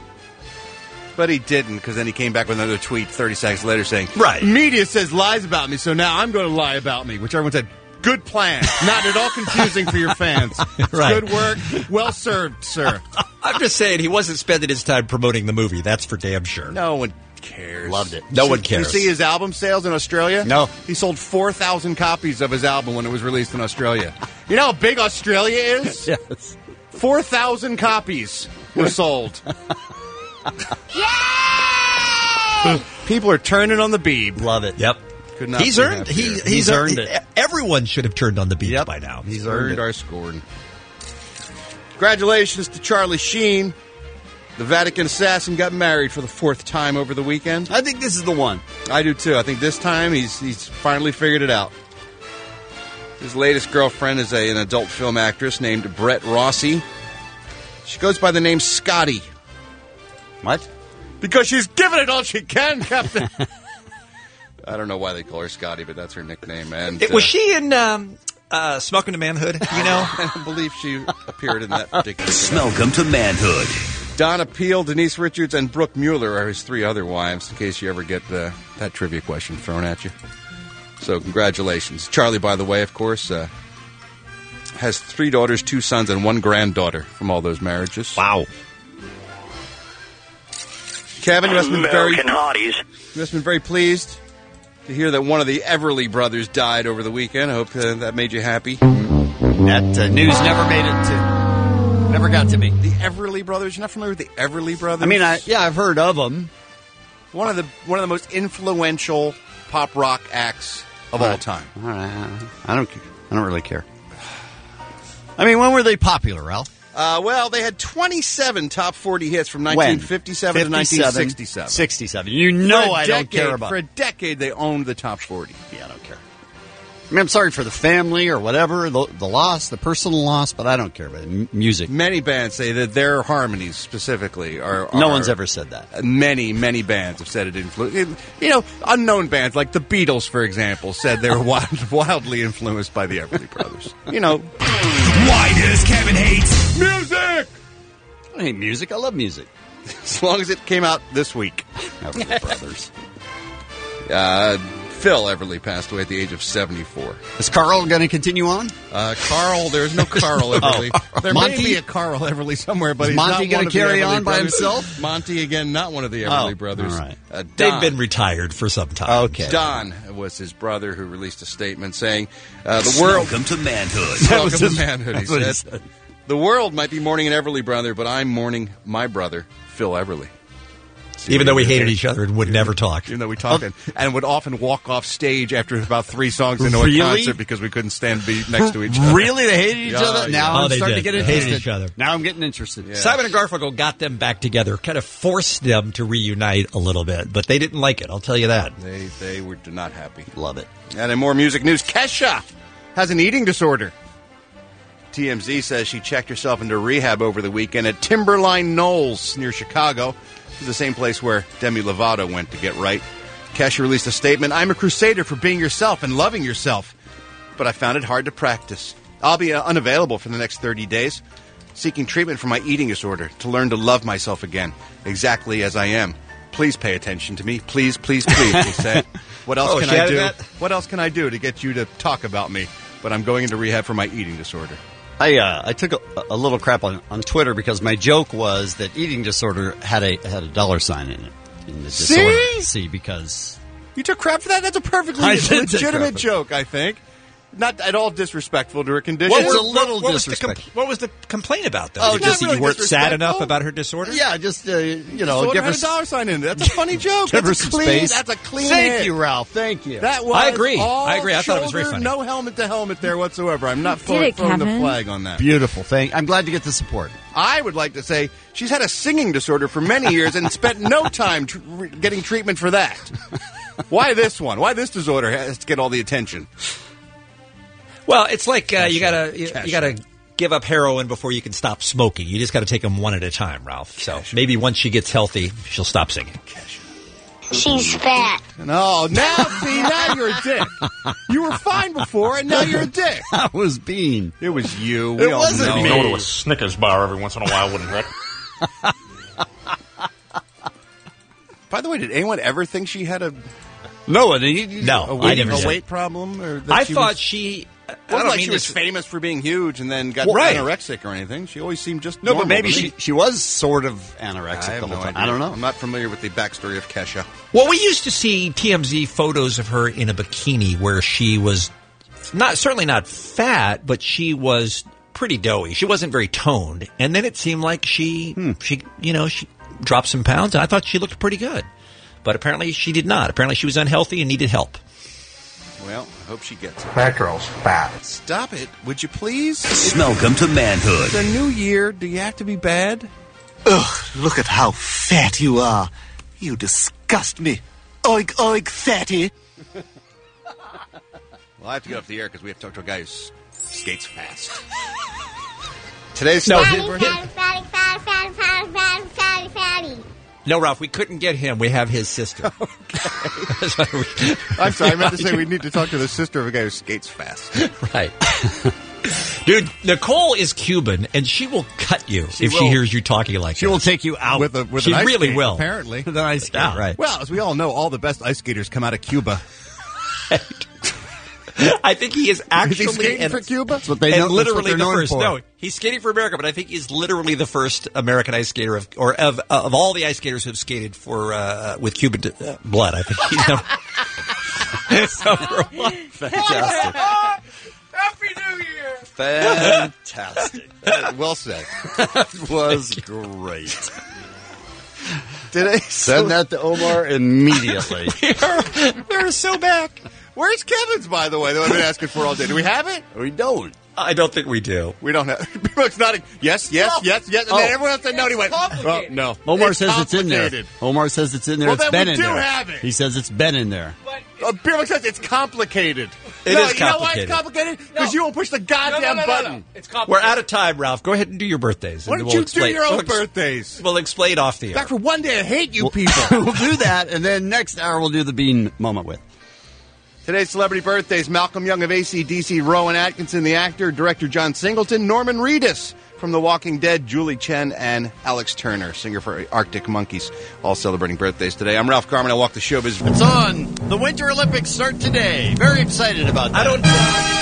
But he didn't, because then he came back with another tweet thirty seconds later saying, Right. Media says lies about me, so now I'm going to lie about me, which everyone said, good plan. Not at all confusing for your fans. It's Right. Good work. Well served, sir. I'm just saying he wasn't spending his time promoting the movie. That's for damn sure. No one cares. Loved it. No one Did cares. you see his album sales in Australia? No. He sold four thousand copies of his album when it was released in Australia. You know how big Australia is? Yes. four thousand copies were sold. People are turning on the Beeb. Love it. Yep. Could not He's be earned. He, happier. he's, He's earned, earned it. Everyone should have turned on the beat Yep. by now. He's earned earned it. our scorn. Congratulations to Charlie Sheen. The Vatican assassin got married for the fourth time over the weekend. I think this is the one. I do too. I think this time he's he's finally figured it out. His latest girlfriend is a, an adult film actress named Brett Rossi. She goes by the name Scotty. What? Because she's giving it all she can, Captain. I don't know why they call her Scotty, but that's her nickname. And It, was she in um, uh, Smoking to Manhood? You know, I don't believe she appeared in that particular. Welcome to manhood. Donna Peel, Denise Richards, and Brooke Mueller are his three other wives, in case you ever get uh, that trivia question thrown at you. So congratulations. Charlie, by the way, of course, uh, has three daughters, two sons, and one granddaughter from all those marriages. Wow. Kevin, you must have been very, American hotties. you must have been very pleased to hear that one of the Everly brothers died over the weekend. I hope uh, that made you happy. That uh, news never made it to, never got to me. The Everly brothers. You're not familiar with the Everly brothers? I mean, I, yeah, I've heard of them. one of the one of the most influential pop rock acts of all Right. time. All right, I don't, I don't really care. I mean, when were they popular, Ralph? Uh, well, they had twenty-seven top forty hits from When? nineteen fifty-seven to nineteen fifty-seven, sixty-seven. sixty-seven. You know For a I don't decade- care about. For a decade, they owned the top forty. Yeah, I don't care. I mean, I'm sorry for the family or whatever, the, the loss, the personal loss, but I don't care about it. M- music. Many bands say that their harmonies specifically are. No are- one's ever said that. Many, many bands have said it influenced. You know, unknown bands like the Beatles, for example, said they were wild, wildly influenced by the Everly Brothers. You know, Why does Kevin hate music. I don't hate music. I love music. As long as it came out this week. Everly Brothers. Uh, Phil Everly passed away at the age of seventy-four. Is Carl going to continue on? Uh, Carl, there's no Carl Everly. Oh. There Monty? may be a Carl Everly somewhere, but Is he's Monty not gonna one of the carry Everly on by brothers. himself? Monty, again, not one of the Everly Oh, brothers. all right. Uh, They've Don- been retired for some time. Okay. Don was his brother who released a statement saying, uh, the world... Welcome to manhood. Welcome was to his- manhood, he that's what he said. said. The world might be mourning an Everly brother, but I'm mourning my brother, Phil Everly. Even though we hated each other and would never talk. Even though we talked and, and would often walk off stage after about three songs into Really? a concert because we couldn't stand be next to each other. Really? They hated each Yeah, other? yeah. Now Oh, I'm they starting did. to get They interested. hated each other. Now I'm getting interested. Simon and Garfunkel got them back together, kind of forced them to reunite a little bit, but they didn't like it, I'll tell you that. They they were not happy. Love it. And in more music news, Kesha has an eating disorder. T M Z says she checked herself into rehab over the weekend at Timberline Knolls near Chicago. This is the same place where Demi Lovato went to get right. Kesha released a statement, "I'm a crusader for being yourself and loving yourself, but I found it hard to practice. I'll be uh, unavailable for the next thirty days, seeking treatment for my eating disorder to learn to love myself again, exactly as I am. Please pay attention to me. Please, please, please," he said. What else Oh, can she I added do? that? What else can I do to get you to talk about me? But I'm going into rehab for my eating disorder. I uh, I took a, a little crap on, on Twitter because my joke was that eating disorder had a had a dollar sign in it. In the See? disorder. See, because You took crap for that? That's a perfectly I did take crap legitimate for joke, I think. Not at all disrespectful to her condition. What, It's were- a little what, what was the disrespectful. compl- what was the complaint about, though? Oh, Did just you, not you really weren't sad disrespectful. enough about her disorder? yeah, just uh, you know, Disorder give her had a s- dollar sign in it. That's a funny joke. give her That's a some clean, space. That's a clean Thank hit. you, Ralph. Thank you. That was I agree. all I agree. I thought it was very shoulder, funny. No helmet to helmet there whatsoever. I'm not Did throwing, it, throwing the Kevin? flag on that. Beautiful. Thank. I'm glad to get the support. I would like to say she's had a singing disorder for many years and spent no time tr- re- getting treatment for that. Why this one? Why this disorder has to get all the attention? Well, it's like uh, you gotta you, you gotta give up heroin before you can stop smoking. You just got to take them one at a time, Ralph. So maybe once she gets healthy, she'll stop singing. She's fat. No, now see, now you're a dick. You were fine before, and now you're a dick. That was Bean. It was you. We It all wasn't know. me. Go to a Snickers bar every once in a while wouldn't hurt. By the way, did anyone ever think she had a No, and he, No, a I weight, never a did. weight problem? Or that I she thought was, she. I it don't wasn't like mean she was this- famous for being huge and then got Well, right. anorexic or anything. She always seemed just No, normal but maybe to she me. she was sort of anorexic I have the whole no time. idea. I don't know. I'm not familiar with the backstory of Kesha. Well, we used to see T M Z photos of her in a bikini where she was not certainly not fat, but she was pretty doughy. She wasn't very toned, and then it seemed like she Hmm. she you know she dropped some pounds. And I thought she looked pretty good, but apparently she did not. Apparently she was unhealthy and needed help. Well, I hope she gets it. That girl's fat. Stop it, would you please? Smelcome to manhood. It's a new year. Do you have to be bad? Ugh, look at how fat you are. You disgust me. Oink, oink, fatty. Well, I have to get off the air because we have to talk to a guy who s- skates fast. Today's No, story- hit- Fatty, fatty, fatty, fatty, fatty, fatty, fatty, fatty. No, Ralph, we couldn't get him. We have his sister. I'm sorry, I meant to say we need to talk to the sister of a guy who skates fast. Right. Dude, Nicole is Cuban, and she will cut you She if she will. hears you talking like She this. will take you out. With a, with She an ice really skate, will. apparently. The ice skate, Yeah. right? Well, as we all know, all the best ice skaters come out of Cuba. I think he is actually Is he skating and, for Cuba? That's what they and know. That's what literally they're the known first. for. No, he's skating for America, but I think he's literally the first American ice skater of, or of of all the ice skaters who have skated for uh, with Cuban uh, blood. I think he's number, number one. Fantastic. Happy New Year! Fantastic. Well said. That was great. Today, Send that to Omar immediately. we're, we're so back. Where's Kevin's, by the way, that I've been asking for all day? Do we have it? We don't. I don't think we do. We don't have It's not a, yes, yes, yes, yes. And Oh. then everyone else said no. And he went, oh, no. Omar says it's in there. complicated. Omar says it's in there. Well, It's then been we in do there. have it. He says it's been in there. Uh, Beerman says it's complicated. It no, is You know why it's complicated. complicated? Because you won't push the goddamn button. It's We're out of time, Ralph. Go ahead and do your birthdays. Why and don't we'll you explain- do your own we'll ex- birthdays? We'll explain off the air. Back for one day, I hate you people. we'll do that, and then next hour we'll do the Bean moment with. Today's celebrity birthdays: Malcolm Young of A C D C, Rowan Atkinson, the actor, director John Singleton, Norman Reedus from The Walking Dead, Julie Chen, and Alex Turner, singer for Arctic Monkeys, all celebrating birthdays today. I'm Ralph Garman. I walk the showbiz. It's on. The Winter Olympics start today. Very excited about that. I don't.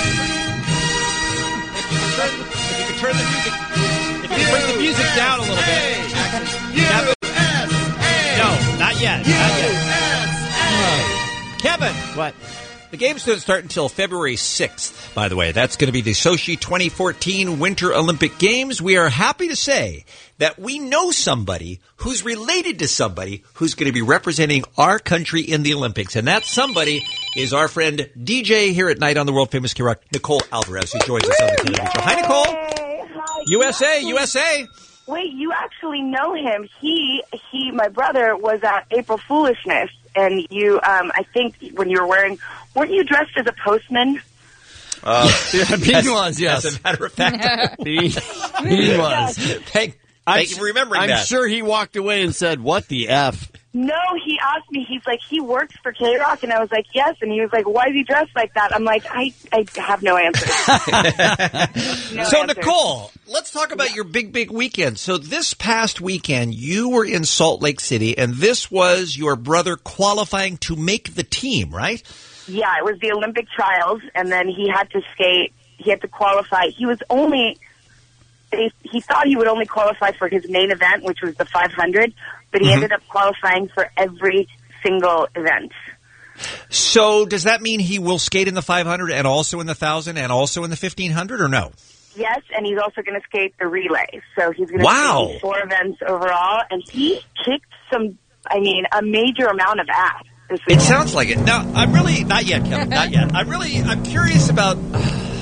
If you could turn the music, if you could bring the music down a little bit. Kevin. No, not yet. Not yet. Kevin, What? The games don't start until February sixth, by the way. That's going to be the Sochi twenty fourteen Winter Olympic Games. We are happy to say that we know somebody who's related to somebody who's going to be representing our country in the Olympics. And that somebody is our friend D J here at night on the world-famous K-Rock, Nicole Alvarez, who joins us on the television show. Hi, Nicole. Hi. U S A, U S A. Wait, you actually know him. He, he, my brother was at April Foolishness, and you, um, I think when you were wearing, weren't you dressed as a postman? Uh, yeah, Bean was, yes. As a matter of fact, Bean, Bean was. Thank, thank you for remembering I'm that. I'm sure he walked away and said, what the F? No, he asked me, he's like, he works for K-Rock, and I was like, yes, and he was like, why is he dressed like that? I'm like, I, I have no answer. no so, answer. Nicole, let's talk about yeah. your big, big weekend. So this past weekend, you were in Salt Lake City, and this was your brother qualifying to make the team, right? Yeah, it was the Olympic trials, and then he had to skate, he had to qualify. He was only, he, he thought he would only qualify for his main event, which was the five hundred, but he mm-hmm. ended up qualifying for every single event. So does that mean he will skate in the five hundred and also in the one thousand and also in the fifteen hundred, or no? Yes, and he's also going to skate the relay. So he's going to wow. skate four events overall, and he kicked some, I mean, a major amount of ass. It sounds like it. Now, I'm really, not yet, Kevin, not yet. I'm really, I'm curious about why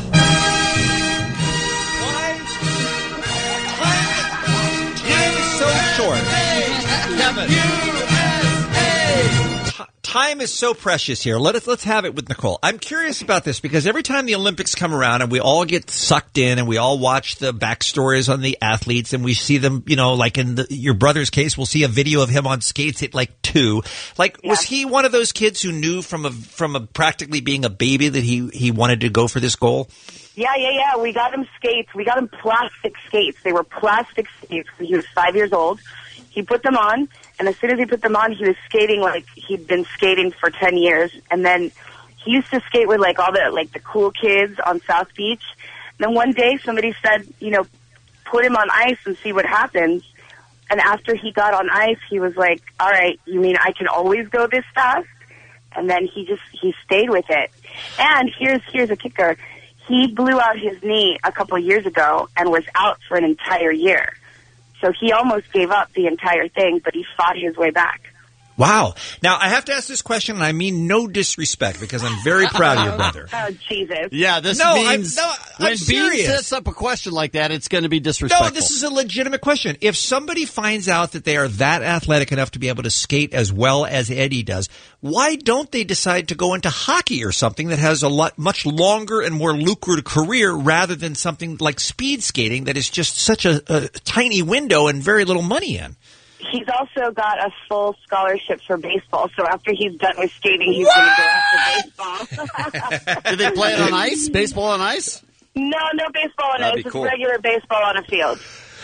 time, time is so short. Kevin. Time is so precious here. Let us let's have it with Nicole. I'm curious about this because every time the Olympics come around and we all get sucked in and we all watch the backstories on the athletes and we see them, you know, like in the, your brother's case, we'll see a video of him on skates at like two. Like, yeah. was he one of those kids who knew from a from a practically being a baby that he he wanted to go for this goal? Yeah, yeah, yeah. We got him skates. We got him plastic skates. They were plastic skates when he was five years old. He put them on, and as soon as he put them on, he was skating like he'd been skating for ten years. And then he used to skate with like all the like the cool kids on South Beach. And then one day somebody said, you know, put him on ice and see what happens. And after he got on ice, he was like, all right, you mean I can always go this fast? And then he just, he stayed with it. And here's, here's a kicker. He blew out his knee a couple years ago and was out for an entire year. So he almost gave up the entire thing, but he fought his way back. Wow. Now, I have to ask this question, and I mean no disrespect, because I'm very proud of your brother. Oh, Jesus. Yeah, this no, means I'm, no, I'm when serious. Bean sets up a question like that, it's going to be disrespectful. No, this is a legitimate question. If somebody finds out that they are that athletic enough to be able to skate as well as Eddie does, why don't they decide to go into hockey or something that has a lot, much longer and more lucrative career rather than something like speed skating that is just such a, a tiny window and very little money in? He's also got a full scholarship for baseball, so after he's done with skating, he's going to go after baseball. Do they play it on ice? Baseball on ice? No, no baseball on That'd ice. be It's cool. regular baseball on a field.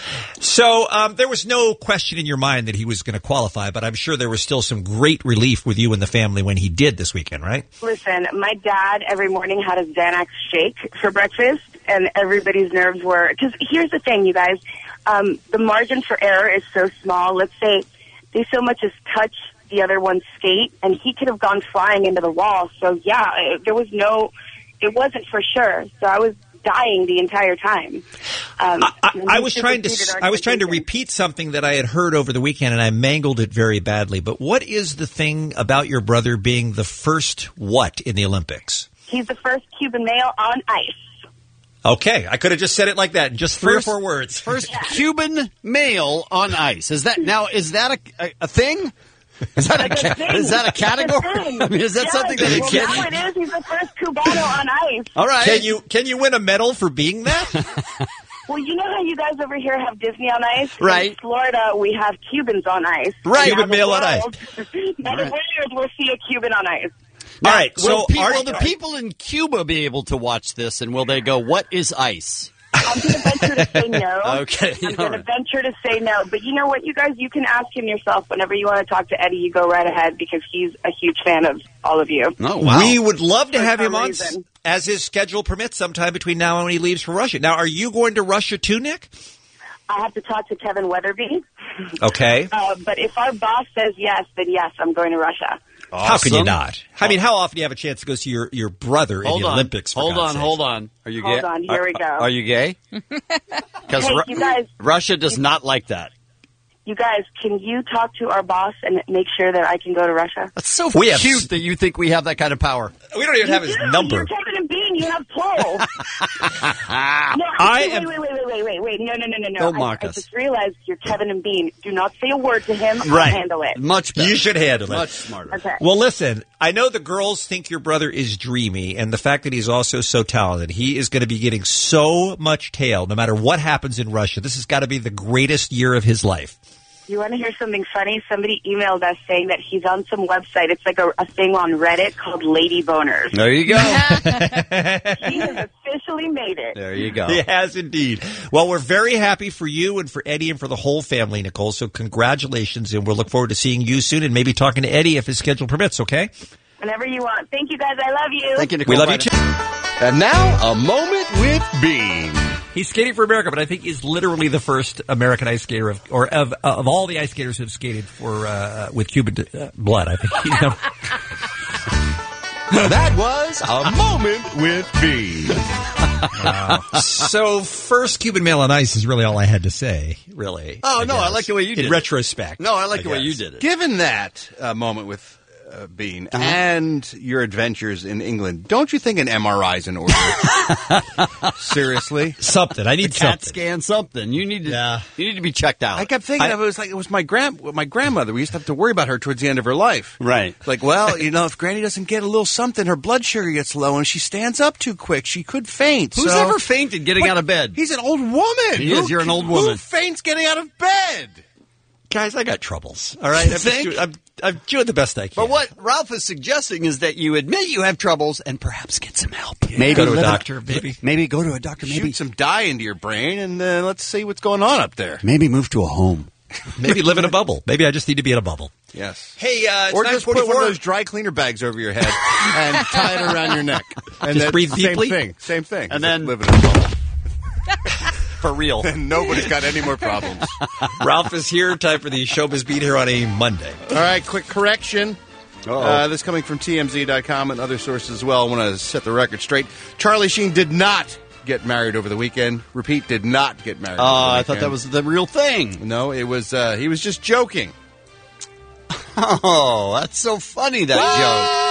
So um, there was no question in your mind that he was going to qualify, but I'm sure there was still some great relief with you and the family when he did this weekend, right? Listen, my dad every morning had a Xanax shake for breakfast, and everybody's nerves were... Because here's the thing, you guys. Um, the margin for error is so small. Let's say they so much as touch the other one's skate, and he could have gone flying into the wall. So, yeah, it, there was no... It wasn't for sure. So I was dying the entire time. Um, I, I, I was trying to I was trying to repeat something that I had heard over the weekend, and I mangled it very badly. But what is the thing about your brother being the first what in the Olympics? He's the first Cuban male on ice. Okay, I could have just said it like that, in just three First- or four words. First Cuban male on ice. Is that now? Is that a, a, a thing? Is that a, It's a ca- thing. is that a It's a category? thing. I mean, is that Yes, something that a well, kid? now it is. He's the first Cubano on ice. All right. Can you can you win a medal for being that? Well, you know how you guys over here have Disney on ice? Right. In Florida, we have Cubans on ice. Right. Now Cuban the male on ice. world- Now the world will see a Cuban on ice. Now, All right, will, so people, are- will the people in Cuba be able to watch this, and will they go, "What is ice"? I'm going to venture to say no. Okay, I'm all going to right. venture to say no. But you know what, you guys, you can ask him yourself whenever you want to talk to Eddie. You go right ahead because he's a huge fan of all of you. Oh, wow. We would love to For have some him on reason. as his schedule permits sometime between now and when he leaves for Russia. Now, are you going to Russia too, Nick? I have to talk to Kevin Weatherby. Okay. Uh, but if our boss says yes, then yes, I'm going to Russia. How can you Awesome. not? I mean, how often do you have a chance to go see your, your brother Hold in the on. Olympics? For Hold God's on, sakes? hold on. Are you Hold gay? on, here are, we go. Are you gay? Because Hey, you guys- Russia does not like that. You guys, can you talk to our boss and make sure that I can go to Russia? That's so We have cute s- that you think we have that kind of power. We don't even You have his do. number. You're Kevin and Bean. You have pull. no, I wait, am- wait, wait, wait, wait, wait, wait. No, no, no, no, no. Don't I, mock I us. just realized you're Kevin and Bean. Do not say a word to him. Right. I'll handle it. Much better. You should handle it. Much smarter. Okay. Well, listen, I know the girls think your brother is dreamy, and the fact that he's also so talented, he is going to be getting so much tail no matter what happens in Russia. This has got to be the greatest year of his life. You want to hear something funny? Somebody emailed us saying that he's on some website. It's like a, a thing on Reddit called Lady Boners. There you go. He has officially made it. There you go. He has indeed. Well, we're very happy for you and for Eddie and for the whole family, Nicole. So congratulations, and we'll look forward to seeing you soon and maybe talking to Eddie if his schedule permits, okay? Whenever you want. Thank you, guys. I love you. Thank you, Nicole. We love you Bye. too. And now, a moment with Bean. He's skating for America, but I think he's literally the first American ice skater of, or of, of all the ice skaters who have skated for uh, with Cuban uh, blood. I think he's number. That was a moment with Bean. Wow. So, first Cuban male on ice is really all I had to say. Really. Oh, no, I guess. like the way you did in it. retrospect. No, I like I the way you guess. did it. Given that uh, moment with uh, Bean Uh-huh. and your adventures in England, don't you think an M R I is in order? Seriously, something. I need A CAT something. scan, something. You need to. Yeah. You need to be checked out. I kept thinking I- of it was like it was my grand my grandmother. We used to have to worry about her towards the end of her life. Right. Like, well, you know, if Granny doesn't get a little something, her blood sugar gets low, and she stands up too quick, she could faint. Who's So- ever fainted getting What? out of bed? He's an old woman. He is. You're an old woman. Who faints getting out of bed? Guys, I got troubles. All right. You I'm, just think? doing, I'm, I'm doing the best I can. But what Ralph is suggesting is that you admit you have troubles and perhaps get some help. Maybe go to a live in doctor, maybe. Maybe go to a doctor. Maybe Shoot some dye into your brain, and uh, let's see what's going on up there. maybe move to a home. Maybe live in a bubble. Maybe I just need to be in a bubble. Yes. Hey, uh, it's Or just put one of nine forty-four. those dry cleaner bags over your head and tie it around your neck. And Just then breathe same deeply? thing. Same thing. And Just then- live in a bubble. For real. And nobody's got any more problems. Ralph is here. Time for the Showbiz Beat here on a Monday. All right, quick correction. Uh-oh. Uh, this coming from T M Z dot com and other sources as well. I want to set the record straight. Charlie Sheen did not get married over the weekend. Repeat, did not get married. Oh, over the I weekend. thought that was the real thing. No, it was. Uh, he was just joking. Oh, that's so funny, that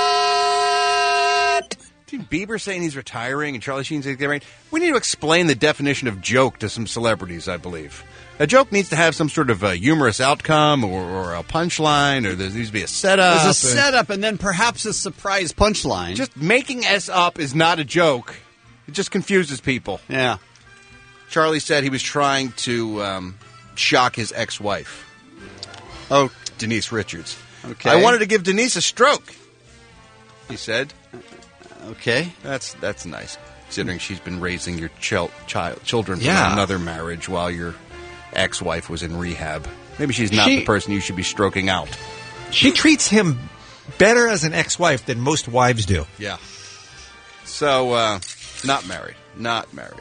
Dude, Bieber saying he's retiring and Charlie Sheen's getting married. We need to explain the definition of joke to some celebrities, I believe. A joke needs to have some sort of a humorous outcome or, or a punchline, or there needs to be a setup. joke. There's a and- setup and then perhaps a surprise punchline. Just making S up is not a joke. It just confuses people. yeah. Charlie said he was trying to um, shock his ex-wife. Oh, Denise Richards. okay. I wanted to give Denise a stroke, he said. Okay. That's that's nice, considering she's been raising your chil- child children from Yeah. another marriage while your ex-wife was in rehab. Maybe she's not She- the person you should be stroking out. She treats him better as an ex-wife than most wives do. Yeah. So, uh, not married. Not married.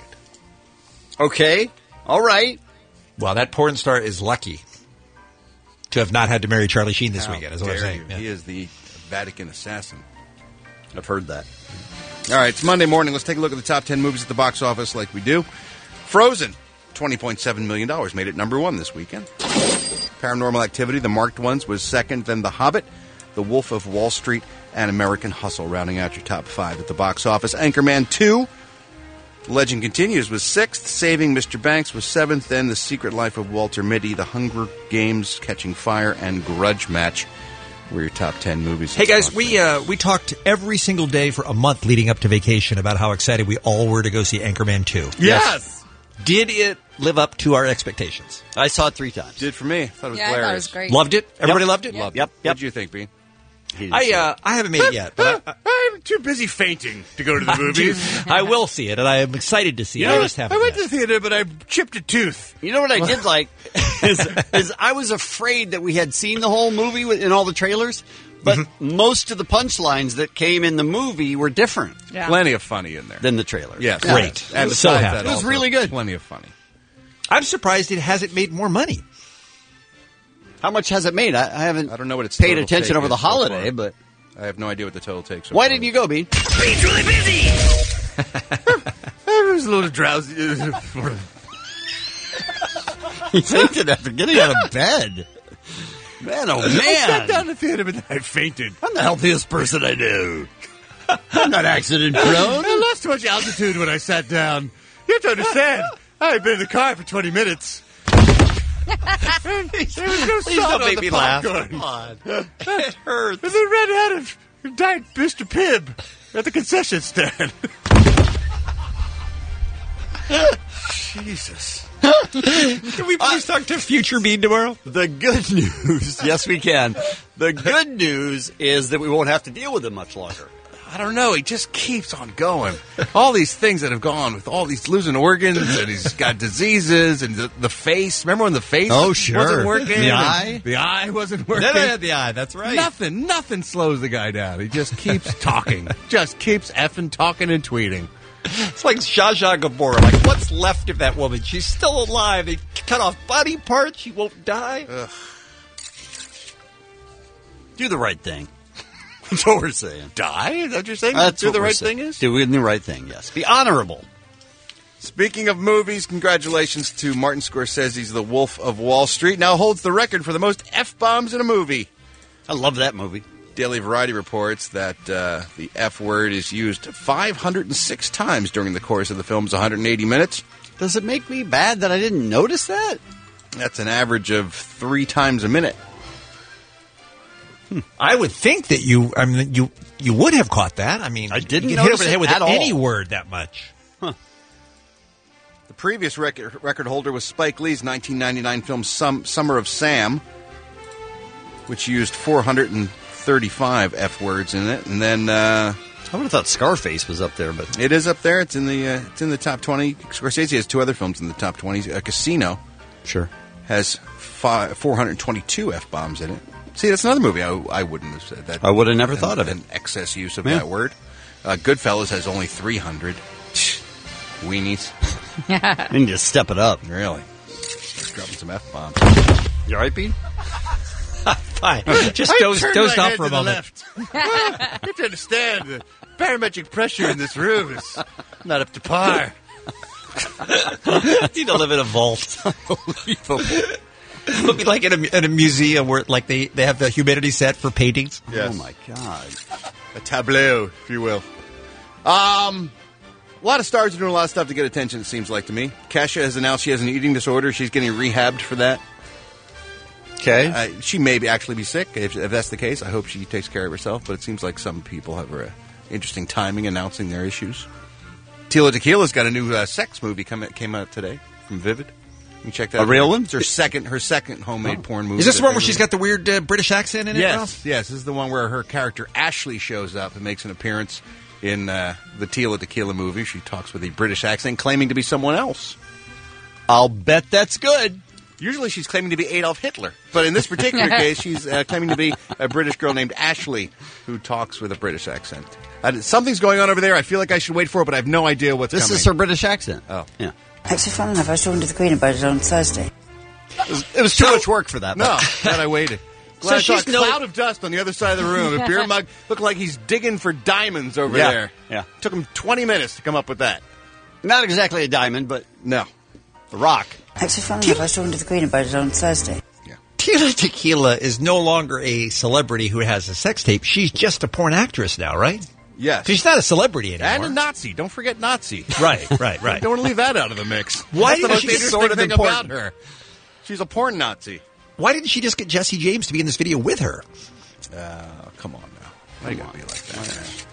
Okay. All right. Well, that porn star is lucky to have not had to marry Charlie Sheen this How weekend, is what I'm dare saying. you. Yeah. He is the Vatican assassin. I've heard that. All right, it's Monday morning. Let's take a look at the top ten movies at the box office like we do. Frozen, twenty point seven million dollars, made it number one this weekend. Paranormal Activity, the marked ones, was second, then The Hobbit, The Wolf of Wall Street, and American Hustle, rounding out your top five at the box office. Anchorman two, Legend Continues, was sixth. Saving Mister Banks was seventh. Then The Secret Life of Walter Mitty, The Hunger Games, Catching Fire, and Grudge Match were your top ten movies. Hey guys, we uh, we talked every single day for a month leading up to vacation about how excited we all were to go see Anchorman two. Yes! Did it live up to our expectations? I saw it three times. Did for me. I thought it was Yeah, I thought it hilarious. was great. Loved it? Everybody loved it? Loved Yep, it. yep. What did you think, Bean? I uh, I haven't made it yet, but I, I'm too busy fainting to go to the I, movies. I will see it, and I am excited to see You it. know, I just haven't. I went yet. to the theater, but I chipped a tooth. You know what I did like is, is I was afraid that we had seen the whole movie with- in all the trailers, but most of the punchlines that came in the movie were different Yeah. Plenty of funny in there. than the trailer. Yes. Great. And So besides happy. that, It was also, really good. Plenty of funny. I'm surprised it hasn't made more money. How much has it made? I, I haven't I don't know what it's paid total attention take over the is so holiday, far. but I have no idea what the total takes. So Why didn't you go, Bean? Bean's really busy. I was a little drowsy. He fainted after getting out of bed. Man, oh man! I sat down at the end of it and I fainted. I'm the healthiest person I know. I'm not accident prone. I lost too much altitude when I sat down. You have to understand. I had been in the car for twenty minutes. There was no Please salt don't on make the me laugh. popcorn. Come on. It hurts. And they ran out of Diet Mister Pibb at the concession stand. Jesus. Can we please talk to Future Bean tomorrow? The good news, yes, we can. The good news is that we won't have to deal with him much longer. I don't know. He just keeps on going. All these things that have gone with all these losing organs, and he's got diseases, and the, the face. Remember when the face Oh, sure. wasn't working? The and eye? The eye wasn't working. Then I had the eye. That's right. Nothing, nothing slows the guy down. He just keeps talking. Just keeps effing talking and tweeting. It's like Zsa Zsa Gabor. Like, what's left of that woman? She's still alive. They cut off body parts. She won't die. Ugh. Do the right thing. That's what we're saying. Die? Is that what you're saying? That's Do what the we're right saying. thing is? Doing the right thing, yes. Be honorable. Speaking of movies, congratulations to Martin Scorsese's The Wolf of Wall Street. Now holds the record for the most F-bombs in a movie. I love that movie. Daily Variety reports that uh, the F word is used five hundred six times during the course of the film's one hundred eighty minutes. Does it make me bad that I didn't notice that? That's an average of three times a minute. Hmm. I would think that you, I mean, you you would have caught that. I mean, I didn't you get hit notice over the head it with at all. any word that much. Huh. The previous record, record holder was Spike Lee's nineteen ninety-nine film Sum, Summer of Sam, which used four hundred thirty-five F words in it. And then uh, I would have thought Scarface was up there, but it is up there. It's in the uh, it's in the top twenty. Scorsese has two other films in the top twenty. Uh, Casino, sure, has five, four hundred twenty-two F bombs in it. See, that's another movie I, I wouldn't have said that. I would have never an, thought of it. An excess use of Yeah. that word. Uh, Goodfellas has only three hundred. Weenies. I need to step it up. Really? Just dropping some F bombs. You all right, Pete? Fine. Just doze, dozed off for a moment. You have to understand the barometric pressure in this room is not up to par. Need to live in a vault. It'll be like in a, in a museum where like they, they have the humidity set for paintings. Yes. Oh my God. A tableau, if you will. Um, a lot of stars are doing a lot of stuff to get attention, it seems like to me. Kesha has announced she has an eating disorder. She's getting rehabbed for that. Okay. Uh, she may be actually be sick. If, if that's the case, I hope she takes care of herself. But it seems like some people have uh, interesting timing announcing their issues. Tila Tequila's got a new uh, sex movie come, came out today from Vivid. You can check that A out. real one? It's her second, her second homemade Oh. porn movie. Is this the that one where they she's got the weird uh, British accent in it? Yes, Ralph? yes. This is the one where her character Ashley shows up and makes an appearance in uh, the Tila Tequila movie. She talks with a British accent, claiming to be someone else. I'll bet that's good. Usually she's claiming to be Adolf Hitler. But in this particular case, she's uh, claiming to be a British girl named Ashley who talks with a British accent. Uh, something's going on over there. I feel like I should wait for it, but I have no idea what's This coming. is her British accent. Oh. Yeah. Actually, fun enough, I was talking to the Queen about it on Thursday. It was, it was too much work for that. No, but- glad I waited. So Glad I saw she's a no- cloud of dust on the other side of the room. A beer mug looked like he's digging for diamonds over Yeah, there. yeah. Took him twenty minutes to come up with that. Not exactly a diamond, but No. a rock. Actually, fun enough, I was talking to the Queen about it on Thursday. Tila Tequila is no longer a celebrity who has a sex tape. She's just a porn actress now, right? Yes. She's not a celebrity anymore. And a Nazi. Don't forget Nazi. Right, right, right. Don't want to leave that out of the mix. Why That's the did most she interesting sort of thing important? about her. She's a porn Nazi. Why didn't she just get Jesse James to be in this video with her? Uh, come on now. Why you gotta be like that?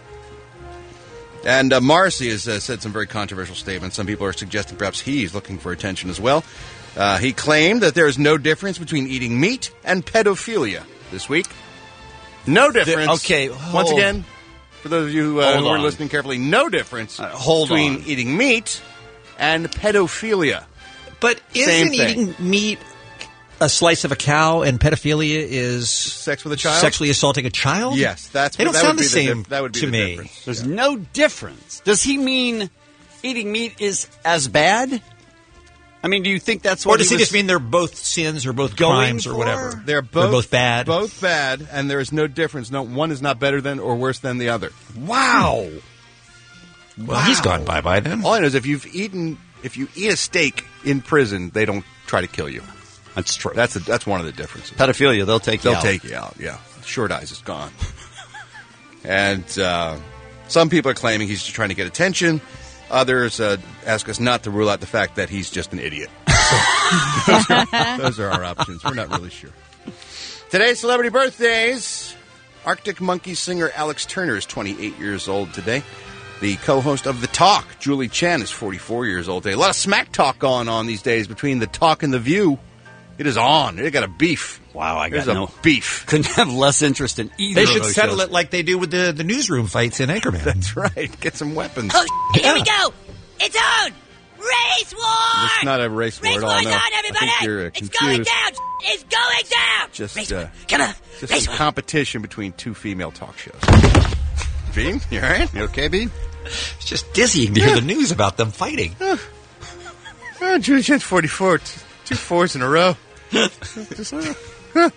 And uh, Morrissey has uh, said some very controversial statements. Some people are suggesting perhaps he's looking for attention as well. Uh, he claimed that there is no difference between eating meat and pedophilia this week. No difference. okay, Once hold- again, for those of you who, uh, Hold who are on. listening carefully, no difference Uh, hold between on. eating meat and pedophilia. But Same isn't thing. eating meat a slice of a cow, and pedophilia is sex with a child? Sexually assaulting a child? Yes, that's they don't that sound would the be the same dif- that would be to the me. difference. There's no difference. Does he mean eating meat is as bad? I mean, do you think that's Or what does he he was just mean they're both sins or both going crimes or for? whatever? They're both, both bad. Both bad, and there is no difference. No one is not better than or worse than the other. Wow. Well, he's gone bye-bye then. All I know is if you've eaten, if you eat a steak in prison, they don't try to kill you. That's true. That's a, that's one of the differences. Pedophilia, they'll take you They'll out. take you out. Yeah, Short Eyes is gone, and uh, some people are claiming he's just trying to get attention. Others uh, ask us not to rule out the fact that he's just an idiot. So, those, are, those are our options. We're not really sure. Today's celebrity birthdays. Arctic Monkeys singer Alex Turner is twenty-eight years old today. The co-host of The Talk, Julie Chen, is forty-four years old today. A lot of smack talk going on these days between The Talk and The View. It is on. They got a beef. Wow, I got There's no a beef. Couldn't have less interest in either They of should those settle shows. it like they do with the, the newsroom fights in Anchorman. That's right. Get some weapons. Oh, here we go. It's on. Race war. It's not a race war Race at all. war's No. on, I everybody. think you're uh, It's confused. going down. It's going down. Just, Race uh, war. Come on. just Race some war. competition between two female talk shows. Bean, you all right? You okay, Bean? It's just dizzying to hear the news about them fighting. Oh, Julie Chen's forty-four. T- two fours in a row. Just, uh, huh.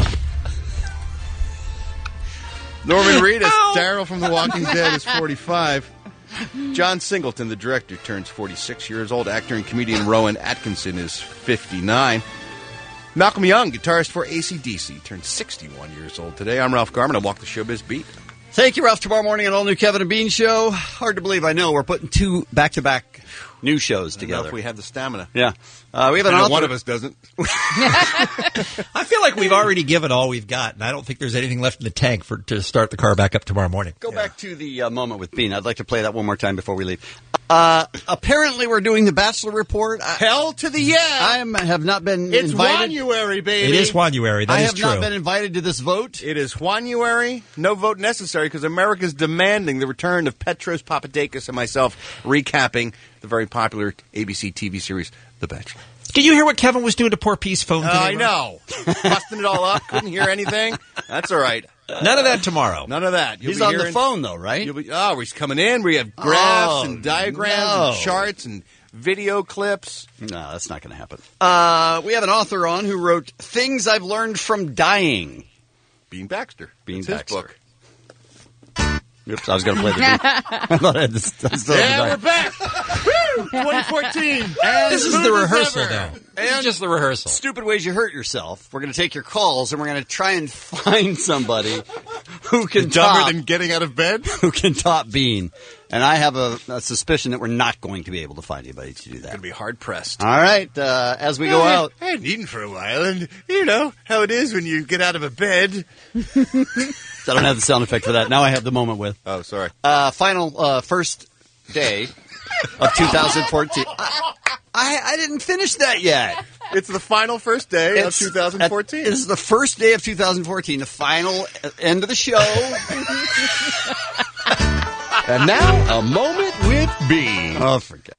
Norman Reedus, Daryl from The Walking Dead, is forty-five. John Singleton, the director, turns forty-six years old. Actor and comedian Rowan Atkinson is fifty-nine. Malcolm Young, guitarist for A C D C, turns sixty-one years old today. I'm Ralph Garman. I walk the showbiz beat. Thank you, Ralph. Tomorrow morning, an all-new Kevin and Bean show. Hard to believe, I know. We're putting two back-to-back new shows I don't know together. if we have the stamina. Yeah. Uh, we have an I know author. one of us doesn't. I feel like we've already given all we've got, and I don't think there's anything left in the tank for to start the car back up tomorrow morning. Go back to the uh, moment with Bean. I'd like to play that one more time before we leave. Uh, apparently, we're doing the Bachelor Report. I, Hell to the yeah! I am, have not been It's invited. January, baby. It is January. That I is have true. not been invited to this vote. It is January. No vote necessary because America's demanding the return of Petros Papadakis and myself recapping the very popular A B C T V series, The Bachelor. Did you hear what Kevin was doing to poor Peace phone today? Uh, I Ron? know. Busting it all up. Couldn't hear anything. That's all right. None of that tomorrow. None of that. You'll He's be on the hearing- phone, though, right? You'll be, oh, he's coming in. We have graphs Oh, and diagrams no. and charts and video clips. No, that's not going to happen. Uh, we have an author on who wrote Things I've Learned from Dying. Bean Baxter. Bean That's Baxter. his book. Oops, I was going to play the beat. I thought I had this. I still Yeah, had we're back. Woo! twenty fourteen. And This is the rehearsal now. This is just the rehearsal. Stupid ways you hurt yourself. We're going to take your calls and we're going to try and find somebody who can Dumber top, than getting out of bed? who can top Bean. And I have a, a suspicion that we're not going to be able to find anybody to do that. Going to be hard pressed. All right, uh, as we go out. I hadn't eaten for a while, and you know how it is when you get out of a bed. I don't have the sound effect for that. Now I have the moment with. Oh, sorry. Uh, final uh, first day of two thousand fourteen. I, I, I didn't finish that yet. It's the final first day It's of twenty fourteen. at- This is the first day of two thousand fourteen, the final uh, end of the show. And now, a moment with Bean. Oh, forget